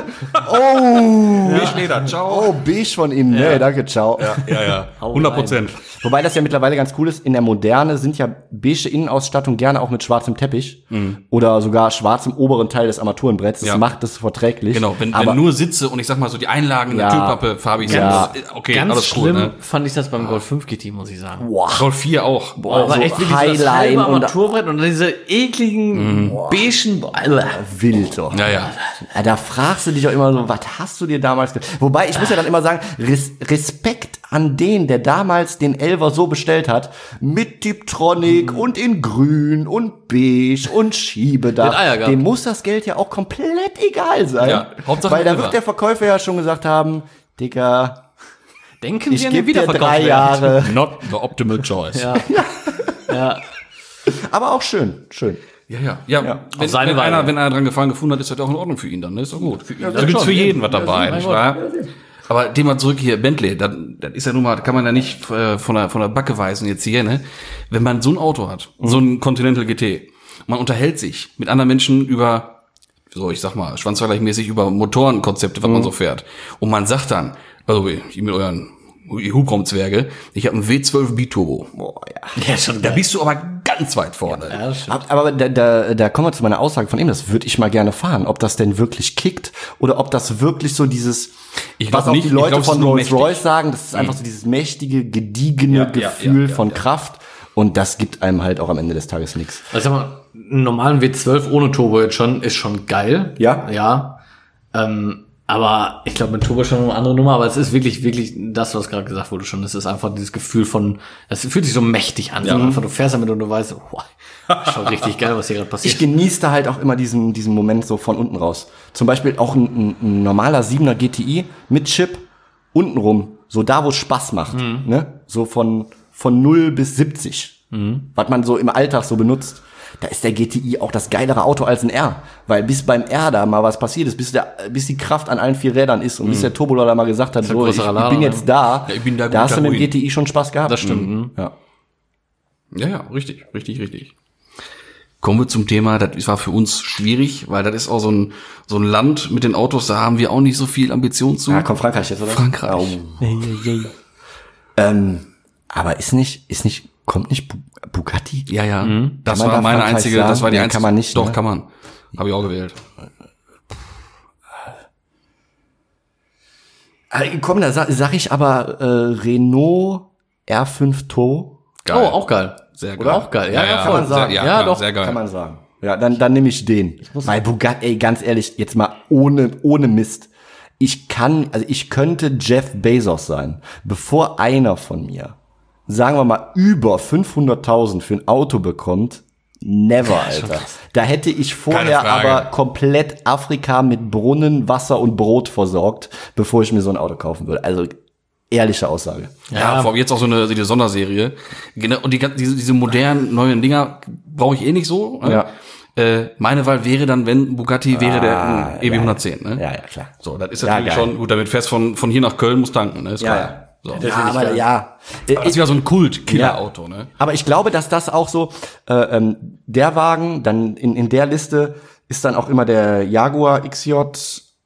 Oh, Beige-Leder, ciao. oh, beige von innen. Nee, danke, ciao. Ja. 100%. Wobei das ja mittlerweile ganz cool ist, in der Moderne sind ja beige Innenausstattung gerne auch mit schwarzem Teppich oder sogar schwarzem oberen Teil des Armaturenbretts. Das macht es verträglich. Genau, wenn nur Sitze und ich sag mal so die Einlagen in der Ja. Türpappe farbig sind, Ja. okay, Ganz alles schlimm cool, ne? fand ich das beim Golf 5 GT, muss ich sagen. Boah, Golf 4 auch. Aber so echt wirklich so das Highline halbe und- Armaturenbrett und diese ekligen beigen. wild doch. Ja. Ja, da fragst du dich auch immer so, was hast du dir damals Wobei, ich muss ja dann immer sagen, Respekt an den, der damals den 11er so bestellt hat, mit Tiptronic und in grün und beige und Schiebedach. Den Eier gehabt. Dem muss das Geld ja auch komplett egal sein. Ja, Hauptsache weil da 11er. wird der Verkäufer ja schon gesagt haben, Dicker, Denken ich Sie an den gebe dir Wiederverkauf. 3 Jahre. Not the optimal choice. Ja. Aber auch schön. Ja. Wenn seine Weise. einer dran Gefallen gefunden hat, ist das auch in Ordnung für ihn dann, ne? Ist doch gut. Da das gibt's schon. für jeden was Ja, dabei, mein nicht Gott. wahr? Aber Thema zurück hier, Bentley, das ist ja nun mal, kann man ja nicht von der Backe weisen jetzt hier, ne? Wenn man so ein Auto hat, so ein Continental GT, man unterhält sich mit anderen Menschen über, so ich sag mal, schwanzvergleichmäßig über Motorenkonzepte, was man so fährt. Und man sagt dann, also ich mit euren Hubraumzwerge, ich habe einen W12 Biturbo. Boah, ja. Ja, schon Da bist du aber ganz weit vorne. Ja, das stimmt. Aber da kommen wir zu meiner Aussage von eben, das würde ich mal gerne fahren. Ob das denn wirklich kickt oder ob das wirklich so dieses, Ich glaub was auch nicht. die Ich Leute glaub, es ist von nur Rolls-Royce mächtig. sagen, das ist einfach so dieses mächtige, gediegene Gefühl von Kraft. Und das gibt einem halt auch am Ende des Tages nichts. Also sag mal, einen normalen W12 ohne Turbo jetzt schon, ist schon geil. Ja? Ja. Aber ich glaube, mit Turbo schon eine andere Nummer, aber es ist wirklich das, was gerade gesagt wurde schon. Es ist einfach dieses Gefühl von, das fühlt sich so mächtig an. So einfach, du fährst damit und du weißt, wow, ist schon richtig geil, was hier gerade passiert. Ich genieße da halt auch immer diesen Moment so von unten raus. Zum Beispiel auch ein normaler 7er GTI mit Chip untenrum, so da, wo es Spaß macht, ne? So von 0 bis 70, was man so im Alltag so benutzt. Da ist der GTI auch das geilere Auto als ein R. Weil bis beim R da mal was passiert ist, bis die Kraft an allen 4 Rädern ist und bis der Turbolader mal gesagt hat, so, ich bin jetzt da, Ja, ich bin da da hast du mit dem ruhig. GTI schon Spaß gehabt. Das stimmt. Ja. Ja, richtig. Kommen wir zum Thema, das war für uns schwierig, weil das ist auch so ein Land mit den Autos, da haben wir auch nicht so viel Ambition zu. Ja, kommt Frankreich jetzt, oder? Frankreich. Oh. Aber kommt nicht Bugatti? Ja. Das Kann man war da meine Frankreich einzige, sagen? das war die Nee, einzige. kann man nicht, Doch, ne? kann man. Habe ich auch gewählt. Komm, da sag ich aber Renault R5 Turbo. Geil. Oh, auch geil. Sehr Oder auch geil. Ja, kann man sagen. Sehr, Ja, klar, doch. sehr geil. Kann man sagen. Ja, dann nehme ich den. Weil Bugatti, ey, ganz ehrlich, jetzt mal ohne Mist. Ich könnte Jeff Bezos sein, bevor einer von mir, sagen wir mal, über 500.000 für ein Auto bekommt. Never, Alter. Da hätte ich vorher Keine Frage. aber komplett Afrika mit Brunnen, Wasser und Brot versorgt, bevor ich mir so ein Auto kaufen würde. Also, ehrliche Aussage. Ja, vor allem jetzt auch so eine Sonderserie. Genau, und diese modernen, neuen Dinger brauche ich eh nicht so. Ne? Ja. Meine Wahl wäre dann, wenn Bugatti wäre der EB110. Ne? Ja, klar. So, das ist Ja, natürlich geil. schon, gut, damit fährst von hier nach Köln, musst tanken, ne? Ist Ja, klar. So. Ja, aber ja. Das ist ja so ein Kult-Killer-Auto, ne? Aber ich glaube, dass das auch so, der Wagen, dann in der Liste ist dann auch immer der Jaguar XJ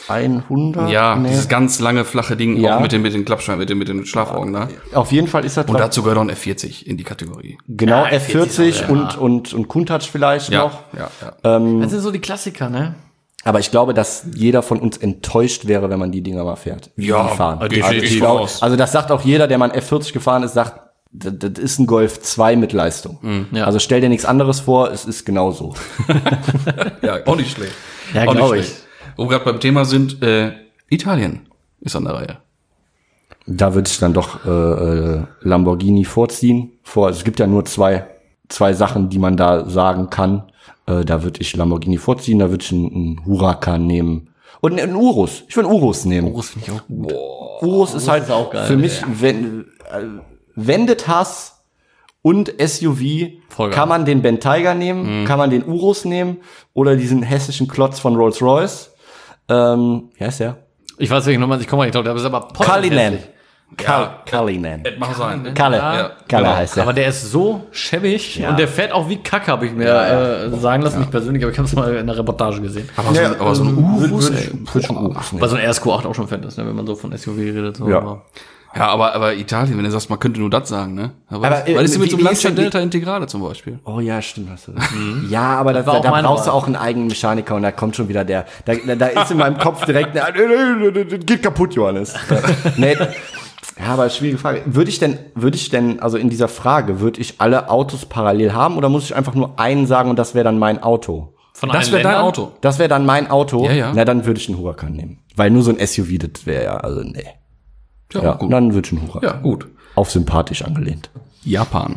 100? Ja, dieses ganz lange, flache Ding, Ja. auch mit den Klappscheiben, mit den Schlafaugen da. Auf jeden Fall ist das Und dazu gehört auch ein F40 in die Kategorie. genau Ja, F40 auch, ja. und Countach vielleicht noch. Ja. Das sind so die Klassiker, ne? Aber ich glaube, dass jeder von uns enttäuscht wäre, wenn man die Dinger mal fährt. Wie Ja, die fahren. definitiv. Ich glaube, also das sagt auch jeder, der mal ein F40 gefahren ist, sagt, das ist ein Golf 2 mit Leistung. Ja. Also stell dir nichts anderes vor, es ist genauso. Ja, auch nicht schlecht. Ja, Auch nicht glaube schlecht. Wo wir gerade beim Thema sind, Italien ist an der Reihe. Da würde ich dann doch Lamborghini vorziehen. Also es gibt ja nur zwei Sachen, die man da sagen kann. Da würde ich Lamborghini vorziehen, da würde ich einen Huracan nehmen. Und einen Urus. Ich würde einen Urus nehmen. Urus finde ich auch gut. Urus ist halt ist auch geil, für mich, wenn du hast und SUV, Voll geil. kann man den Bentayga nehmen, kann man den Urus nehmen oder diesen hessischen Klotz von Rolls-Royce. Wie heißt der? Ich weiß nicht nochmal, ich komme mal nicht drauf, der ist aber Cullinan. Ja. Cullinan. Mach sein. Kalle. Ja, Kalle genau. heißt der. Aber der ist so schäbig Ja. und der fährt auch wie Kacke, habe ich mir sagen lassen, nicht persönlich, aber ich habe es mal in der Reportage gesehen. Aber so ein Urus, ey. Würde schon Urus nehmen. Weil so ein RSQ8 auch schon fett ist, ne, wenn man so von SUV redet. So. Ja. Ja, aber Italien, wenn du sagst, man könnte nur das sagen, ne? Aber, was ist denn mit so einem wie ist Lancia denn die- Delta Integrale zum Beispiel? Oh ja, stimmt. Hast du das. Ja, aber da war auch meine brauchst du Wahl. auch einen eigenen Mechaniker und da kommt schon wieder da ist in meinem Kopf direkt, geht kaputt, Johannes. Nee. Ja, aber schwierige Frage. Würde ich denn, also in dieser Frage, würde ich alle Autos parallel haben oder muss ich einfach nur einen sagen und das wäre dann mein Auto? Von Das allen wäre dein Ländern? Auto. Das wäre dann mein Auto? Ja. Na, dann würde ich einen Huracan nehmen. Weil nur so ein SUV, das wäre ja, also nee. Ja, gut. dann würde ich einen Huracan. Ja, gut. Auf sympathisch angelehnt. Japan.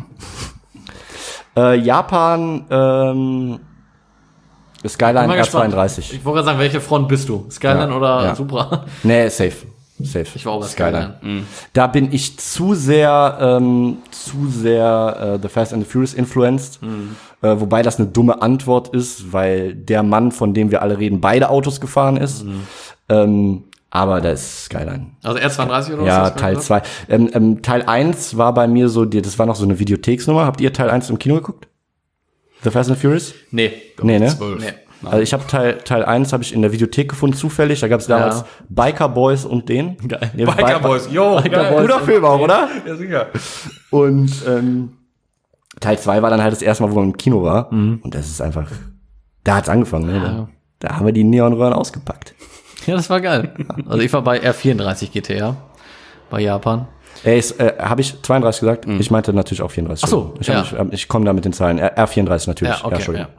Japan, Skyline Bin mal gespannt. R32. Ich wollte gerade sagen, welche Front bist du? Skyline Ja, oder ja. Supra? Nee, safe. Ich war auch bei Skyline. Da bin ich zu sehr The Fast and the Furious influenced. Wobei das eine dumme Antwort ist, weil der Mann, von dem wir alle reden, beide Autos gefahren ist. Aber da ist Skyline. Also R32 oder was? Ja, hast du Teil gesagt? 2. Teil 1 war bei mir so, das war noch so eine Videotheksnummer. Habt ihr Teil 1 im Kino geguckt? The Fast and the Furious? Nee. Nee, ne? 12. Nee. Also ich habe Teil 1 habe ich in der Videothek gefunden, zufällig. Da gab es damals Ja. Biker Boys und den. Geil. Ja, Biker Boys, yo. Biker Boys. Guter Film auch, oder? Ja, sicher. Und Teil 2 war dann halt das erste Mal, wo man im Kino war. Und das ist einfach, da hat's angefangen. Ne? Da haben wir die Neonröhren ausgepackt. Ja, das war geil. Also ich war bei R34 GTA. Bei Japan. Habe ich 32 gesagt? Ich meinte natürlich auch 34. Ach so, Ich komme da mit den Zahlen. R34 natürlich. Ja, okay, Entschuldigung.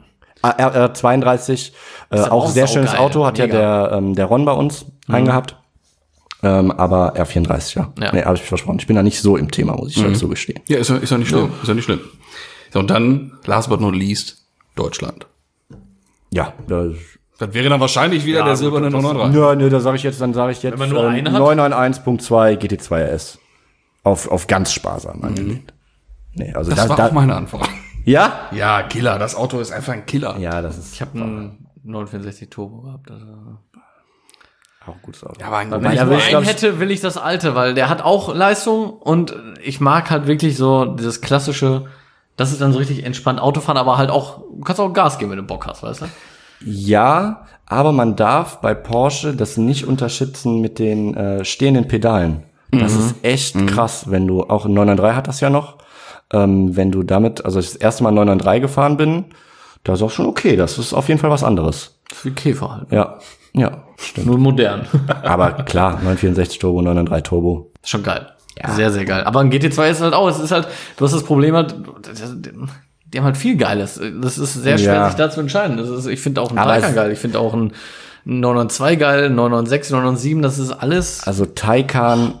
R32, auch auch sehr schönes saugeil. Auto, hat Mega. ja der Ron bei uns eingehabt. Aber R34, ja. Ja. Nee, habe ich versprochen. Ich bin da nicht so im Thema, muss ich dazu gestehen. Ja, ist ja nicht schlimm. Ist ja nicht schlimm. So, und dann, last but not least, Deutschland. Ja, Das wäre dann wahrscheinlich wieder der silberne 993. ja, ne, da sage ich jetzt Wenn man nur einen hat? 991.2 GT2 RS. Auf ganz sparsam angelehnt. Nee, also Das war auch meine Antwort. Ja? Ja, Killer. Das Auto ist einfach ein Killer. Ja, das ist Ich habe einen 964 Turbo gehabt. Also. auch ein gutes Auto. Ja, aber ein Wenn ich da nur will ich, einen glaub ich- hätte, will ich das alte, weil der hat auch Leistung und ich mag halt wirklich so dieses klassische, das ist dann so richtig entspannt Autofahren, aber halt auch, du kannst auch Gas geben, wenn du Bock hast, weißt du? Ja, aber man darf bei Porsche das nicht unterschätzen mit den stehenden Pedalen. Das ist echt krass, wenn du, auch ein 993 hat das ja noch, wenn du damit, also ich das erste Mal 993 gefahren bin, da ist auch schon okay, das ist auf jeden Fall was anderes. Das ist wie Käfer halt. Ja, stimmt. Nur modern. Aber klar, 964 Turbo, 993 Turbo. Schon geil. Ja. Sehr, sehr geil. Aber ein GT2 ist halt auch, es ist halt, du hast das Problem halt, die haben halt viel Geiles. Das ist sehr schwer, Ja. sich da zu entscheiden. Das ist, ich finde auch einen Aber Taycan es- geil. Ich finde auch einen 992 geil, einen 996, 997, das ist alles. Also Taycan,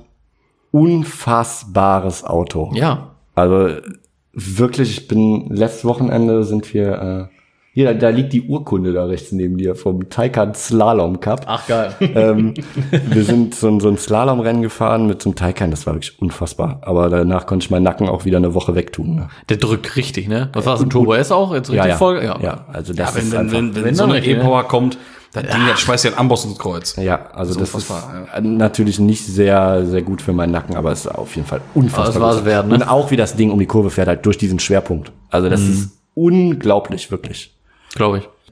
unfassbares Auto. Ja. Also wirklich, ich bin, letztes Wochenende sind wir, hier, da liegt die Urkunde da rechts neben dir vom Taycan Slalom Cup. Ach, geil. Wir sind so ein Slalomrennen gefahren mit so einem Taycan, das war wirklich unfassbar. Aber danach konnte ich meinen Nacken auch wieder eine Woche wegtun. Ne? Der drückt richtig, ne? Was war das, ein Turbo S auch? Jetzt richtig voll? Ja, also das ist Wenn, einfach, wenn so eine dann nicht, E-Power kommt, das Ding, das schmeißt ja ein Amboss ins Kreuz. ja, also das ist unfassbar, natürlich nicht sehr, sehr gut für meinen Nacken, aber es ist auf jeden Fall unfassbar. Aber es war es gut. wert, ne? Und auch wie das Ding um die Kurve fährt, halt durch diesen Schwerpunkt. Also das ist unglaublich, wirklich. Glaube ich.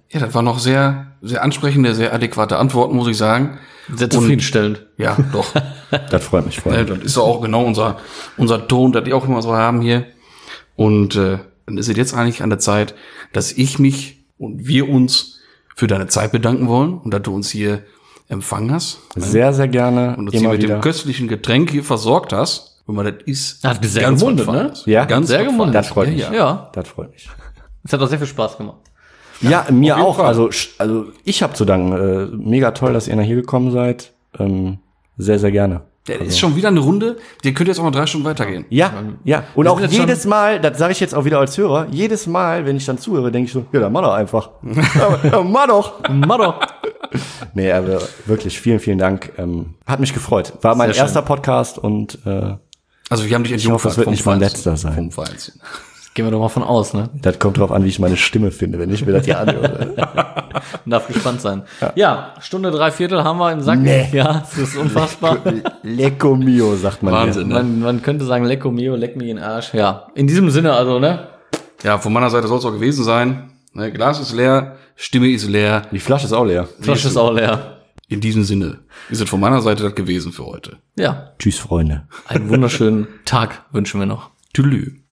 Ja, das war noch sehr, sehr ansprechende, sehr adäquate Antworten, muss ich sagen. Sehr zufriedenstellend. Ja, doch. Das freut mich voll. Das ist auch genau unser Ton, das die auch immer so haben hier. Und dann ist es jetzt eigentlich an der Zeit, dass ich mich und wir uns für deine Zeit bedanken wollen und dass du uns hier empfangen hast. Sehr, sehr gerne. Und uns hier mit dem köstlichen Getränk hier versorgt hast. Und das ist Hat sehr gemundet, ne? Ja, ganz sehr gemundet. Das freut mich. Ja. Das freut mich. Es hat auch sehr viel Spaß gemacht. Ja, mir jeden auch. Fall. Also ich habe zu danken. Mega toll, dass ihr nach hier gekommen seid. Sehr, sehr gerne. Der ist schon wieder eine Runde, die könnte jetzt auch noch 3 Stunden weitergehen. Ja, ja. Und Wir auch sind jetzt jedes Mal, das sage ich jetzt auch wieder als Hörer, jedes Mal, wenn ich dann zuhöre, denke ich so, ja, dann mach doch einfach. Ja, mach doch. Mach doch. Nee, aber wirklich, vielen, vielen Dank. Hat mich gefreut. War mein Sehr erster Podcast und Also wir haben dich ich hoffe, es wird nicht mein letzter sein. Vom Feinsten. Gehen wir doch mal von aus, ne? Das kommt drauf an, wie ich meine Stimme finde, wenn ich mir das hier anhöre. Man darf gespannt sein. Ja, Stunde 3/4 haben wir im Sack. Nee. Ja, das ist unfassbar. Lecco mio, sagt man. Wahnsinn, hier. ne? Man könnte sagen, lecco mio, leck mich in den Arsch. Ja, in diesem Sinne also, ne? Ja, von meiner Seite soll es auch gewesen sein. Ne, Glas ist leer, Stimme ist leer. Die Flasche ist auch leer. Flasche ist auch leer. In diesem Sinne ist es von meiner Seite das gewesen für heute. Ja, Tschüss, Freunde. einen wunderschönen Tag wünschen wir noch. Tschüss.